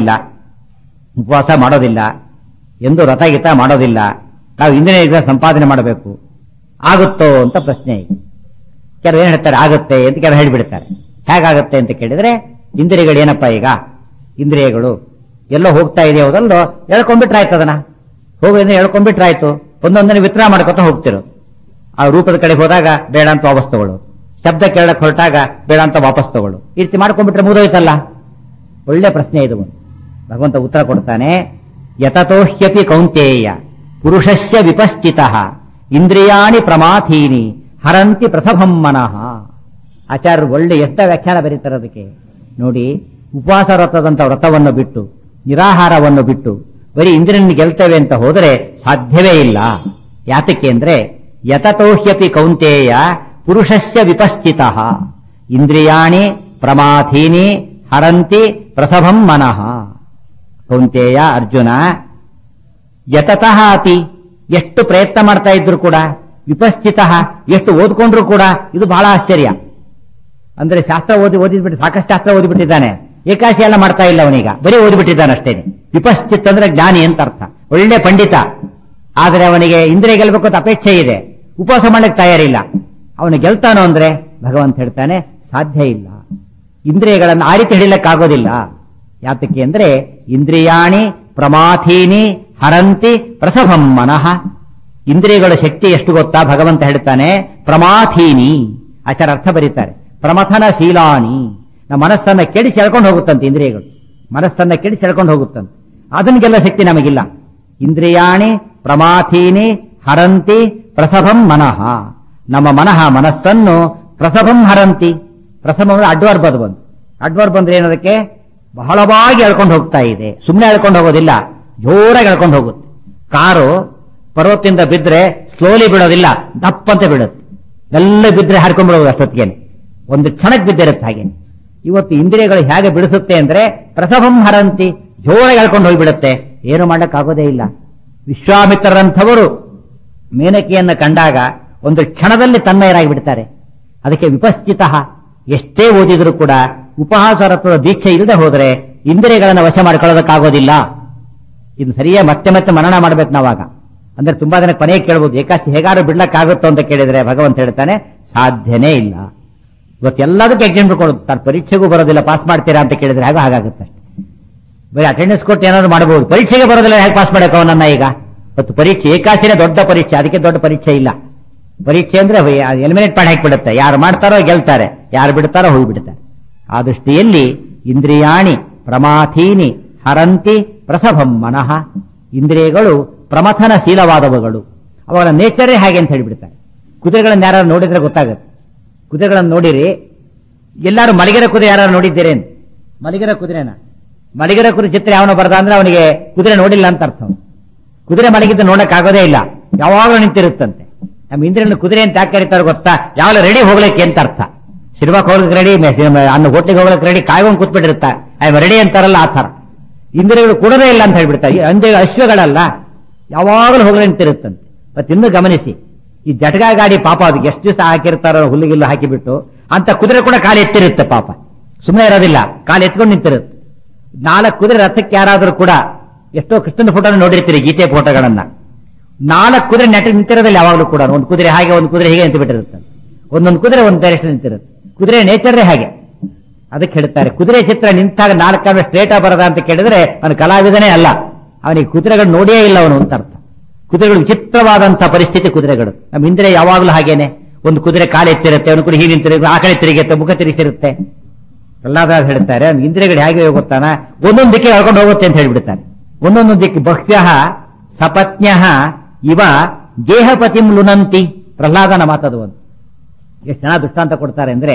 ಮಾಡೋದಿಲ್ಲ, ಎಂದು ರಥಗೀತ ಮಾಡೋದಿಲ್ಲ, ನಾವು ಇಂಜಿನಿಯರ್ ಸಂಪಾದನೆ ಮಾಡಬೇಕು, ಆಗುತ್ತೋ ಅಂತ ಪ್ರಶ್ನೆ. ಈಗ ಕೆಲವು ಏನ್ ಹೇಳ್ತಾರೆ ಆಗುತ್ತೆ ಅಂತ, ಕೆಲವು ಹೇಳಿಬಿಡ್ತಾರೆ. ಹೇಗಾಗುತ್ತೆ ಅಂತ ಕೇಳಿದ್ರೆ, ಇಂದ್ರಿಯಗಳು ಏನಪ್ಪ, ಈಗ ಇಂದ್ರಿಯಗಳು ಎಲ್ಲೋ ಹೋಗ್ತಾ ಇದೆ, ಹೋದಲ್ಲೋ ಎಳ್ಕೊಂಡ್ಬಿಟ್ರಾಯ್ತು. ಅದನ್ನ ಹೋಗೋದ್ರೆ ಎಳ್ಕೊಂಡ್ಬಿಟ್ರಾಯ್ತು. ಒಂದೊಂದನ್ನು ವಿತರಣೆ ಮಾಡ್ಕೊತ ಹೋಗ್ತಿರೋ. ಆ ರೂಪದ ಕಡೆ ಹೋದಾಗ ಬೇಡ ಅಂತ ವಾಪಸ್ ತಗೊಳ್ಳೋದು, ಶಬ್ದ ಕೇಳಕ್ ಹೊರಟಾಗ ಬೇಡ ಅಂತ ವಾಪಸ್ ತಗೊಳ್ಳೋದು. ಈ ರೀತಿ ಮಾಡ್ಕೊಂಡ್ಬಿಟ್ರೆ ಮುಗಿದೋಯ್ತಲ್ಲ. ಒಳ್ಳೆ ಪ್ರಶ್ನೆ ಇದು. ಭಗವಂತ ಉತ್ತರ ಕೊಡ್ತಾನೆ, ಯತತೋಹ್ಯಪಿ ಕೌಂತೇಯ ಪುರುಷಸ್ಯ ವಿಪಶ್ಚಿತಃ ಇಂದ್ರಿಯಾಣಿ ಪ್ರಮಾಥೀನಿ ಹರಂತಿ ಪ್ರಸಭಂ ಮನಃ. ಆಚಾರ್ಯರು ಒಳ್ಳೆ ಎಷ್ಟ ವ್ಯಾಖ್ಯಾನ ಬರೀತಾರೆ ಅದಕ್ಕೆ ನೋಡಿ. ಉಪವಾಸ ವ್ರತದಂತ ವ್ರತವನ್ನು ಬಿಟ್ಟು, ನಿರಾಹಾರವನ್ನು ಬಿಟ್ಟು ಬರೀ ಇಂದ್ರಿಯನ್ನು ಗೆಲ್ತೇವೆ ಅಂತ ಹೋದರೆ ಸಾಧ್ಯವೇ ಇಲ್ಲ. ಯಾತಕ್ಕೆ ಅಂದ್ರೆ ಯತತೋಹ್ಯಪಿ ಕೌಂತೇಯ ಪುರುಷಸ್ಯ ವಿಪಶ್ಚಿತಃ ಇಂದ್ರಿಯಾಣಿ ಪ್ರಮಾಥೀನಿ ಹರಂತಿ ಪ್ರಸಭಂ ಮನಃ. ಕೌಂತೇಯ ಅರ್ಜುನ, ಯತತಃ ಅತಿ ಎಷ್ಟು ಪ್ರಯತ್ನ ಮಾಡ್ತಾ ಇದ್ರು ಕೂಡ, ವಿಪಶ್ಚಿತಃ ಎಷ್ಟು ಓದ್ಕೊಂಡ್ರು ಕೂಡ, ಇದು ಬಹಳ ಆಶ್ಚರ್ಯ. ಅಂದ್ರೆ ಶಾಸ್ತ್ರ ಓದಿಬಿಟ್ಟು ಸಾಕಷ್ಟು ಶಾಸ್ತ್ರ ಓದಿಬಿಟ್ಟಿದ್ದಾನೆ, ಏಕಾಶಿ ಎಲ್ಲ ಮಾಡ್ತಾ ಇಲ್ಲ ಅವನೀಗ, ಬರೀ ಓದಿಬಿಟ್ಟಿದ್ದಾನೆ ಅಷ್ಟೇನೆ. ವಿಪಶ್ಚಿತ್ ಅಂದ್ರೆ ಜ್ಞಾನಿ ಅಂತ ಅರ್ಥ, ಒಳ್ಳೆ ಪಂಡಿತ. ಆದರೆ ಅವನಿಗೆ ಇಂದ್ರಿಯ ಗೆಲ್ಬೇಕು ಅಂತ ಅಪೇಕ್ಷೆ ಇದೆ, ಉಪವಾಸ ಮಾಡಲಿಕ್ಕೆ ತಯಾರಿಲ್ಲ. ಅವನು ಗೆಲ್ತಾನೋ ಅಂದ್ರೆ ಭಗವಂತ ಹೇಳ್ತಾನೆ ಸಾಧ್ಯ ಇಲ್ಲ. ಇಂದ್ರಿಯಗಳನ್ನು ಆ ರೀತಿ ಹಿಡಿಲಿಕ್ಕಾಗೋದಿಲ್ಲ. ಯಾತಕ್ಕೆ ಅಂದ್ರೆ ಇಂದ್ರಿಯಾಣಿ ಪ್ರಮಾಥೀನಿ ಹರಂತಿ ಪ್ರಸಭಂ ಮನಃ. ಇಂದ್ರಿಯಗಳ ಶಕ್ತಿ ಎಷ್ಟು ಗೊತ್ತಾ? ಭಗವಂತ ಹೇಳ್ತಾನೆ ಪ್ರಮಾಥೀನಿ. ಆಚಾರ ಅರ್ಥ ಬರೀತಾರೆ, ಪ್ರಮಥನಶೀಲಾನಿ. ನಮ್ಮ ಮನಸ್ಸನ್ನ ಕೆಡಿಸಿ ಎಳ್ಕೊಂಡು ಹೋಗುತ್ತಂತೆ ಇಂದ್ರಿಯಗಳು, ಮನಸ್ಸನ್ನ ಕೆಡಿಸಿ ಎಳ್ಕೊಂಡು ಹೋಗುತ್ತಂತೆ. ಅದನ್ನೆಲ್ಲ ಶಕ್ತಿ ನಮಗಿಲ್ಲ. ಇಂದ್ರಿಯಾಣಿ ಪ್ರಮಾಥೀನಿ ಹರಂತಿ ಪ್ರಸಭಂ ಮನಃ. ನಮ್ಮ ಮನಸ್ಸನ್ನು ಪ್ರಸಭಂ ಹರಂತಿ. ಪ್ರಸಭಂ ಅಂದ್ರೆ ಅಡ್ವರ್ಬ್. ಅದು ಬಂದು ಅಡ್ವರ್ಬ್ ಬಂದ್ರೆ ಏನದಕ್ಕೆ ಬಹಳವಾಗಿ ಎಳ್ಕೊಂಡು ಹೋಗ್ತಾ ಇದೆ. ಸುಮ್ಮನೆ ಎಳ್ಕೊಂಡು ಹೋಗೋದಿಲ್ಲ, ಜೋರಾಗಿ ಎಳ್ಕೊಂಡು ಹೋಗುತ್ತೆ. ಕಾರು ಪರ್ವತದಿಂದ ಬಿದ್ರೆ ಸ್ಲೋಲಿ ಬಿಡೋದಿಲ್ಲ, ದಪ್ಪಂತ ಬೀಳುತ್ತೆ. ಎಲ್ಲ ಬಿದ್ರೆ ಹಾರ್ಕೊಂಡ್ಬಿಡೋದು ಅಷ್ಟೊತ್ತಿಗೆ, ಒಂದು ಕ್ಷಣಕ್ಕೆ ಬಿದ್ದಿರುತ್ತೆ. ಹಾಗೆ ಇವತ್ತು ಇಂದ್ರಿಯಗಳು ಹೇಗೆ ಬಿಡಿಸುತ್ತೆ ಅಂದ್ರೆ ಪ್ರಸಭಂ ಹರಂತಿ, ಜೋರಾಗಿ ಎಳ್ಕೊಂಡು ಹೋಗಿಬಿಡುತ್ತೆ. ಏನು ಮಾಡಕ್ಕಾಗೋದೇ ಇಲ್ಲ. ವಿಶ್ವಾಮಿತ್ರರಂಥವರು ಮೇನಕೆಯನ್ನ ಕಂಡಾಗ ಒಂದು ಕ್ಷಣದಲ್ಲಿ ತನ್ಮಯರಾಗಿ ಬಿಡ್ತಾರೆ. ಅದಕ್ಕೆ ವಿಪಶ್ಚಿತ. ಎಷ್ಟೇ ಓದಿದ್ರು ಕೂಡ ಉಪಹಾಸರತ್ವದ ದೀಕ್ಷೆ ಇಲ್ಲದೆ ಹೋದರೆ ಇಂದ್ರಿಯಗಳನ್ನು ವಶ ಮಾಡಿಕೊಳ್ಳೋದಕ್ಕಾಗೋದಿಲ್ಲ. ಇದು ಸರಿಯಾಗಿ ಮತ್ತೆ ಮತ್ತೆ ಮನನ ಮಾಡ್ಬೇಕು ನಾವಾಗ. ಅಂದ್ರೆ ತುಂಬಾ ಜನ ಕೊನೆಗೆ ಕೇಳ್ಬೋದು, ಏಕಾಶಿ ಹೇಗಾದ್ರೂ ಬಿಡ್ಲಕ್ಕಾಗುತ್ತೋ ಅಂತ ಕೇಳಿದ್ರೆ ಭಗವಂತ ಹೇಳ್ತಾನೆ ಸಾಧ್ಯನೇ ಇಲ್ಲ. ಇವತ್ತೆಲ್ಲದಕ್ಕೆ ಎಕ್ಸಾಮ್ ಕೊಡೋದು, ತಾನು ಪರೀಕ್ಷೆಗೂ ಬರೋದಿಲ್ಲ, ಪಾಸ್ ಮಾಡ್ತೀರಾ ಅಂತ ಕೇಳಿದ್ರೆ ಹಾಗಾಗುತ್ತೆ. ಬರೀ ಅಟೆಂಡೆನ್ಸ್ ಕೊಟ್ಟು ಏನಾದ್ರು ಮಾಡಬಹುದು, ಪರೀಕ್ಷೆಗೆ ಬರೋದಿಲ್ಲ, ಹೇಗೆ ಪಾಸ್ ಮಾಡಬೇಕು ಅವನನ್ನ? ಈಗ ಮತ್ತು ಪರೀಕ್ಷೆ ಏಕಾಶಿನೇ ದೊಡ್ಡ ಪರೀಕ್ಷೆ, ಅದಕ್ಕೆ ದೊಡ್ಡ ಪರೀಕ್ಷೆ ಇಲ್ಲ. ಪರೀಕ್ಷೆ ಅಂದ್ರೆ ಎಲಿಮಿನೇಟ್ ಮಾಡಿ ಹಾಕಿಬಿಡುತ್ತೆ. ಯಾರು ಮಾಡ್ತಾರೋ ಗೆಲ್ತಾರೆ, ಯಾರು ಬಿಡ್ತಾರೋ ಹೋಗಿಬಿಡ್ತಾರೆ. ಆ ದೃಷ್ಟಿಯಲ್ಲಿ ಇಂದ್ರಿಯಾಣಿ ಪ್ರಮಾಥೀನಿ ಹರಂತಿ ಪ್ರಸಭಂ ಮನಃ. ಇಂದ್ರಿಯಗಳು ಪ್ರಮಥನಶೀಲವಾದವುಗಳು. ಅವುಗಳ ನೇಚರೇ ಹಾಗೆ ಅಂತ ಹೇಳಿಬಿಡ್ತಾರೆ. ಕುದುರೆಗಳನ್ನು ಯಾರು ನೋಡಿದ್ರೆ ಗೊತ್ತಾಗುತ್ತೆ. ಕುದುರೆಗಳನ್ನು ನೋಡಿರಿ, ಎಲ್ಲರೂ ಮಲಗಿರೋ ಕುದುರೆ ಯಾರು ನೋಡಿದ್ದೀರೇನು? ಮಲಗಿರೋ ಕುದುರೆನ, ಮಲಗಿರೋ ಕುದುರೆ ಚಿತ್ರ ಯಾವನೋ ಬರದ ಅಂದ್ರೆ ಅವನಿಗೆ ಕುದುರೆ ನೋಡಿಲ್ಲ ಅಂತ ಅರ್ಥ. ಕುದುರೆ ಮಲಗಿದ್ದು ನೋಡಕ್ಕಾಗೋದೇ ಇಲ್ಲ, ಯಾವಾಗಲೂ ನಿಂತಿರುತ್ತಂತೆ. ನಮ್ಮ ಇಂದ್ರಿಯನ್ನು ಕುದುರೆ ಅಂತ ಯಾಕೆ ಕರೀತಾರೆ ಗೊತ್ತಾ? ಯಾವಾಗ ರೆಡಿ ಹೋಗ್ಲಿಕ್ಕೆ ಅಂತ ಅರ್ಥ. ಸಿನಿಮಾಕ್ಕೆ ಹೋಗ್ಲಿಕ್ಕೆ ರೆಡಿ, ಅನ್ನ ಹೋಟ್ಲಿಗೆ ಹೋಗ್ಲಿಕ್ಕೆ ರೆಡಿ, ಕಾಯ್ಕೊಂಡು ಕೂತ್ಬಿಟ್ಟಿರುತ್ತ, ಐ ರೆಡಿ ಅಂತಾರಲ್ಲ ಆ ತರ. ಇಂದ್ರಿಯಗಳು ಕೂಡದೇ ಇಲ್ಲ ಅಂತ ಹೇಳ್ಬಿಡ್ತಾರೆ. ಅಂದ್ರೆ ಅಶ್ವಗಳಲ್ಲ, ಯಾವಾಗಲೂ ಹೋಗ್ಲಿ ನಿಂತಿರುತ್ತಂತೆ. ಮತ್ತೆ ಇನ್ನೂ ಗಮನಿಸಿ, ಈ ಜಟಗಾ ಗಾಡಿ ಪಾಪ ಅದಕ್ಕೆ ಎಷ್ಟು ದಿವಸ ಹಾಕಿರ್ತಾರೋ ಹುಲ್ಲಿಗಿಲ್ಲು ಹಾಕಿಬಿಟ್ಟು, ಅಂತ ಕುದುರೆ ಕೂಡ ಕಾಲು ಎತ್ತಿರುತ್ತೆ ಪಾಪ, ಸುಮ್ಮನೆ ಇರೋದಿಲ್ಲ, ಕಾಲು ಎತ್ಕೊಂಡು ನಿಂತಿರುತ್ತೆ. 4 ಕುದುರೆ ರಥಕ್ಕೆ ಯಾರಾದ್ರೂ ಕೂಡ, ಎಷ್ಟೋ ಕೃಷ್ಣನ ಫೋಟೋ ನೋಡಿರ್ತೀರಿ, ಗೀತೆ ಫೋಟೋಗಳನ್ನ, 4 ಕುದುರೆ ನೆಟ್ಟ ನಿಂತಿರೋದಿಲ್ಲ ಯಾವಾಗಲೂ ಕೂಡ. ಒಂದು ಕುದುರೆ ಹಾಗೆ, ಒಂದು ಕುದುರೆ ಹೀಗೆ ನಿಂತು ಬಿಟ್ಟಿರುತ್ತೆ. ಒಂದೊಂದು ಕುದುರೆ ಒಂದು ಡೈರೆಕ್ಷನ್ ನಿಂತಿರುತ್ತೆ. ಕುದುರೆ ನೇಚರೇ ಹಾಗೆ. ಅದಕ್ಕೆ ಹೇಳ್ತಾರೆ, ಕುದುರೆ ಚಿತ್ರ ನಿಂತಾಗ 4 ಸ್ಟ್ರೇಟ್ ಬರದ ಅಂತ ಕೇಳಿದ್ರೆ ಅವನು ಕಲಾವಿದನೇ ಅಲ್ಲ, ಅವನಿಗೆ ಕುದುರೆಗಳು ನೋಡಿಯೇ ಇಲ್ಲ ಅವನು ಅಂತ ಅರ್ಥ. ಕುದುರೆಗಳು ವಿಚಿತ್ರವಾದಂತಹ ಪರಿಸ್ಥಿತಿ ಕುದುರೆಗಳು. ನಮ್ಮ ಇಂದ್ರಿಯ ಯಾವಾಗಲೂ ಹಾಗೇನೆ. ಒಂದು ಕುದುರೆ ಕಾಲು ಎತ್ತಿರುತ್ತೆ, ಒಂದು ಕುದುರೆ ಹೀಗೆ ನಿಂತಿರುತ್ತೆ, ಆ ಕಡೆ ತಿರುಗಿರುತ್ತೆ, ಮುಖ ತಿರುಗಿಸಿರುತ್ತೆ. ಎಲ್ಲಾದ ಹೇಳ್ತಾರೆ ಇಂದ್ರಿಯಗಳು ಹೇಗೆ ಗೊತ್ತಾನ, ಒಂದೊಂದು ದಿಕ್ಕಿಗೆ ಹೇಳ್ಕೊಂಡು ಹೋಗುತ್ತೆ ಅಂತ ಹೇಳ್ಬಿಡ್ತಾರೆ. ಒಂದೊಂದು ದಿಕ್ಕು ಬಹ್ವ್ಯಃ ಸಪತ್ನ್ಯಃ ಇವ ಗೇಹಪತಿಂ ಲುನಂತಿ. ಪ್ರಹ್ಲಾದನ ಮಾತದು. ಒಂದು ಎಷ್ಟು ಜನ ದೃಷ್ಟಾಂತ ಕೊಡ್ತಾರೆ ಅಂದ್ರೆ,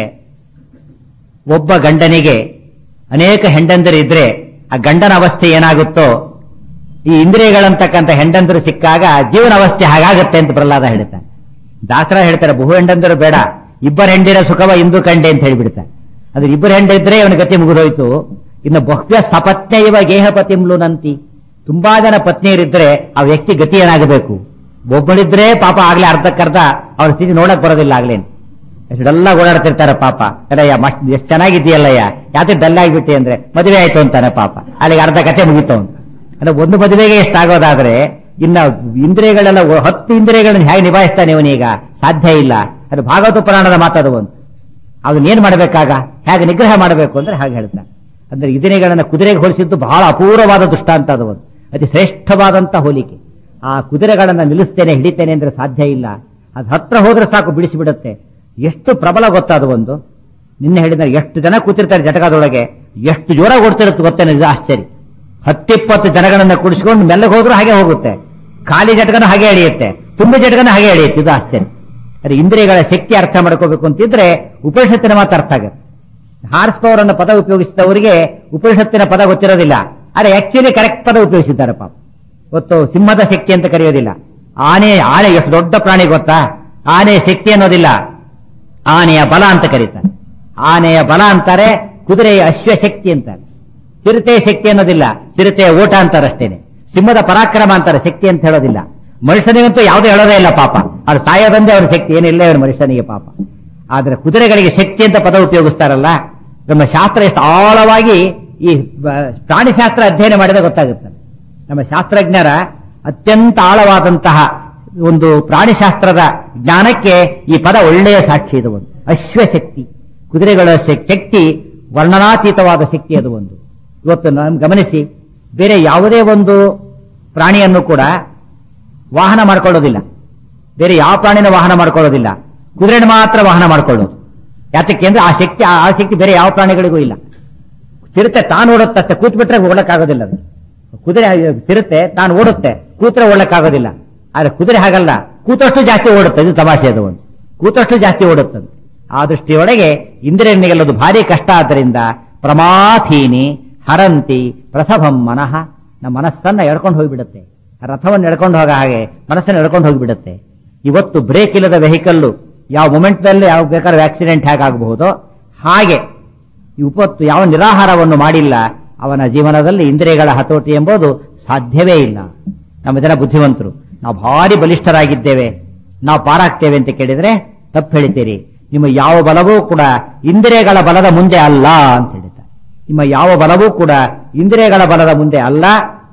ಒಬ್ಬ ಗಂಡನಿಗೆ ಅನೇಕ ಹೆಂಡಂದರು ಇದ್ರೆ ಆ ಗಂಡನ ಅವಸ್ಥೆ ಏನಾಗುತ್ತೋ, ಈ ಇಂದ್ರಿಯಗಳಂತಕ್ಕಂಥ ಹೆಂಡಂದರು ಸಿಕ್ಕಾಗ ಜೀವನ ಅವಸ್ಥೆ ಹಾಗಾಗುತ್ತೆ ಅಂತ ಪ್ರಹ್ಲಾದ ಹೇಳ್ತಾನೆ. ದಾಸರ ಹೇಳ್ತಾರೆ, ಬಹು ಹೆಂಡಂದರು ಬೇಡ, ಇಬ್ಬರ ಹೆಂಡಿರ ಸುಖವ ಇಂದು ಕಂಡೆ ಅಂತ ಹೇಳಿಬಿಡ್ತಾರೆ. ಅದ್ರ ಇಬ್ಬರು ಹೆಂಡ ಇದ್ರೆ ಅವನ ಗತಿ ಮುಗಿದೋಯ್ತು. ಇನ್ನು ಬಹ್ವ್ಯ ಸಪತ್ನ್ಯ ಇವ ಗೇಹಪತಿಂ ಲುನಂತಿ. ತುಂಬಾ ಜನ ಪತ್ನಿಯರಿದ್ರೆ ಆ ವ್ಯಕ್ತಿ ಗತಿ ಏನಾಗಬೇಕು? ಒಬ್ಬಳಿದ್ರೆ ಪಾಪ ಆಗ್ಲೇ ಅರ್ಧಕ್ಕರ್ಧ ಅವ್ರ ಸ್ಥಿತಿ ನೋಡಕ್ ಬರೋದಿಲ್ಲ. ಆಗ್ಲೇನು ಎಷ್ಟೆಲ್ಲ ಓಡಾಡ್ತಿರ್ತಾರೆ ಪಾಪ. ಕಡೆಯ ಎಷ್ಟು ಚೆನ್ನಾಗಿದ್ದೀಯಲ್ಲಯ್ಯ, ಯಾಕೆ ಡಲ್ ಆಗಿಬಿಟ್ಟಿ ಅಂದ್ರೆ ಮದುವೆ ಆಯ್ತು ಅಂತಾನೆ ಪಾಪ, ಅಲ್ಲಿಗೆ ಅರ್ಧ ಕತೆ ಮುಗಿತು ಅಂತ. ಅಂದ್ರೆ ಒಂದು ಮದುವೆಗೆ ಎಷ್ಟಾಗೋದಾದ್ರೆ ಇನ್ನ ಇಂದ್ರಿಯಗಳೆಲ್ಲ 10 ಇಂದ್ರಿಯಗಳನ್ನು ಹೇಗೆ ನಿಭಾಯಿಸ್ತಾನೆ ಇವನೀಗ? ಸಾಧ್ಯ ಇಲ್ಲ. ಅದು ಭಾಗವತ ಪುರಾಣದ ಮಾತಾಡುವ ಒಂದು. ಅದನ್ನೇನ್ ಮಾಡಬೇಕಾಗ, ಹೇಗೆ ನಿಗ್ರಹ ಮಾಡಬೇಕು ಅಂದ್ರೆ ಹಾಗೆ ಹೇಳ್ತಾನೆ. ಅಂದ್ರೆ ಇಂದ್ರಿಯಗಳನ್ನ ಕುದುರೆಗೆ ಹೋಲಿಸಿದ್ದು ಬಹಳ ಅಪೂರ್ವವಾದ ದೃಷ್ಟಾಂತ. ಅದು ಒಂದು ಅತಿ ಶ್ರೇಷ್ಠವಾದಂತ ಹೋಲಿಕೆ. ಆ ಕುದುರೆಗಳನ್ನ ನಿಲ್ಲಿಸ್ತೇನೆ, ಹಿಡಿತೇನೆ ಅಂದ್ರೆ ಸಾಧ್ಯ ಇಲ್ಲ. ಅದು ಹತ್ರ ಹೋದ್ರೆ ಸಾಕು ಬಿಡಿಸಿಬಿಡುತ್ತೆ. ಎಷ್ಟು ಪ್ರಬಲ ಗೊತ್ತಾದ ಒಂದು. ನಿನ್ನೆ ಹೇಳಿದ್ದಾರೆ ಎಷ್ಟು ಜನ ಕೂತಿರ್ತಾರೆ ಜಟಕಾದೊಳಗೆ, ಎಷ್ಟು ಜೋರಾಗಿ ಓಡ್ತಿರುತ್ತೆ ಗೊತ್ತೇನೆ, ಇದು ಆಶ್ಚರ್ಯ. 10-20 ಜನಗಳನ್ನ ಕುಡಿಸ್ಕೊಂಡು ಮೆಲ್ಲಗೆ ಹೋದ್ರು ಹಾಗೆ ಹೋಗುತ್ತೆ, ಖಾಲಿ ಜಟಕನ ಹಾಗೆ ಎಳೆಯುತ್ತೆ, ತುಂಬ ಜಟಕನ ಹಾಗೆ ಎಳೆಯುತ್ತೆ. ಇದು ಆಶ್ಚರ್ಯ. ಅದೇ ಇಂದ್ರಿಯಗಳ ಶಕ್ತಿ ಅರ್ಥ ಮಾಡ್ಕೋಬೇಕು ಅಂತಿದ್ರೆ ಉಪನಿಷತ್ತಿನ ಮಾತು ಅರ್ಥ ಆಗುತ್ತೆ. ಹಾರ್ಸ್ ಪವರ್ ಅನ್ನೋ ಪದ ಉಪಯೋಗಿಸಿದವರಿಗೆ ಉಪನಿಷತ್ತಿನ ಪದ ಗೊತ್ತಿರೋದಿಲ್ಲ, ಆದರೆ ಆಕ್ಚುಲಿ ಕರೆಕ್ಟ್ ಪದ ಉಪಯೋಗಿಸಿದ್ದಾರೆ ಪಾಪ. ಗೊತ್ತು, ಸಿಂಹದ ಶಕ್ತಿ ಅಂತ ಕರೆಯೋದಿಲ್ಲ. ಆನೆ ಎಷ್ಟು ದೊಡ್ಡ ಪ್ರಾಣಿ ಗೊತ್ತಾ? ಆನೆಯ ಶಕ್ತಿ ಅನ್ನೋದಿಲ್ಲ, ಆನೆಯ ಬಲ ಅಂತ ಕರೀತಾರೆ. ಆನೆಯ ಬಲ ಅಂತಾರೆ, ಕುದುರೆಯ ಅಶ್ವಶಕ್ತಿ ಅಂತಾರೆ. ಚಿರತೆಯ ಶಕ್ತಿ ಅನ್ನೋದಿಲ್ಲ, ಚಿರತೆಯ ಓಟ ಅಂತಾರೆ ಅಷ್ಟೇನೆ. ಸಿಂಹದ ಪರಾಕ್ರಮ ಅಂತಾರೆ, ಶಕ್ತಿ ಅಂತ ಹೇಳೋದಿಲ್ಲ. ಮನುಷ್ಯನಿಗಂತೂ ಯಾವುದೂ ಹೇಳೋದೇ ಇಲ್ಲ ಪಾಪ, ಅವ್ರು ಸಾಯೋದಂದೇ ಅವ್ರ ಶಕ್ತಿ, ಏನಿಲ್ಲ ಇವರು ಮನುಷ್ಯನಿಗೆ ಪಾಪ. ಆದ್ರೆ ಕುದುರೆಗಳಿಗೆ ಶಕ್ತಿ ಅಂತ ಪದ ಉಪಯೋಗಿಸ್ತಾರಲ್ಲ, ನಮ್ಮ ಶಾಸ್ತ್ರ ಎಷ್ಟು ಆಳವಾಗಿ ಈ ಪ್ರಾಣಿಶಾಸ್ತ್ರ ಅಧ್ಯಯನ ಮಾಡಿದ್ರೆ ಗೊತ್ತಾಗುತ್ತೆ. ನಮ್ಮ ಶಾಸ್ತ್ರಜ್ಞರ ಅತ್ಯಂತ ಆಳವಾದಂತಹ ಒಂದು ಪ್ರಾಣಿಶಾಸ್ತ್ರದ ಜ್ಞಾನಕ್ಕೆ ಈ ಪದ ಒಳ್ಳೆಯ ಸಾಕ್ಷಿ. ಇದು ಒಂದು ಅಶ್ವಶಕ್ತಿ, ಕುದುರೆಗಳ ಶಕ್ತಿ ವರ್ಣನಾತೀತವಾದ ಶಕ್ತಿ. ಅದು ಒಂದು ಇವತ್ತು ನಾವು ಗಮನಿಸಿ, ಬೇರೆ ಯಾವುದೇ ಒಂದು ಪ್ರಾಣಿಯನ್ನು ಕೂಡ ವಾಹನ ಮಾಡ್ಕೊಳ್ಳೋದಿಲ್ಲ, ಬೇರೆ ಯಾವ ಪ್ರಾಣಿನ ವಾಹನ ಮಾಡ್ಕೊಳ್ಳೋದಿಲ್ಲ, ಕುದುರೆನ ಮಾತ್ರ ವಾಹನ ಮಾಡ್ಕೊಳ್ಳೋದು. ಯಾತಕ್ಕೆ ಅಂದ್ರೆ ಆ ಶಕ್ತಿ ಬೇರೆ ಯಾವ ಪ್ರಾಣಿಗಳಿಗೂ ಇಲ್ಲ. ಚಿರತೆ ತಾನು ಓಡುತ್ತಷ್ಟೇ, ಕೂತ್ ಬಿಟ್ರೆ ಓಡಕ್ಕಾಗೋದಿಲ್ಲ. ಅದು ಕುದುರೆ ಚಿರತೆ ತಾನು ಓಡುತ್ತೆ, ಕೂತ್ರೆ ಓಡಕ್ಕಾಗೋದಿಲ್ಲ. ಆದ್ರೆ ಕುದುರೆ ಹಾಗಲ್ಲ, ಕೂತಷ್ಟು ಜಾಸ್ತಿ ಓಡುತ್ತೆ. ಇದು ತಮಾಷೆ, ಅದು ಒಂದು ಕೂತಷ್ಟು ಜಾಸ್ತಿ ಓಡುತ್ತದೆ. ಆ ದೃಷ್ಟಿಯೊಳಗೆ ಇಂದ್ರಿಯನ್ನ ಗೆಲ್ಲೋದು ಭಾರಿ ಕಷ್ಟ. ಆದ್ದರಿಂದ ಪ್ರಮಾಥೀನಿ ಹರಂತಿ ಪ್ರಸಭಂ ಮನಃ, ನಮ್ಮ ಮನಸ್ಸನ್ನ ಎಳ್ಕೊಂಡು ಹೋಗಿಬಿಡುತ್ತೆ. ರಥವನ್ನು ಎಳ್ಕೊಂಡು ಹೋಗ ಹಾಗೆ ಮನಸ್ಸನ್ನು ಎಳ್ಕೊಂಡು ಹೋಗಿಬಿಡುತ್ತೆ. ಇವತ್ತು ಬ್ರೇಕ್ ಇಲ್ಲದ ವೆಹಿಕಲ್ಲು ಯಾವ ಮೊಮೆಂಟ್ನಲ್ಲಿ ಯಾವ ಬೇಕಾದ್ರೆ ಆಕ್ಸಿಡೆಂಟ್ ಹೇಗಾಗಬಹುದೋ ಹಾಗೆ ಇವತ್ತು ಯಾವ ನಿರಾಹಾರವನ್ನು ಮಾಡಿಲ್ಲ ಅವನ ಜೀವನದಲ್ಲಿ ಇಂದ್ರಿಯಗಳ ಹತೋಟಿ ಎಂಬುದು ಸಾಧ್ಯವೇ ಇಲ್ಲ. ನಮ್ಮ ಜನ ಬುದ್ಧಿವಂತರು, ನಾವು ಭಾರಿ ಬಲಿಷ್ಠರಾಗಿದ್ದೇವೆ, ನಾವು ಪಾರಾಗ್ತೇವೆ ಅಂತ ಕೇಳಿದ್ರೆ ತಪ್ಪು ಹೇಳ್ತೀರಿ. ನಿಮ್ಮ ಯಾವ ಬಲವೂ ಕೂಡ ಇಂದ್ರಿಯಗಳ ಬಲದ ಮುಂದೆ ಅಲ್ಲ ಅಂತ ಹೇಳ್ತಾರೆ. ನಿಮ್ಮ ಯಾವ ಬಲವೂ ಕೂಡ ಇಂದ್ರಿಯಗಳ ಬಲದ ಮುಂದೆ ಅಲ್ಲ.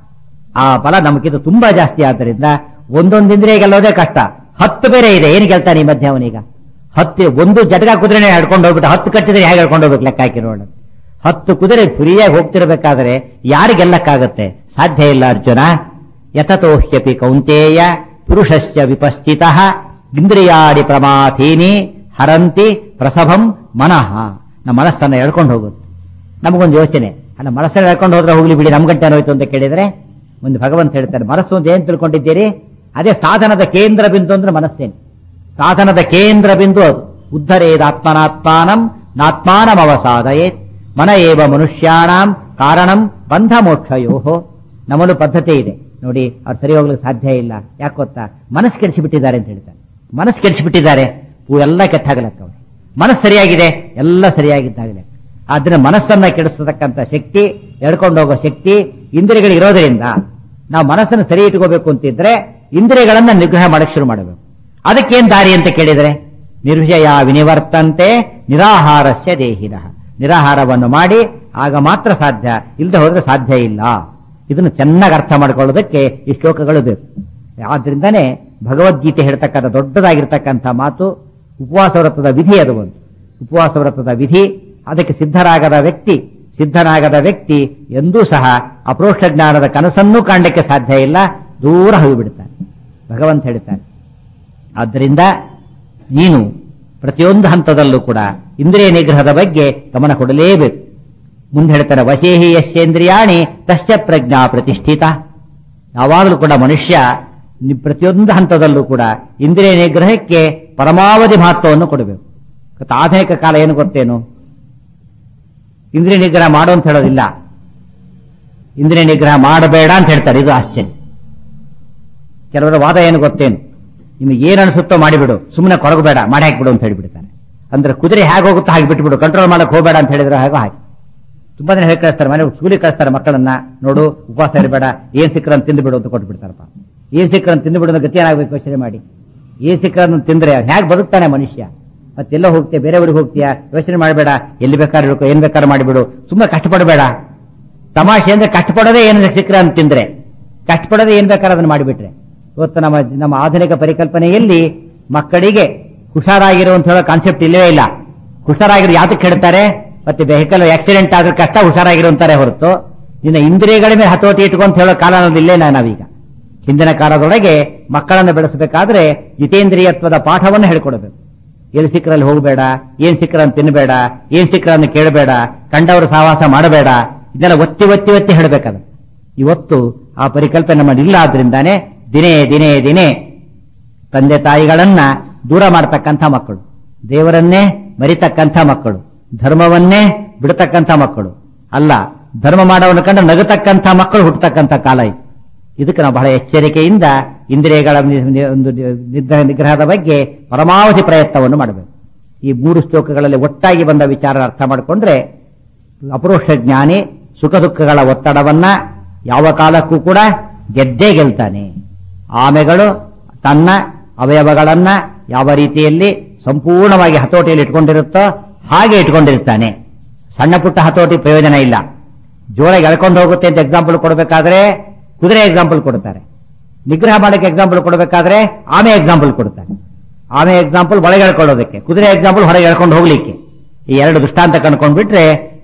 ಆ ಬಲ ನಮಗಿದು ತುಂಬಾ ಜಾಸ್ತಿ. ಆದ್ದರಿಂದ ಒಂದೊಂದು ಇಂದ್ರಿಯ ಗೆಲ್ಲೋದೇ ಕಷ್ಟ, 10 ಬೇರೆ ಇದೆ. ಏನು ಗೆಲ್ತಾನೆ ಈ ಮಧ್ಯೆ ಅವನೀಗ? 10 ಒಂದು ಜಟಕ ಕುದುರೆನೇ ಹೇಳ್ಕೊಂಡು ಹೋಗ್ಬಿಟ್ಟು 10 ಕಟ್ಟಿದ್ರೆ ಹೇಗೆ ಹೇಳ್ಕೊಂಡು ಹೋಗ್ಬೇಕು ಲೆಕ್ಕ ಹಾಕಿ ನೋಡ. 10 ಕುದುರೆ ಫ್ರೀಯಾಗಿ ಹೋಗ್ತಿರ್ಬೇಕಾದ್ರೆ ಯಾರಿಗೆಲ್ಲಕ್ಕಾಗತ್ತೆ? ಸಾಧ್ಯ ಇಲ್ಲ ಅರ್ಜುನ. ಯತತೋಹ್ಯಪಿ ಕೌಂತೇಯ ಪುರುಷಸ್ಯ ವಿಪಶ್ಚಿತಃ ಇಂದ್ರಿಯಾಡಿ ಪ್ರಮಾಥೀನಿ ಹರಂತಿ ಪ್ರಸಭಂ ಮನಃ. ನಮ್ಮ ಮನಸ್ಸನ್ನ ಎಳ್ಕೊಂಡು ಹೋಗುತ್ತೆ. ನಮಗೊಂದು ಯೋಚನೆ, ಅಲ್ಲ ಮನಸ್ಸನ್ನ ಎಳ್ಕೊಂಡು ಹೋದ್ರೆ ಹೋಗ್ಲಿ ಬಿಡಿ, ನಮ್ ಗಂಟೆ ಹೋಯ್ತು ಅಂತ ಕೇಳಿದ್ರೆ ಒಂದು ಭಗವಂತ ಹೇಳ್ತಾರೆ, ಮನಸ್ಸು ಅಂತ ಏನ್ ತಿಳ್ಕೊಂಡಿದ್ದೀರಿ? ಅದೇ ಸಾಧನದ ಕೇಂದ್ರ ಬಿಂದು ಅಂದ್ರೆ ಮನಸ್ಸೇನು? ಸಾಧನದ ಕೇಂದ್ರ ಬಿಂದು ಅದು. ಉದ್ಧರೇದಾತ್ಮನಾತ್ಮಾನಂ ನಾತ್ಮಾನಂ ಅವಸಾದಯೇತ್ ಮನ ಏವ ಮನುಷ್ಯಾಣಾಂ ಕಾರಣಂ ಬಂಧ ಮೋಕ್ಷಯೋಹೋ. ನಮ್ಮಲ್ಲೂ ಪದ್ಧತಿ ಇದೆ ನೋಡಿ, ಅವ್ರು ಸರಿ ಹೋಗ್ಲಿಕ್ಕೆ ಸಾಧ್ಯ ಇಲ್ಲ. ಯಾಕೆ ಗೊತ್ತಾ? ಮನಸ್ಸು ಕೆಡಿಸಿಬಿಟ್ಟಿದ್ದಾರೆ ಅಂತ ಹೇಳ್ತಾರೆ. ಮನಸ್ಸು ಕೆಡಿಸಿಬಿಟ್ಟಿದ್ದಾರೆ, ಎಲ್ಲ ಕೆಟ್ಟಾಗಲಕ್ಕ. ಅವ್ರು ಮನಸ್ಸು ಸರಿಯಾಗಿದೆ, ಎಲ್ಲ ಸರಿಯಾಗಿದ್ದಾಗಲೇ. ಆದ್ರೆ ಮನಸ್ಸನ್ನ ಕೆಡಿಸತಕ್ಕಂಥ ಶಕ್ತಿ, ಎಳ್ಕೊಂಡು ಹೋಗೋ ಶಕ್ತಿ ಇಂದ್ರಿಯಗಳು ಇರೋದ್ರಿಂದ ನಾವು ಮನಸ್ಸನ್ನು ಸರಿ ಇಟ್ಕೋಬೇಕು ಅಂತಿದ್ರೆ ಇಂದ್ರಿಯಗಳನ್ನ ನಿಗ್ರಹ ಮಾಡಕ್ಕೆ ಶುರು ಮಾಡಬೇಕು. ಅದಕ್ಕೇನ್ ದಾರಿ ಅಂತ ಕೇಳಿದ್ರೆ ನಿರ್ವಿಷಯ ವಿನಿವರ್ತಂತೆ ನಿರಾಹಾರಸ್ಯ ದೇಹಿನಃ. ನಿರಾಹಾರವನ್ನು ಮಾಡಿ ಆಗ ಮಾತ್ರ ಸಾಧ್ಯ, ಇಲ್ಲದೆ ಹೋದ್ರೆ ಸಾಧ್ಯ ಇಲ್ಲ. ಇದನ್ನು ಚೆನ್ನಾಗಿ ಅರ್ಥ ಮಾಡ್ಕೊಳ್ಳೋದಕ್ಕೆ ಈ ಶ್ಲೋಕಗಳು ಬೇಕು. ಆದ್ರಿಂದಾನೇ ಭಗವದ್ಗೀತೆ ಹೇಳ್ತಕ್ಕಂಥ ದೊಡ್ಡದಾಗಿರ್ತಕ್ಕಂಥ ಮಾತು ಉಪವಾಸ ವ್ರತದ ವಿಧಿ. ಅದು ಒಂದು ಉಪವಾಸ ವ್ರತದ ವಿಧಿ. ಅದಕ್ಕೆ ಸಿದ್ಧನಾಗದ ವ್ಯಕ್ತಿ ಎಂದೂ ಸಹ ಅಪರೋಕ್ಷ ಜ್ಞಾನದ ಕನಸನ್ನೂ ಕಾಣಲಿಕ್ಕೆ ಸಾಧ್ಯ ಇಲ್ಲ, ದೂರ ಹೋಗಿಬಿಡ್ತಾನೆ ಭಗವಂತ ಹೇಳ್ತಾನೆ. ಆದ್ದರಿಂದ ನೀನು ಪ್ರತಿಯೊಂದು ಹಂತದಲ್ಲೂ ಕೂಡ ಇಂದ್ರಿಯ ನಿಗ್ರಹದ ಬಗ್ಗೆ ಗಮನ ಕೊಡಲೇಬೇಕು. ಮುಂದೆ ಹೇಳ್ತಾರೆ, ವಶೇಹಿ ಯಶ್ಚೇಂದ್ರಿಯಾಣಿ ತಶ್ಚ ಪ್ರಜ್ಞಾ ಪ್ರತಿಷ್ಠಿತ. ಯಾವಾಗಲೂ ಕೂಡ ಮನುಷ್ಯ ಪ್ರತಿಯೊಂದು ಹಂತದಲ್ಲೂ ಕೂಡ ಇಂದ್ರಿಯ ನಿಗ್ರಹಕ್ಕೆ ಪರಮಾವಧಿ ಮಹತ್ವವನ್ನು ಕೊಡಬೇಕು. ಆಧುನಿಕ ಕಾಲ ಏನು ಗೊತ್ತೇನು? ಇಂದ್ರಿಯ ನಿಗ್ರಹ ಮಾಡು ಅಂತ ಹೇಳೋದಿಲ್ಲ, ಇಂದ್ರಿಯ ನಿಗ್ರಹ ಮಾಡಬೇಡ ಅಂತ ಹೇಳ್ತಾರೆ. ಇದು ಆಶ್ಚರ್ಯ. ಕೆಲವರ ವಾದ ಏನು ಗೊತ್ತೇನು? ನಿಮಗೆ ಏನು ಅನಿಸುತ್ತೋ ಮಾಡಿಬಿಡು, ಸುಮ್ಮನೆ ಕೊರಗಬೇಡ, ಮಾಡಿ ಹಾಕಿಬಿಡು ಅಂತ ಹೇಳಿಬಿಡ್ತಾರೆ. ಅಂದ್ರೆ ಕುದುರೆ ಹೇಗೆ ಹೋಗುತ್ತೋ ಹಾಗೆ ಬಿಟ್ಬಿಡು, ಕಂಟ್ರೋಲ್ ಮಾಡಕ್ ಹೋಗಬೇಡ ಅಂತ ಹೇಳಿದ್ರೆ ಹಾಗೋ ಹಾಗೆ. ತುಂಬಾ ಜನ ಹೇಗೆ ಕಳಿಸ್ತಾರೆ, ಮನೆ ಸ್ಕೂಲಿಗೆ ಕಳಿಸ್ತಾರೆ ಮಕ್ಕಳನ್ನ, ನೋಡು ಉಪವಾಸ ಇರಬೇಡ, ಏನ್ ಸಿಕ್ಕರನ್ನು ತಿಂದು ಬಿಡು ಅಂತ ಕೊಟ್ಟು ಬಿಡ್ತಾರಪ್ಪ. ಏನ್ ಸಿಕ್ಕರನ್ನು ತಿಂದು ಬಿಡೋದು ಗತಿ ಏನಾಗಬೇಕು ಯೋಚನೆ ಮಾಡಿ. ಏನ್ ಸಿಕ್ಕರನ್ನು ತಿಂದ್ರೆ ಹೇಗೆ ಬದುಕ್ತಾನೆ ಮನುಷ್ಯ? ಮತ್ತೆಲ್ಲ ಹೋಗ್ತೀಯ, ಬೇರೆ ಊರಿಗೆ ಹೋಗ್ತೀಯಾ, ಯೋಚನೆ ಮಾಡಬೇಡ, ಎಲ್ಲಿ ಬೇಕಾದ್ರೆ ಇರ್ಕೋ, ಏನ್ ಬೇಕಾದ್ರೂ ಮಾಡಿಬಿಡು, ಸುಮ್ಮನೆ ಕಷ್ಟಪಡಬೇಡ. ತಮಾಷೆ ಅಂದ್ರೆ ಕಷ್ಟಪಡೋದೇ ಏನು ಸಿಕ್ಕರನ್ನು ತಿಂದ್ರೆ, ಕಷ್ಟಪಡೋದೇ ಏನ್ ಬೇಕಾದ್ರೆ ಅದನ್ನು ಮಾಡಿಬಿಟ್ರೆ. ಇವತ್ತು ನಮ್ಮ ಆಧುನಿಕ ಪರಿಕಲ್ಪನೆಯಲ್ಲಿ ಮಕ್ಕಳಿಗೆ ಹುಷಾರಾಗಿರುವಂತ ಹೇಳೋ ಕಾನ್ಸೆಪ್ಟ್ ಇಲ್ಲವೇ ಇಲ್ಲ. ಹುಷಾರಾಗಿರೋ ಯಾತಕ್ಕೆ ಹೇಳ್ತಾರೆ? ಮತ್ತೆ ವೆಹಿಕಲ್ ಆಕ್ಸಿಡೆಂಟ್ ಆದ್ರೆ ಕಷ್ಟ ಹುಷಾರಾಗಿರುವಂತಾರೆ ಹೊರತು ನಿನ್ನ ಇಂದ್ರಿಯಗಳ ಮೇಲೆ ಹತೋಟಿ ಇಟ್ಕೊಂತ ಹೇಳೋ ಕಾಲ ಇಲ್ಲೇ ನಾವೀಗ. ಹಿಂದಿನ ಕಾಲದೊಳಗೆ ಮಕ್ಕಳನ್ನು ಬೆಳೆಸಬೇಕಾದ್ರೆ ಜಿತೇಂದ್ರಿಯತ್ವದ ಪಾಠವನ್ನು ಹೇಳ್ಕೊಡಬೇಕು. ಎಲ್ಲಿ ಸಿಕ್ಕರಲ್ಲಿ ಹೋಗಬೇಡ, ಏನ್ ಸಿಕ್ಕರನ್ನು ತಿನ್ನಬೇಡ, ಏನ್ ಸಿಕ್ಕರನ್ನು ಕೇಳಬೇಡ, ಕಂಡವರು ಸಹವಾಸ ಮಾಡಬೇಡ, ಇದೆಲ್ಲ ಒತ್ತಿ ಒತ್ತಿ ಒತ್ತಿ ಹೇಳಬೇಕಾದ. ಇವತ್ತು ಆ ಪರಿಕಲ್ಪನೆ ನಮ್ಮಲ್ಲಿ ಇಲ್ಲ. ಆದ್ರಿಂದಾನೆ ದಿನೇ ದಿನೇ ದಿನೇ ತಂದೆ ತಾಯಿಗಳನ್ನ ದೂರ ಮಾಡತಕ್ಕಂಥ ಮಕ್ಕಳು, ದೇವರನ್ನೇ ಮರಿತಕ್ಕಂಥ ಮಕ್ಕಳು, ಧರ್ಮವನ್ನೇ ಬಿಡತಕ್ಕಂಥ ಮಕ್ಕಳು ಅಲ್ಲ, ಧರ್ಮ ಮಾಡೋವನ್ನು ಕಂಡು ನಗತಕ್ಕಂಥ ಮಕ್ಕಳು ಹುಟ್ಟತಕ್ಕಂಥ ಕಾಲ ಇದು. ಇದಕ್ಕೆ ನಾವು ಬಹಳ ಎಚ್ಚರಿಕೆಯಿಂದ ಇಂದ್ರಿಯಗಳ ಒಂದು ನಿಗ್ರಹದ ಬಗ್ಗೆ ಪರಮಾವಧಿ ಪ್ರಯತ್ನವನ್ನು ಮಾಡಬೇಕು. ಈ 3 ಶ್ಲೋಕಗಳಲ್ಲಿ ಒಟ್ಟಾಗಿ ಬಂದ ವಿಚಾರ ಅರ್ಥ ಮಾಡಿಕೊಂಡ್ರೆ ಅಪರೋಕ್ಷ ಜ್ಞಾನಿ ಸುಖ ದುಃಖಗಳ ಒತ್ತಡವನ್ನ ಯಾವ ಕಾಲಕ್ಕೂ ಕೂಡ ಗೆದ್ದೇ ಗೆಲ್ತಾನೆ. ಆಮೆಗಳು ತನ್ನ ಅವಯವಗಳನ್ನ ಯಾವ ರೀತಿಯಲ್ಲಿ ಸಂಪೂರ್ಣವಾಗಿ ಹತೋಟಿಯಲ್ಲಿ ಇಟ್ಕೊಂಡಿರುತ್ತೋ ಹಾಗೆ ಇಟ್ಕೊಂಡಿರ್ತಾನೆ. ಸಣ್ಣ ಪುಟ್ಟ ಹತೋಟಿ ಪ್ರಯೋಜನ ಇಲ್ಲ. ಜೋಳ ಎಳ್ಕೊಂಡು ಹೋಗುತ್ತೆ ಅಂತ ಎಕ್ಸಾಂಪಲ್ ಕೊಡಬೇಕಾದ್ರೆ ಕುದುರೆ ಎಕ್ಸಾಂಪಲ್ ಕೊಡ್ತಾರೆ, ನಿಗ್ರಹ ಮಾಡಕ್ಕೆ ಎಕ್ಸಾಂಪಲ್ ಕೊಡಬೇಕಾದ್ರೆ ಆಮೆ ಎಕ್ಸಾಂಪಲ್ ಕೊಡ್ತಾರೆ. ಆಮೆ ಎಕ್ಸಾಂಪಲ್ ಒಳಗೆ ಎಳ್ಕೊಳ್ಳೋದಕ್ಕೆ, ಕುದುರೆ ಎಕ್ಸಾಂಪಲ್ ಹೊರಗೆ ಎಳ್ಕೊಂಡು ಹೋಗ್ಲಿಕ್ಕೆ. ಈ 2 ದೃಷ್ಟಾಂತ ಕಂಡ್ಕೊಂಡ್ಬಿಟ್ರೆ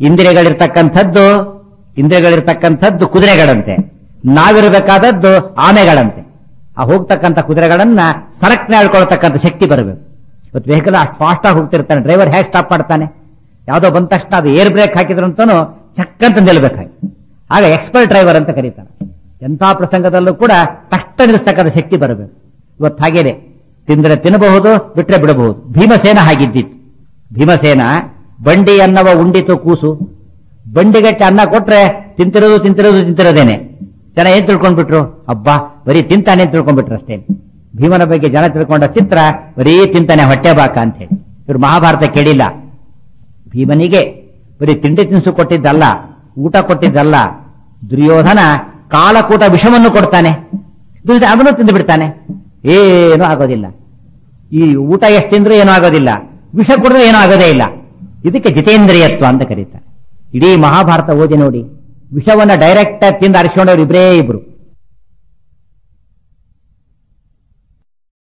ಇಂದ್ರಿಯಗಳಿರ್ತಕ್ಕಂಥದ್ದು ಕುದುರೆಗಳಂತೆ, ನಾವಿರಬೇಕಾದದ್ದು ಆಮೆಗಳಂತೆ. ಆ ಹೋಗ್ತಕ್ಕಂಥ ಕುದುರೆಗಳನ್ನ ಸರಕ್ನೆ ಎಳ್ಕೊಳ್ತಕ್ಕಂಥ ಶಕ್ತಿ ಬರಬೇಕು. ಇವತ್ತು ವೆಹಿಕಲ್ ಅಷ್ಟು ಫಾಸ್ಟ್ ಆಗಿ ಹೋಗ್ತಿರ್ತಾನೆ, ಡ್ರೈವರ್ ಹೇಗೆ ಸ್ಟಾಪ್ ಮಾಡ್ತಾನೆ? ಯಾವುದೋ ಬಂದ ತಕ್ಷಣ ಅದು ಏರ್ ಬ್ರೇಕ್ ಹಾಕಿದ್ರಂತನೂ ಚಕ್ಕಂತ ನಿಲ್ಬೇಕಾಗಿ, ಆಗ ಎಕ್ಸ್ಪರ್ಟ್ ಡ್ರೈವರ್ ಅಂತ ಕರೀತಾರೆ. ಎಂಥ ಪ್ರಸಂಗದಲ್ಲೂ ಕೂಡ ತಕ್ಷಣ ನಿಲ್ಲಿಸ್ತಕ್ಕಂಥ ಶಕ್ತಿ ಬರಬೇಕು. ಇವತ್ತು ಹಾಗೇನೆ, ತಿಂದ್ರೆ ತಿನ್ನಬಹುದು, ಬಿಟ್ರೆ ಬಿಡಬಹುದು. ಭೀಮಸೇನ ಹಾಗಿದ್ದಿತ್ತು. ಭೀಮಸೇನ ಬಂಡಿ ಅನ್ನವ ಉಂಡಿತು ಕೂಸು, ಬಂಡಿಗಟ್ಟೆ ಅನ್ನ ಕೊಟ್ರೆ ತಿಂತಿರೋದೇನೆ. ಜನ ಏನ್ ತಿಳ್ಕೊಂಡ್ಬಿಟ್ರು? ಅಬ್ಬಾ ಬರೀ ತಿಂತಾನೆ ಅಂತ ತಿಳ್ಕೊಂಡ್ಬಿಟ್ರು ಅಷ್ಟೇ. ಭೀಮನ ಬಗ್ಗೆ ಜನ ತಿಳ್ಕೊಂಡ ಚಿತ್ರ ಬರೀ ತಿಂತಾನೆ ಹೊಟ್ಟೆ ಬಾಕ ಅಂತ ಹೇಳಿ. ಇವ್ರು ಮಹಾಭಾರತ ಕೇಳಿಲ್ಲ. ಭೀಮನಿಗೆ ಬರೀ ತಿಂಡಿ ತಿನಿಸು ಕೊಟ್ಟಿದ್ದಲ್ಲ, ಊಟ ಕೊಟ್ಟಿದ್ದಲ್ಲ, ದುರ್ಯೋಧನ ಕಾಲಕೂಟ ವಿಷವನ್ನು ಕೊಡ್ತಾನೆ, ಅದನ್ನು ತಿಂದು ಬಿಡ್ತಾನೆ, ಏನೂ ಆಗೋದಿಲ್ಲ. ಈ ಊಟ ಎಷ್ಟು ತಿಂದ್ರೂ ಏನೂ ಆಗೋದಿಲ್ಲ, ವಿಷ ಕುಡಿದ್ರೆ ಏನೂ ಆಗೋದೇ ಇಲ್ಲ. ಇದಕ್ಕೆ ಜಿತೇಂದ್ರಿಯತ್ವ ಅಂತ ಕರೀತಾರೆ. ಇಡೀ ಮಹಾಭಾರತ ಓದಿ ನೋಡಿ, ವಿಷವನ್ನ ಡೈರೆಕ್ಟ್ ಆಗಿ ತಿಂದು ಅರಿಸ್ಕೊಂಡವ್ರು ಇಬ್ಬರೇ ಇಬ್ರು.